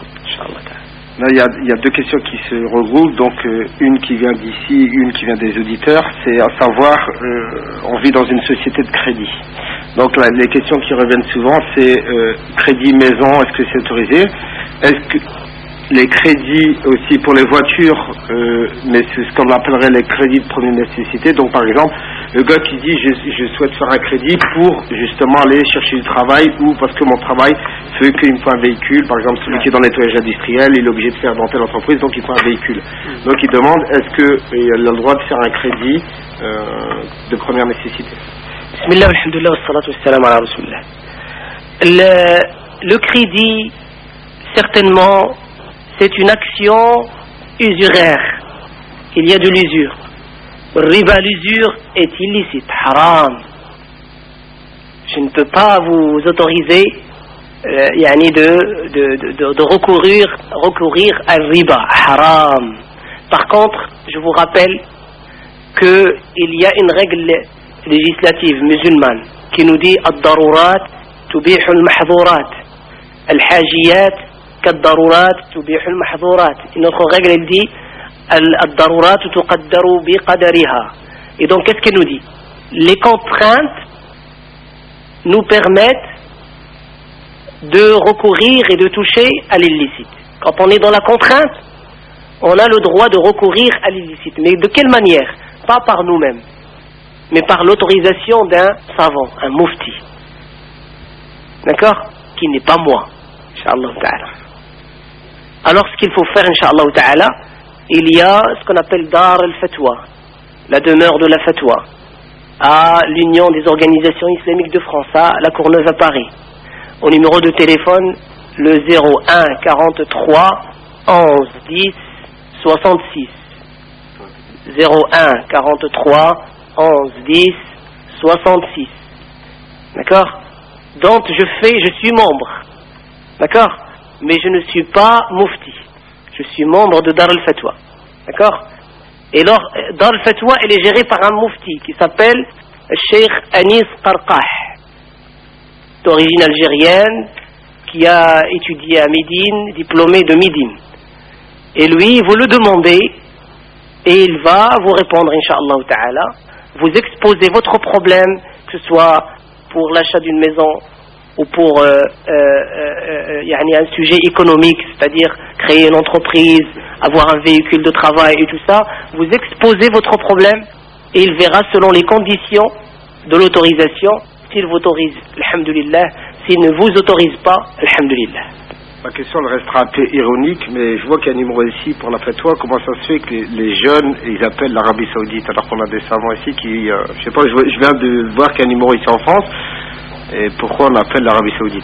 Là, il y a, il y a deux questions qui se regroupent, donc euh, une qui vient d'ici, une qui vient des auditeurs, c'est à savoir, euh, on vit dans une société de crédit. Donc là, les questions qui reviennent souvent, c'est euh, crédit maison, est-ce que c'est autorisé? Est-ce que les crédits aussi pour les voitures, euh, mais c'est ce qu'on appellerait les crédits de première nécessité. Donc par exemple, le gars qui dit je, je souhaite faire un crédit pour justement aller chercher du travail ou parce que mon travail fait qu'il me faut un véhicule. Par exemple, celui qui est dans le nettoyage industriel, il est obligé de faire dans telle entreprise, donc il faut un véhicule. Donc il demande est-ce qu'il a le droit de faire un crédit euh, de première nécessité. Bismillah, alhamdulillah, wassalatu wassalam ala rasulillah. Le, le crédit, certainement, c'est une action usuraire. Il y a de l'usure. Riba, l'usure est illicite, haram. Je ne peux pas vous autoriser euh, yani de, de, de, de recourir, recourir à riba, haram. Par contre, je vous rappelle qu'il y a une règle législative musulmane qui nous dit ad-darurat tubihu al-mahdhurat, al-hajiyat kad-darurat tubihu al-mahdhurat. Une autre règle, elle dit ad-darurat tuqaddaru bi qadariha. Et donc qu'est-ce qu'elle nous dit? Les contraintes nous permettent de recourir et de toucher à l'illicite. Quand on est dans la contrainte, on a le droit de recourir à l'illicite. Mais de quelle manière? Pas par nous-mêmes, mais par l'autorisation d'un savant, un mufti. D'accord? Qui n'est pas moi, Inch'Allah ta'ala. Alors ce qu'il faut faire, Inch'Allah ta'ala, il y a ce qu'on appelle Dar al-Fatwa, la demeure de la Fatwa, à l'Union des organisations islamiques de France, à la Courneuve à Paris. Au numéro de téléphone, le zéro un quarante-trois onze dix soixante-six. zéro un quarante-trois onze dix soixante-six. D'accord? Donc je fais, je suis membre. D'accord? Mais je ne suis pas mufti. Je suis membre de Dar al-Fatwa. D'accord? Et alors, Dar al-Fatwa, elle est gérée par un mufti qui s'appelle Cheikh Anis Qarqah, d'origine algérienne, qui a étudié à Médine, diplômé de Médine. Et lui, vous le demandez, et il va vous répondre, Inch'Allah ta'ala, vous exposer votre problème, que ce soit pour l'achat d'une maison, ou pour euh, euh, euh, euh, un sujet économique, c'est-à-dire créer une entreprise, avoir un véhicule de travail et tout ça, vous exposez votre problème et il verra selon les conditions de l'autorisation, s'il vous autorise, alhamdulillah, s'il ne vous autorise pas, alhamdulillah. Ma question elle restera un peu ironique, mais je vois qu'il y a un numéro ici pour la fatwa. Comment ça se fait que les, les jeunes, ils appellent l'Arabie Saoudite alors qu'on a des savants ici qui, euh, je sais pas, je, je viens de voir qu'il y a un numéro ici en France. Et pourquoi on appelle l'Arabie Saoudite?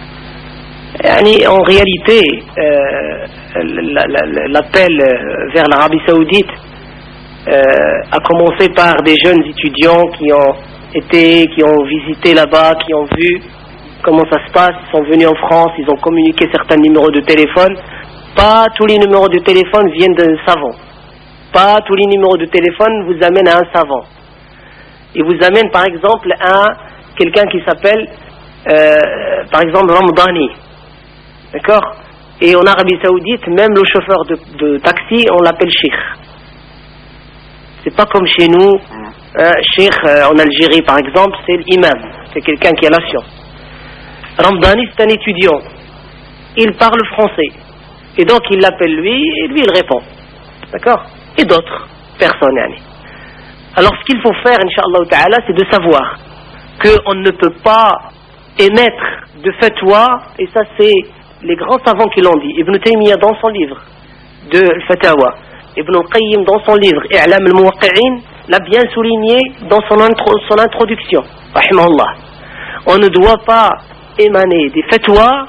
En réalité, euh, l'appel vers l'Arabie Saoudite euh, a commencé par des jeunes étudiants qui ont été, qui ont visité là-bas, qui ont vu comment ça se passe. Ils sont venus en France, ils ont communiqué certains numéros de téléphone. Pas tous les numéros de téléphone viennent d'un savant. Pas tous les numéros de téléphone vous amènent à un savant. Ils vous amènent par exemple à quelqu'un qui s'appelle, euh, par exemple, Ramdani. D'accord? Et en Arabie Saoudite, même le chauffeur de, de taxi, on l'appelle Cheikh. C'est pas comme chez nous, hein, Cheikh euh, en Algérie, par exemple, c'est l'imam. C'est quelqu'un qui a la science. Ramdani, c'est un étudiant. Il parle français. Et donc, il l'appelle lui, et lui, il répond. D'accord? Et d'autres personnes, yani. Alors, ce qu'il faut faire, Inch'Allah ta'ala, c'est de savoir qu'on ne peut pas émettre de fatwa, et ça c'est les grands savants qui l'ont dit. Ibn Taymiyyah dans son livre de Al-Fatawa, Ibn al-Qayyim dans son livre I'lam al-Muwaqqi'in l'a bien souligné dans son, intro, son introduction. Rahimahullah. On ne doit pas émaner des fatwas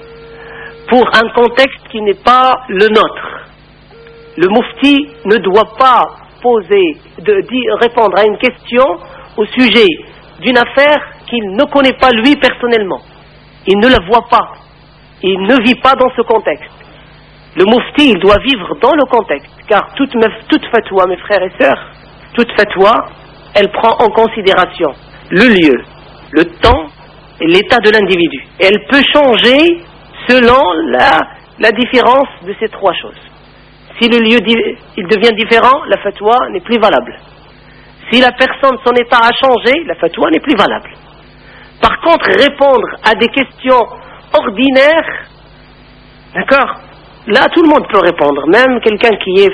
pour un contexte qui n'est pas le nôtre. Le mufti ne doit pas poser, de, de répondre à une question au sujet d'une affaire qu'il ne connaît pas lui personnellement. Il ne la voit pas. Il ne vit pas dans ce contexte. Le mufti, il doit vivre dans le contexte, car toute, toute fatwa, mes frères et sœurs, toute fatwa, elle prend en considération le lieu, le temps et l'état de l'individu. Et elle peut changer selon la, la différence de ces trois choses. Si le lieu il devient différent, la fatwa n'est plus valable. Si la personne, son état a changé, la fatwa n'est plus valable. Par contre, répondre à des questions ordinaires, d'accord, là tout le monde peut répondre. Même quelqu'un qui est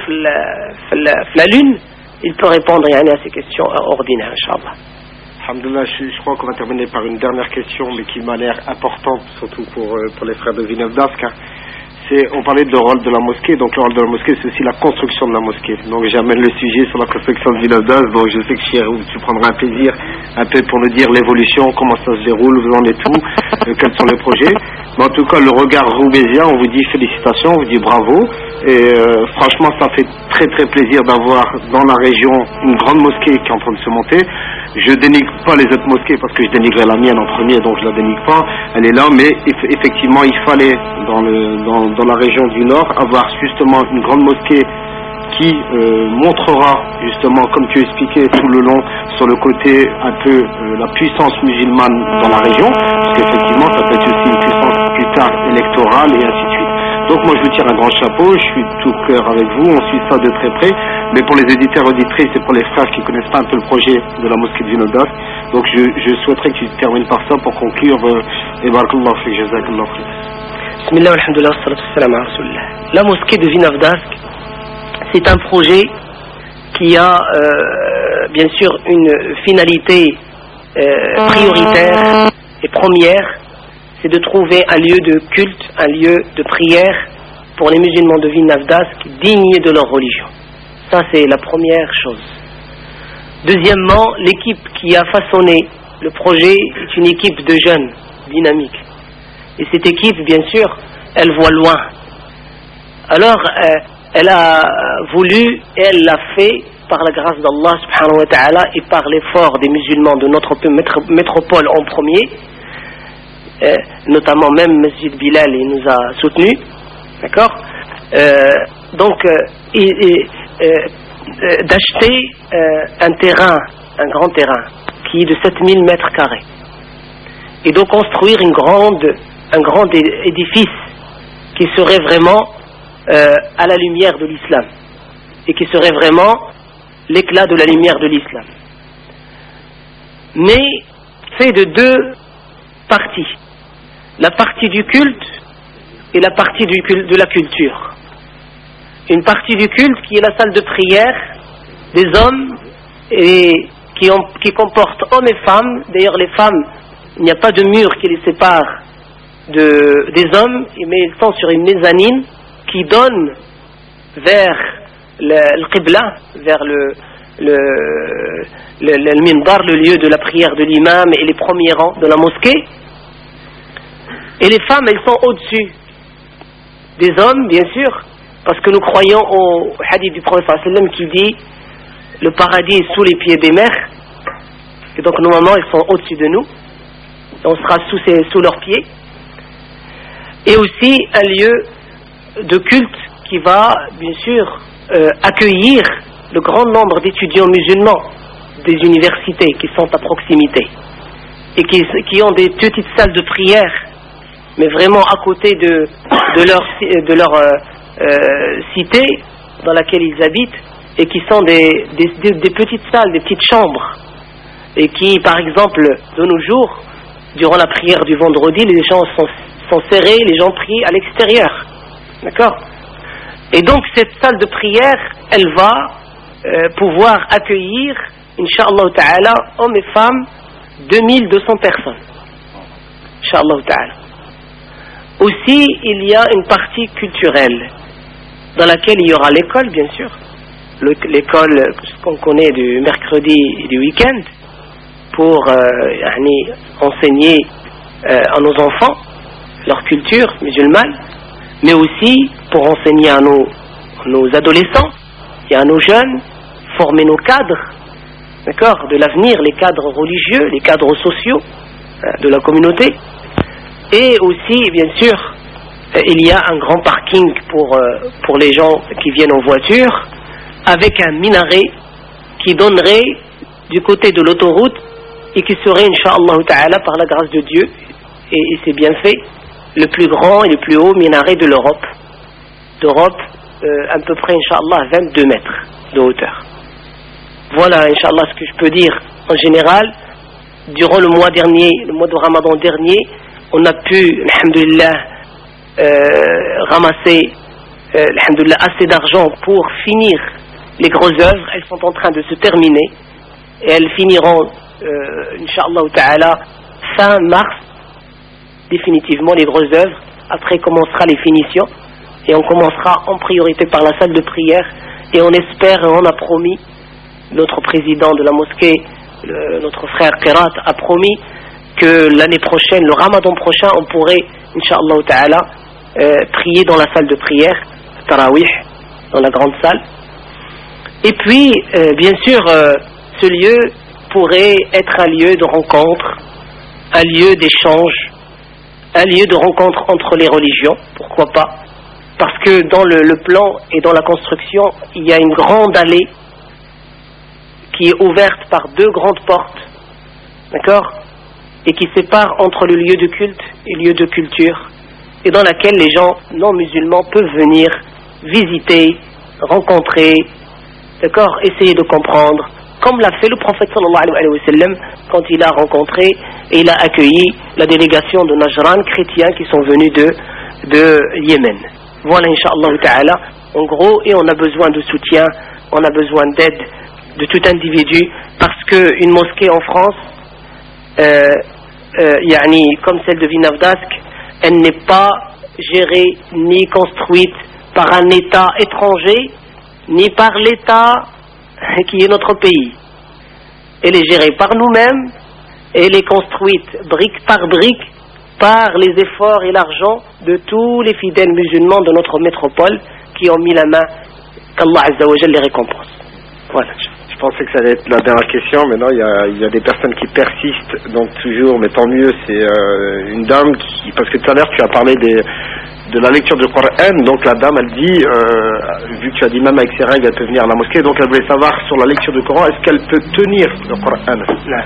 la, la, la lune, il peut répondre à ces questions ordinaires, Inch'Allah. Alhamdulillah, je, je crois qu'on va terminer par une dernière question, mais qui m'a l'air importante, surtout pour, pour les frères de Vinevdask. C'est, on parlait de rôle de la mosquée, donc le rôle de la mosquée, c'est aussi la construction de la mosquée. Donc j'amène le sujet sur la construction de Vinevdask, donc je sais que Chirou, tu prendras un plaisir un peu pour nous dire l'évolution, comment ça se déroule, vous en êtes où, euh, quels sont les projets. Mais en tout cas, le regard roubaisien, on vous dit félicitations, on vous dit bravo. Et euh, franchement, ça fait très très plaisir d'avoir dans la région une grande mosquée qui est en train de se monter. Je dénigre pas les autres mosquées parce que je dénigrais la mienne en premier, donc je la dénigre pas. Elle est là, mais eff- effectivement, il fallait dans, le, dans, dans la région du Nord avoir justement une grande mosquée qui euh, montrera justement, comme tu expliquais tout le long, sur le côté un peu euh, la puissance musulmane dans la région, parce qu'effectivement ça peut être aussi une puissance plus tard électorale et ainsi de suite. Donc moi je vous tire un grand chapeau, je suis de tout cœur avec vous, on suit ça de très près, mais pour les éditeurs auditrices et pour les frères qui connaissent pas un peu le projet de la mosquée de Vinevdask, donc je, je souhaiterais que tu termines par ça pour conclure. Et barakallahu fik, jazakallahu khayr. Bismillah, alhamdulillah, salatu wassalam ala rasulillah. La mosquée de Vinevdask, c'est un projet qui a euh, bien sûr une finalité euh, prioritaire et première, c'est de trouver un lieu de culte, un lieu de prière pour les musulmans de Vinevdask dignes de leur religion. Ça, c'est la première chose. Deuxièmement, l'équipe qui a façonné le projet est une équipe de jeunes dynamiques. Et cette équipe, bien sûr, elle voit loin. Alors, euh, elle a voulu et elle l'a fait par la grâce d'Allah subhanahu wa ta'ala et par l'effort des musulmans de notre métropole en premier, euh, notamment même Masjid Bilal, il nous a soutenus, d'accord, euh, donc euh, et, et, euh, euh, d'acheter euh, un terrain, un grand terrain qui est de sept mille mètres carrés et de construire une grande, un grand édifice qui serait vraiment euh, à la lumière de l'islam et qui serait vraiment l'éclat de la lumière de l'islam, mais fait de deux parties, la partie du culte et la partie du culte, de la culture. Une partie du culte qui est la salle de prière des hommes et qui, ont, qui comporte hommes et femmes. D'ailleurs les femmes, il n'y a pas de mur qui les sépare de, des hommes, mais ils sont sur une mezzanine qui donne vers le, le qibla, vers le, le, le, le, le minbar, le lieu de la prière de l'imam et les premiers rangs de la mosquée. Et les femmes, elles sont au-dessus des hommes, bien sûr, parce que nous croyons au hadith du prophète sallam qui dit le paradis est sous les pieds des mères, et donc normalement elles sont au-dessus de nous, et on sera sous, ses, sous leurs pieds. Et aussi un lieu de culte qui va, bien sûr, euh, accueillir le grand nombre d'étudiants musulmans des universités qui sont à proximité et qui, qui ont des petites salles de prière, mais vraiment à côté de, de leur, de leur euh, euh, cité dans laquelle ils habitent, et qui sont des, des, des, des petites salles, des petites chambres, et qui, par exemple, de nos jours, durant la prière du vendredi, les gens sont, sont serrés, les gens prient à l'extérieur, d'accord? Et donc cette salle de prière, elle va euh, pouvoir accueillir, Inch'Allah Ta'ala, hommes et femmes, deux mille deux cents personnes, Inch'Allah Ta'ala. Aussi, il y a une partie culturelle, dans laquelle il y aura l'école, bien sûr. L'école qu'on connaît du mercredi et du week-end, pour euh, yani, enseigner euh, à nos enfants leur culture musulmane, mais aussi pour enseigner à nos, nos adolescents et à nos jeunes, former nos cadres, d'accord, de l'avenir, les cadres religieux, les cadres sociaux euh, de la communauté. Et aussi, bien sûr, euh, il y a un grand parking pour, euh, pour les gens qui viennent en voiture, avec un minaret qui donnerait du côté de l'autoroute et qui serait, Inch'Allah Ta'ala, par la grâce de Dieu, et, et c'est bien fait, le plus grand et le plus haut minaret de l'Europe. D'Europe, euh, à peu près, Inch'Allah, vingt-deux mètres de hauteur. Voilà, Inch'Allah, ce que je peux dire. En général, durant le mois dernier, le mois de Ramadan dernier, on a pu, alhamdulillah, euh, ramasser, euh, alhamdulillah, assez d'argent pour finir les grosses œuvres. Elles sont en train de se terminer et elles finiront, euh, Inch'Allah Ta'ala, fin mars, définitivement les grosses œuvres. Après commencera les finitions et on commencera en priorité par la salle de prière, et on espère et on a promis, notre président de la mosquée, le, notre frère Qirat a promis que l'année prochaine, le Ramadan prochain, on pourrait, Inch'Allah Ta'ala, euh, prier dans la salle de prière, Tarawih, dans la grande salle. Et puis, euh, bien sûr, euh, ce lieu pourrait être un lieu de rencontre, un lieu d'échange, un lieu de rencontre entre les religions, pourquoi pas, parce que dans le, le plan et dans la construction, il y a une grande allée qui est ouverte par deux grandes portes, d'accord, et qui sépare entre le lieu de culte et le lieu de culture, et dans laquelle les gens non musulmans peuvent venir visiter, rencontrer, d'accord, essayer de comprendre, comme l'a fait le prophète sallallahu alayhi wa sallam quand il a rencontré et il a accueilli la délégation de Najran, chrétiens qui sont venus de, de Yémen. Voilà, Inch'Allah Ta'ala, en gros, et on a besoin de soutien, on a besoin d'aide de tout individu, parce qu'une mosquée en France, euh, euh, yani, comme celle de Vinavdask, elle n'est pas gérée ni construite par un État étranger, ni par l'État qui est notre pays. Elle est gérée par nous-mêmes, et elle est construite brique par brique par les efforts et l'argent de tous les fidèles musulmans de notre métropole qui ont mis la main, qu'Allah Azza wa Jal les récompense. Voilà. Je pensais que ça allait être la dernière question, mais non, il y a, il y a des personnes qui persistent, donc toujours, mais tant mieux, c'est euh, une dame qui, parce que tout à l'heure tu as parlé des, de la lecture du Coran, donc la dame elle dit, euh, vu que tu as dit même avec ses règles elle peut venir à la mosquée, donc elle voulait savoir sur la lecture du Coran, est-ce qu'elle peut tenir le Coran?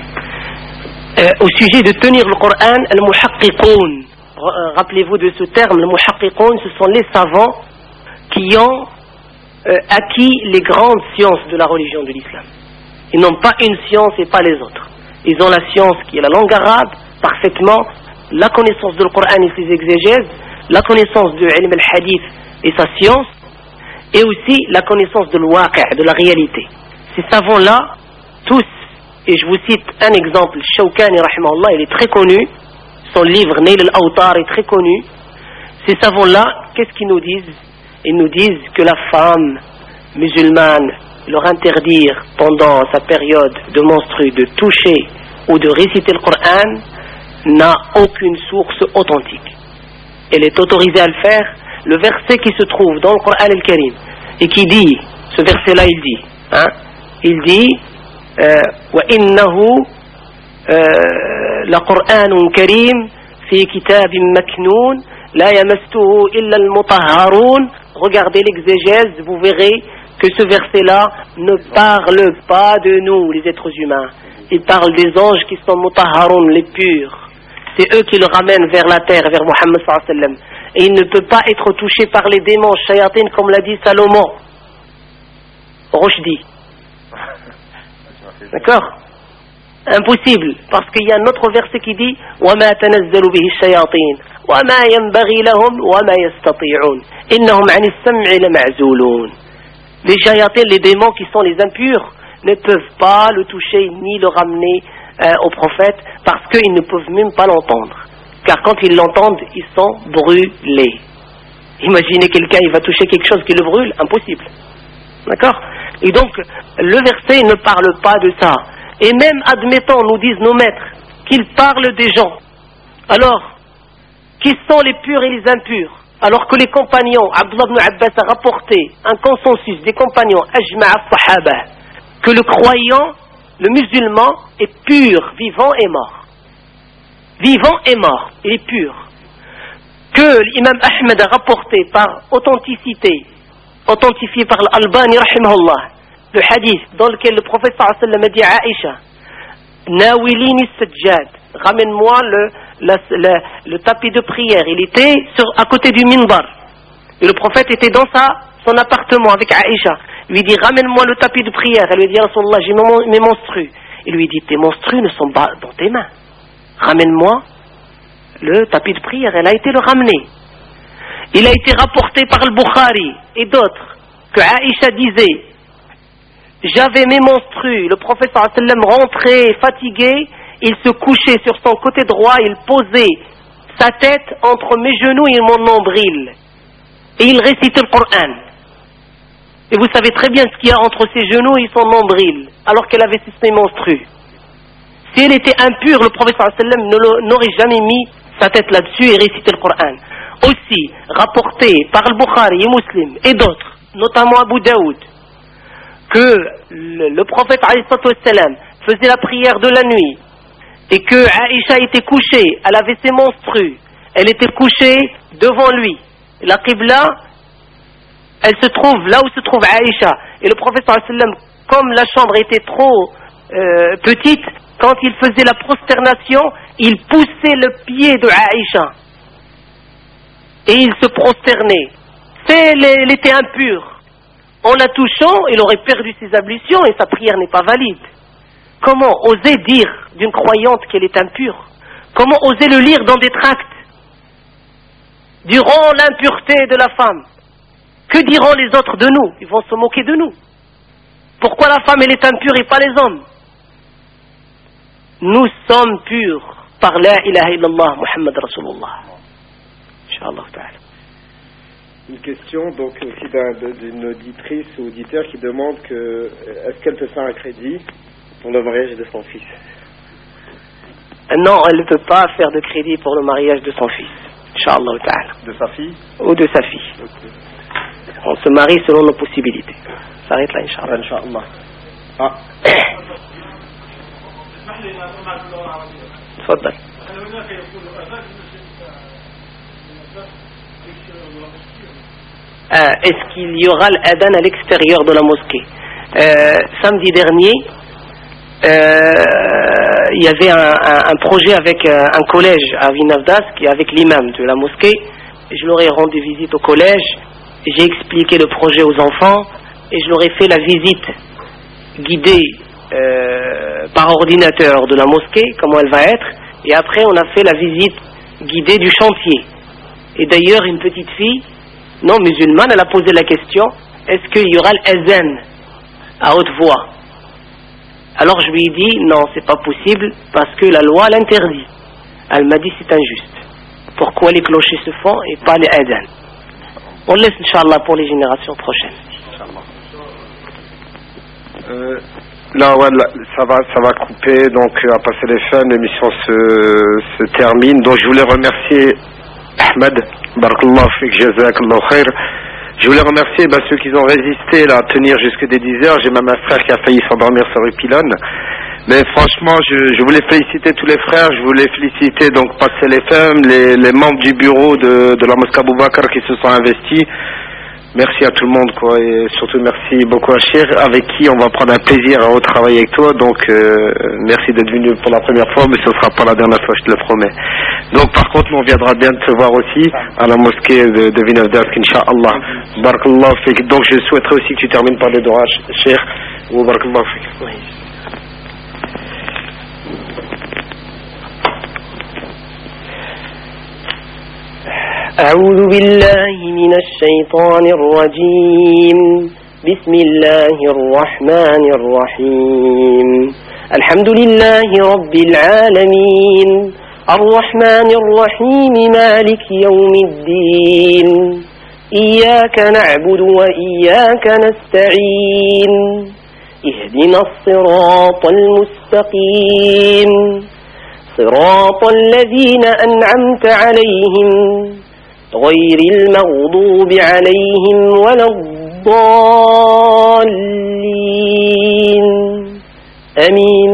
euh, Au sujet de tenir le Coran, al-muhaqqiqoun, rappelez-vous de ce terme, le muhaqqiqoun, ce sont les savants qui ont Euh, acquis les grandes sciences de la religion de l'islam. Ils n'ont pas une science et pas les autres. Ils ont la science qui est la langue arabe, parfaitement, la connaissance du Coran et ses exégèses, la connaissance de ilm al-hadith et sa science, et aussi la connaissance de l'waqi', de la réalité. Ces savants-là, tous, et je vous cite un exemple, Shawkani rahimahullah, il est très connu, son livre Nail al-Awtar est très connu. Ces savants-là, qu'est-ce qu'ils nous disent? Ils nous disent que la femme musulmane, leur interdire pendant sa période de menstru de toucher ou de réciter le Coran n'a aucune source authentique. Elle est autorisée à le faire. Le verset qui se trouve dans le Coran al-Karim et qui dit, ce verset-là il dit, hein, il dit wa innahu la Qur'anun karim fi kitabin maknoun la yamassuhu illa al-mutahharun. Regardez l'exégèse, vous verrez que ce verset-là ne parle pas de nous, les êtres humains. Il parle des anges qui sont mutahharun, les purs. C'est eux qui le ramènent vers la terre, vers Mohammed sallallahu alayhi wa sallam. Et il ne peut pas être touché par les démons, shayatin, comme l'a dit Salomon. Rochdi. D'accord? Impossible, parce qu'il y a un autre verset qui dit وَمَا تَنَزَّلُ بِهِ الشَّيَاطِينَ وَمَا يَنْبَغِي لَهُمْ وَمَا يَسْتَطِيعُونَ إِنَّهُمْ عَنِ السَّمْعِ لَمَعْزُولُونَ. Les shayatins, les démons qui sont les impurs, ne peuvent pas le toucher ni le ramener euh, au prophète, parce qu'ils ne peuvent même pas l'entendre. car quand ils l'entendent, ils sont brûlés. Imaginez quelqu'un, il va toucher quelque chose qui le brûle, impossible. D'accord? Et donc, le verset ne parle pas de ça. Et même, admettons, nous disent nos maîtres, qu'ils parlent des gens. Alors, qui sont les purs et les impurs? Alors que les compagnons, Abdullah ibn Abbas a rapporté un consensus des compagnons, Ajma'a Sahaba, que le croyant, le musulman, est pur, vivant et mort. Vivant et mort, il est pur. Que l'imam Ahmed a rapporté par authenticité, authentifié par l'Albani, rahimahullah, le hadith dans lequel le prophète sallallahu alayhi wa sallam a dit à Aïcha, Nawilini sajjad, ramène-moi le, la, la, le tapis de prière. Il était sur, à côté du minbar. Et le prophète était dans sa, son appartement avec Aïcha. Il lui dit, ramène-moi le tapis de prière. Elle lui dit, Rasulallah, j'ai mes, mes monstrues. Il lui dit, tes monstrues ne sont pas dans tes mains. Ramène-moi le tapis de prière. Elle a été le ramener. Il a été rapporté par le Bukhari et d'autres que Aïcha disait, j'avais mes monstrues, le prophète sallallahu alayhi wa sallam rentrait fatigué, il se couchait sur son côté droit, il posait sa tête entre mes genoux et mon nombril. Et il récitait le Coran. Et vous savez très bien ce qu'il y a entre ses genoux et son nombril, alors qu'elle avait ses monstrues. Si elle était impure, le prophète sallallahu alayhi wa sallam n'aurait jamais mis sa tête là-dessus et récité le Coran. Aussi, rapporté par le Bukhari et Muslim et d'autres, notamment Abu Daoud, que le, le prophète alayhi salam faisait la prière de la nuit et que Aïcha était couchée, elle avait ses monstrues, elle était couchée devant lui. La Qibla, elle se trouve là où se trouve Aïcha. Et le prophète alayhi salam, comme la chambre était trop euh, petite, quand il faisait la prosternation, il poussait le pied de Aïcha et il se prosternait. C'est, elle était impure. En la touchant, il aurait perdu ses ablutions et sa prière n'est pas valide. Comment oser dire d'une croyante qu'elle est impure? Comment oser le lire dans des tracts? Durant l'impureté de la femme, que diront les autres de nous? Ils vont se moquer de nous. Pourquoi la femme elle est impure et pas les hommes? Nous sommes purs par la ilaha illallah Muhammad Rasulullah. Inch'Allah ta'ala. Une question donc aussi d'un, d'une auditrice ou auditeur qui demande que est-ce qu'elle peut faire un crédit pour le mariage de son fils? Non, elle ne peut pas faire de crédit pour le mariage de son fils. Inch'Allah ta'ala. De sa fille? Ou de sa fille. Okay. On se marie selon nos possibilités. Ça s'arrête là, Inch'Allah. Inch'Allah. Ah. تفضل. Euh, est-ce qu'il y aura l'adhan à l'extérieur de la mosquée? euh, Samedi dernier, euh, il y avait un, un, un projet avec un, un collège à Vinavdas, qui est avec l'imam de la mosquée. Je leur ai rendu visite au collège, j'ai expliqué le projet aux enfants et je leur ai fait la visite guidée euh, par ordinateur de la mosquée, comment elle va être, et après on a fait la visite guidée du chantier. Et d'ailleurs une petite fille non musulmane, elle a posé la question, est-ce qu'il y aura l'azan à haute voix? Alors je lui ai dit, non, c'est pas possible, parce que la loi l'interdit. Elle m'a dit, c'est injuste. Pourquoi les clochers se font et pas les azan? On laisse, Inch'Allah, pour les générations prochaines. Euh, là, ouais, là, ça va, ça va couper, donc à passer les fins, l'émission se, se termine. Donc je voulais remercier Ahmed, barakallahu fik, jazakallahu khair. Je voulais remercier bah, ceux qui ont résisté là, à tenir jusque des dix heures. J'ai même un frère qui a failli s'endormir sur le pylône. Mais franchement, je, je voulais féliciter tous les frères. Je voulais féliciter donc Passer les femmes, les, les membres du bureau de, de la mosquée Abou Bakr qui se sont investis. Merci à tout le monde, quoi, et surtout merci beaucoup à Cher, avec qui on va prendre un plaisir à retravailler avec toi. Donc euh, merci d'être venu pour la première fois, mais ce ne sera pas la dernière fois, je te le promets. Donc par contre, nous on viendra bien te voir aussi à la mosquée de, de Vinavdas, Inch'Allah. Barakallahu fik. Donc je souhaiterais aussi que tu termines par les doigts, Cher. Ou barakallahu fik. Oui. أعوذ بالله من الشيطان الرجيم بسم الله الرحمن الرحيم الحمد لله رب العالمين الرحمن الرحيم مالك يوم الدين إياك نعبد وإياك نستعين اهدنا الصراط المستقيم صراط الذين أنعمت عليهم غير المغضوب عليهم ولا الضالين آمين.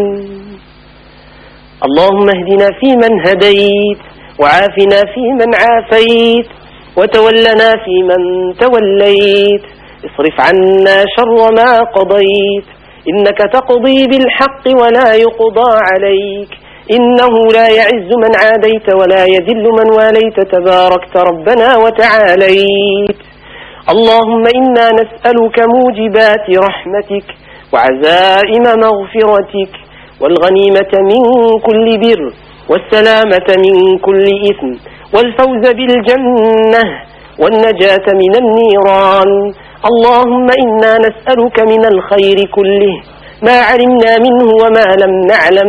اللهم اهدنا فيمن هديت وعافنا فيمن عافيت وتولنا فيمن توليت اصرف عنا شر ما قضيت إنك تقضي بالحق ولا يقضى عليك إنه لا يعز من عاديت ولا يذل من واليت تباركت ربنا وتعاليت. اللهم إنا نسألك موجبات رحمتك وعزائم مغفرتك والغنيمة من كل بر والسلامة من كل إثم والفوز بالجنة والنجاة من النيران. اللهم إنا نسألك من الخير كله ما علمنا منه وما لم نعلم.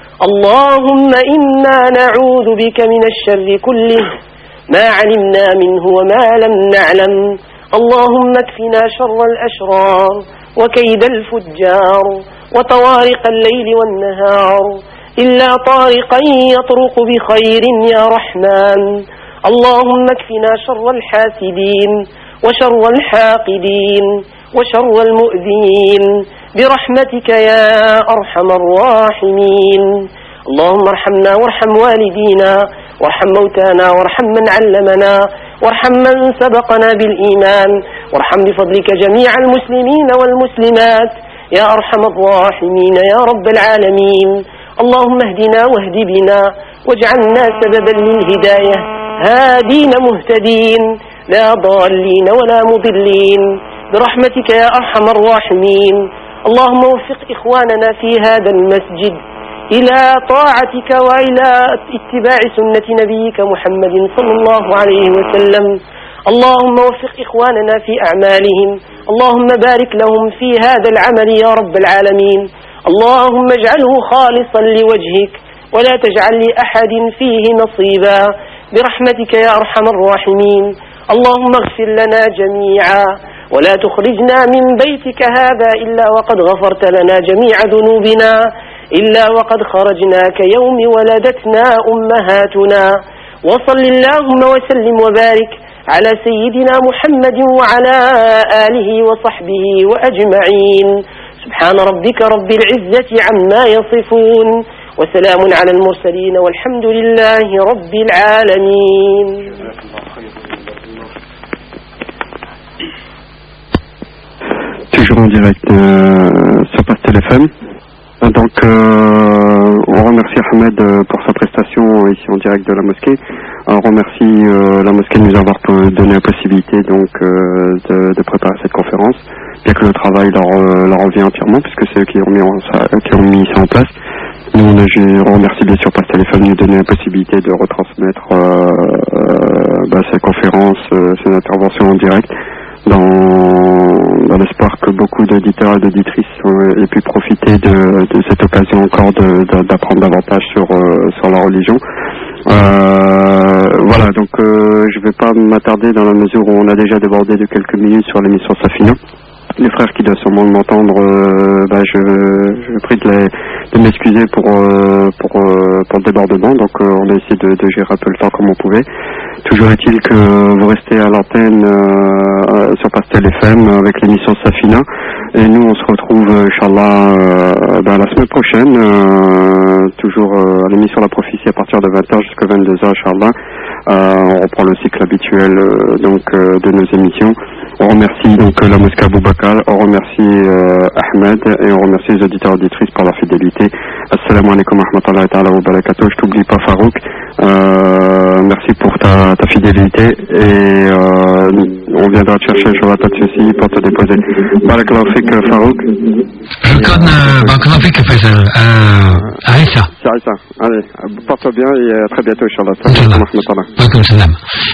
اللهم إنا نعوذ بك من الشر كله ما علمنا منه وما لم نعلم. اللهم اكفنا شر الأشرار وكيد الفجار وطوارق الليل والنهار إلا طارقا يطرق بخير يا رحمن. اللهم اكفنا شر الحاسدين وشر الحاقدين وشر المؤذين برحمتك يا أرحم الراحمين. اللهم ارحمنا وارحم والدينا وارحم موتانا وارحم من علمنا وارحم من سبقنا بالإيمان وارحم بفضلك جميع المسلمين والمسلمات يا أرحم الراحمين يا رب العالمين. اللهم اهدنا واهد بنا واجعلنا سببا للهداية هادين مهتدين لا ضالين ولا مضلين برحمتك يا أرحم الراحمين. اللهم وفق إخواننا في هذا المسجد إلى طاعتك وإلى اتباع سنة نبيك محمد صلى الله عليه وسلم. اللهم وفق إخواننا في أعمالهم. اللهم بارك لهم في هذا العمل يا رب العالمين. اللهم اجعله خالصا لوجهك ولا تجعل لأحد فيه نصيبا برحمتك يا أرحم الراحمين. اللهم اغفر لنا جميعا ولا تخرجنا من بيتك هذا إلا وقد غفرت لنا جميع ذنوبنا إلا وقد خرجنا كيوم ولدتنا أمهاتنا. وصل اللهم وسلم وبارك على سيدنا محمد وعلى آله وصحبه وأجمعين. سبحان ربك رب العزة عما يصفون وسلام على المرسلين والحمد لله رب العالمين. Toujours en direct euh, sur Pastel F M. Donc euh, on remercie Ahmed pour sa prestation ici en direct de la mosquée. On remercie euh, la mosquée de nous avoir donné la possibilité donc euh, de, de préparer cette conférence, bien que le travail leur, leur revient entièrement puisque c'est eux qui ont mis, en, qui ont mis ça en place. Nous on, a, on remercie bien sûr Pastel F M de nous donner la possibilité de retransmettre euh, euh, bah, cette conférence, euh, ces interventions en direct. Dans, dans l'espoir que beaucoup d'auditeurs et d'auditrices euh, aient pu profiter de, de cette occasion encore de, de, d'apprendre davantage sur, euh, sur la religion. Euh, voilà, donc euh, je ne vais pas m'attarder dans la mesure où on a déjà débordé de quelques minutes sur l'émission Safina. Les frères qui doivent sûrement m'entendre, euh, bah, je, je prie de, les, de m'excuser pour, euh, pour, euh, pour le débordement. Donc euh, on a essayé de, de gérer un peu le temps comme on pouvait. Toujours est-il que vous restez à l'antenne euh, sur Pastel F M avec l'émission Safina. Et nous on se retrouve, Inch'Allah, euh, bah, la semaine prochaine, euh, toujours euh, à l'émission La Prophétie à partir de vingt heures jusqu'à vingt-deux heures, Inch'Allah. Euh, on reprend le cycle habituel euh, donc euh, de nos émissions. On remercie donc la mosquée Abou Bakar, on remercie euh, Ahmed et on remercie les auditeurs et auditrices par leur fidélité. Assalamu alaikum wa rahmatullahi ta'ala wa barakatuh. Je t'oublie pas Farouk. Euh, merci pour ta, ta fidélité et euh, on viendra te chercher, je pas de souci pour te déposer. Barakallahu fik Farouk. Barakallahu fik Faisal. Aïssa. C'est Aïssa. Allez, porte-toi bien et à très bientôt Inch'Allah. Assalamu alaikum wa rahmatullah.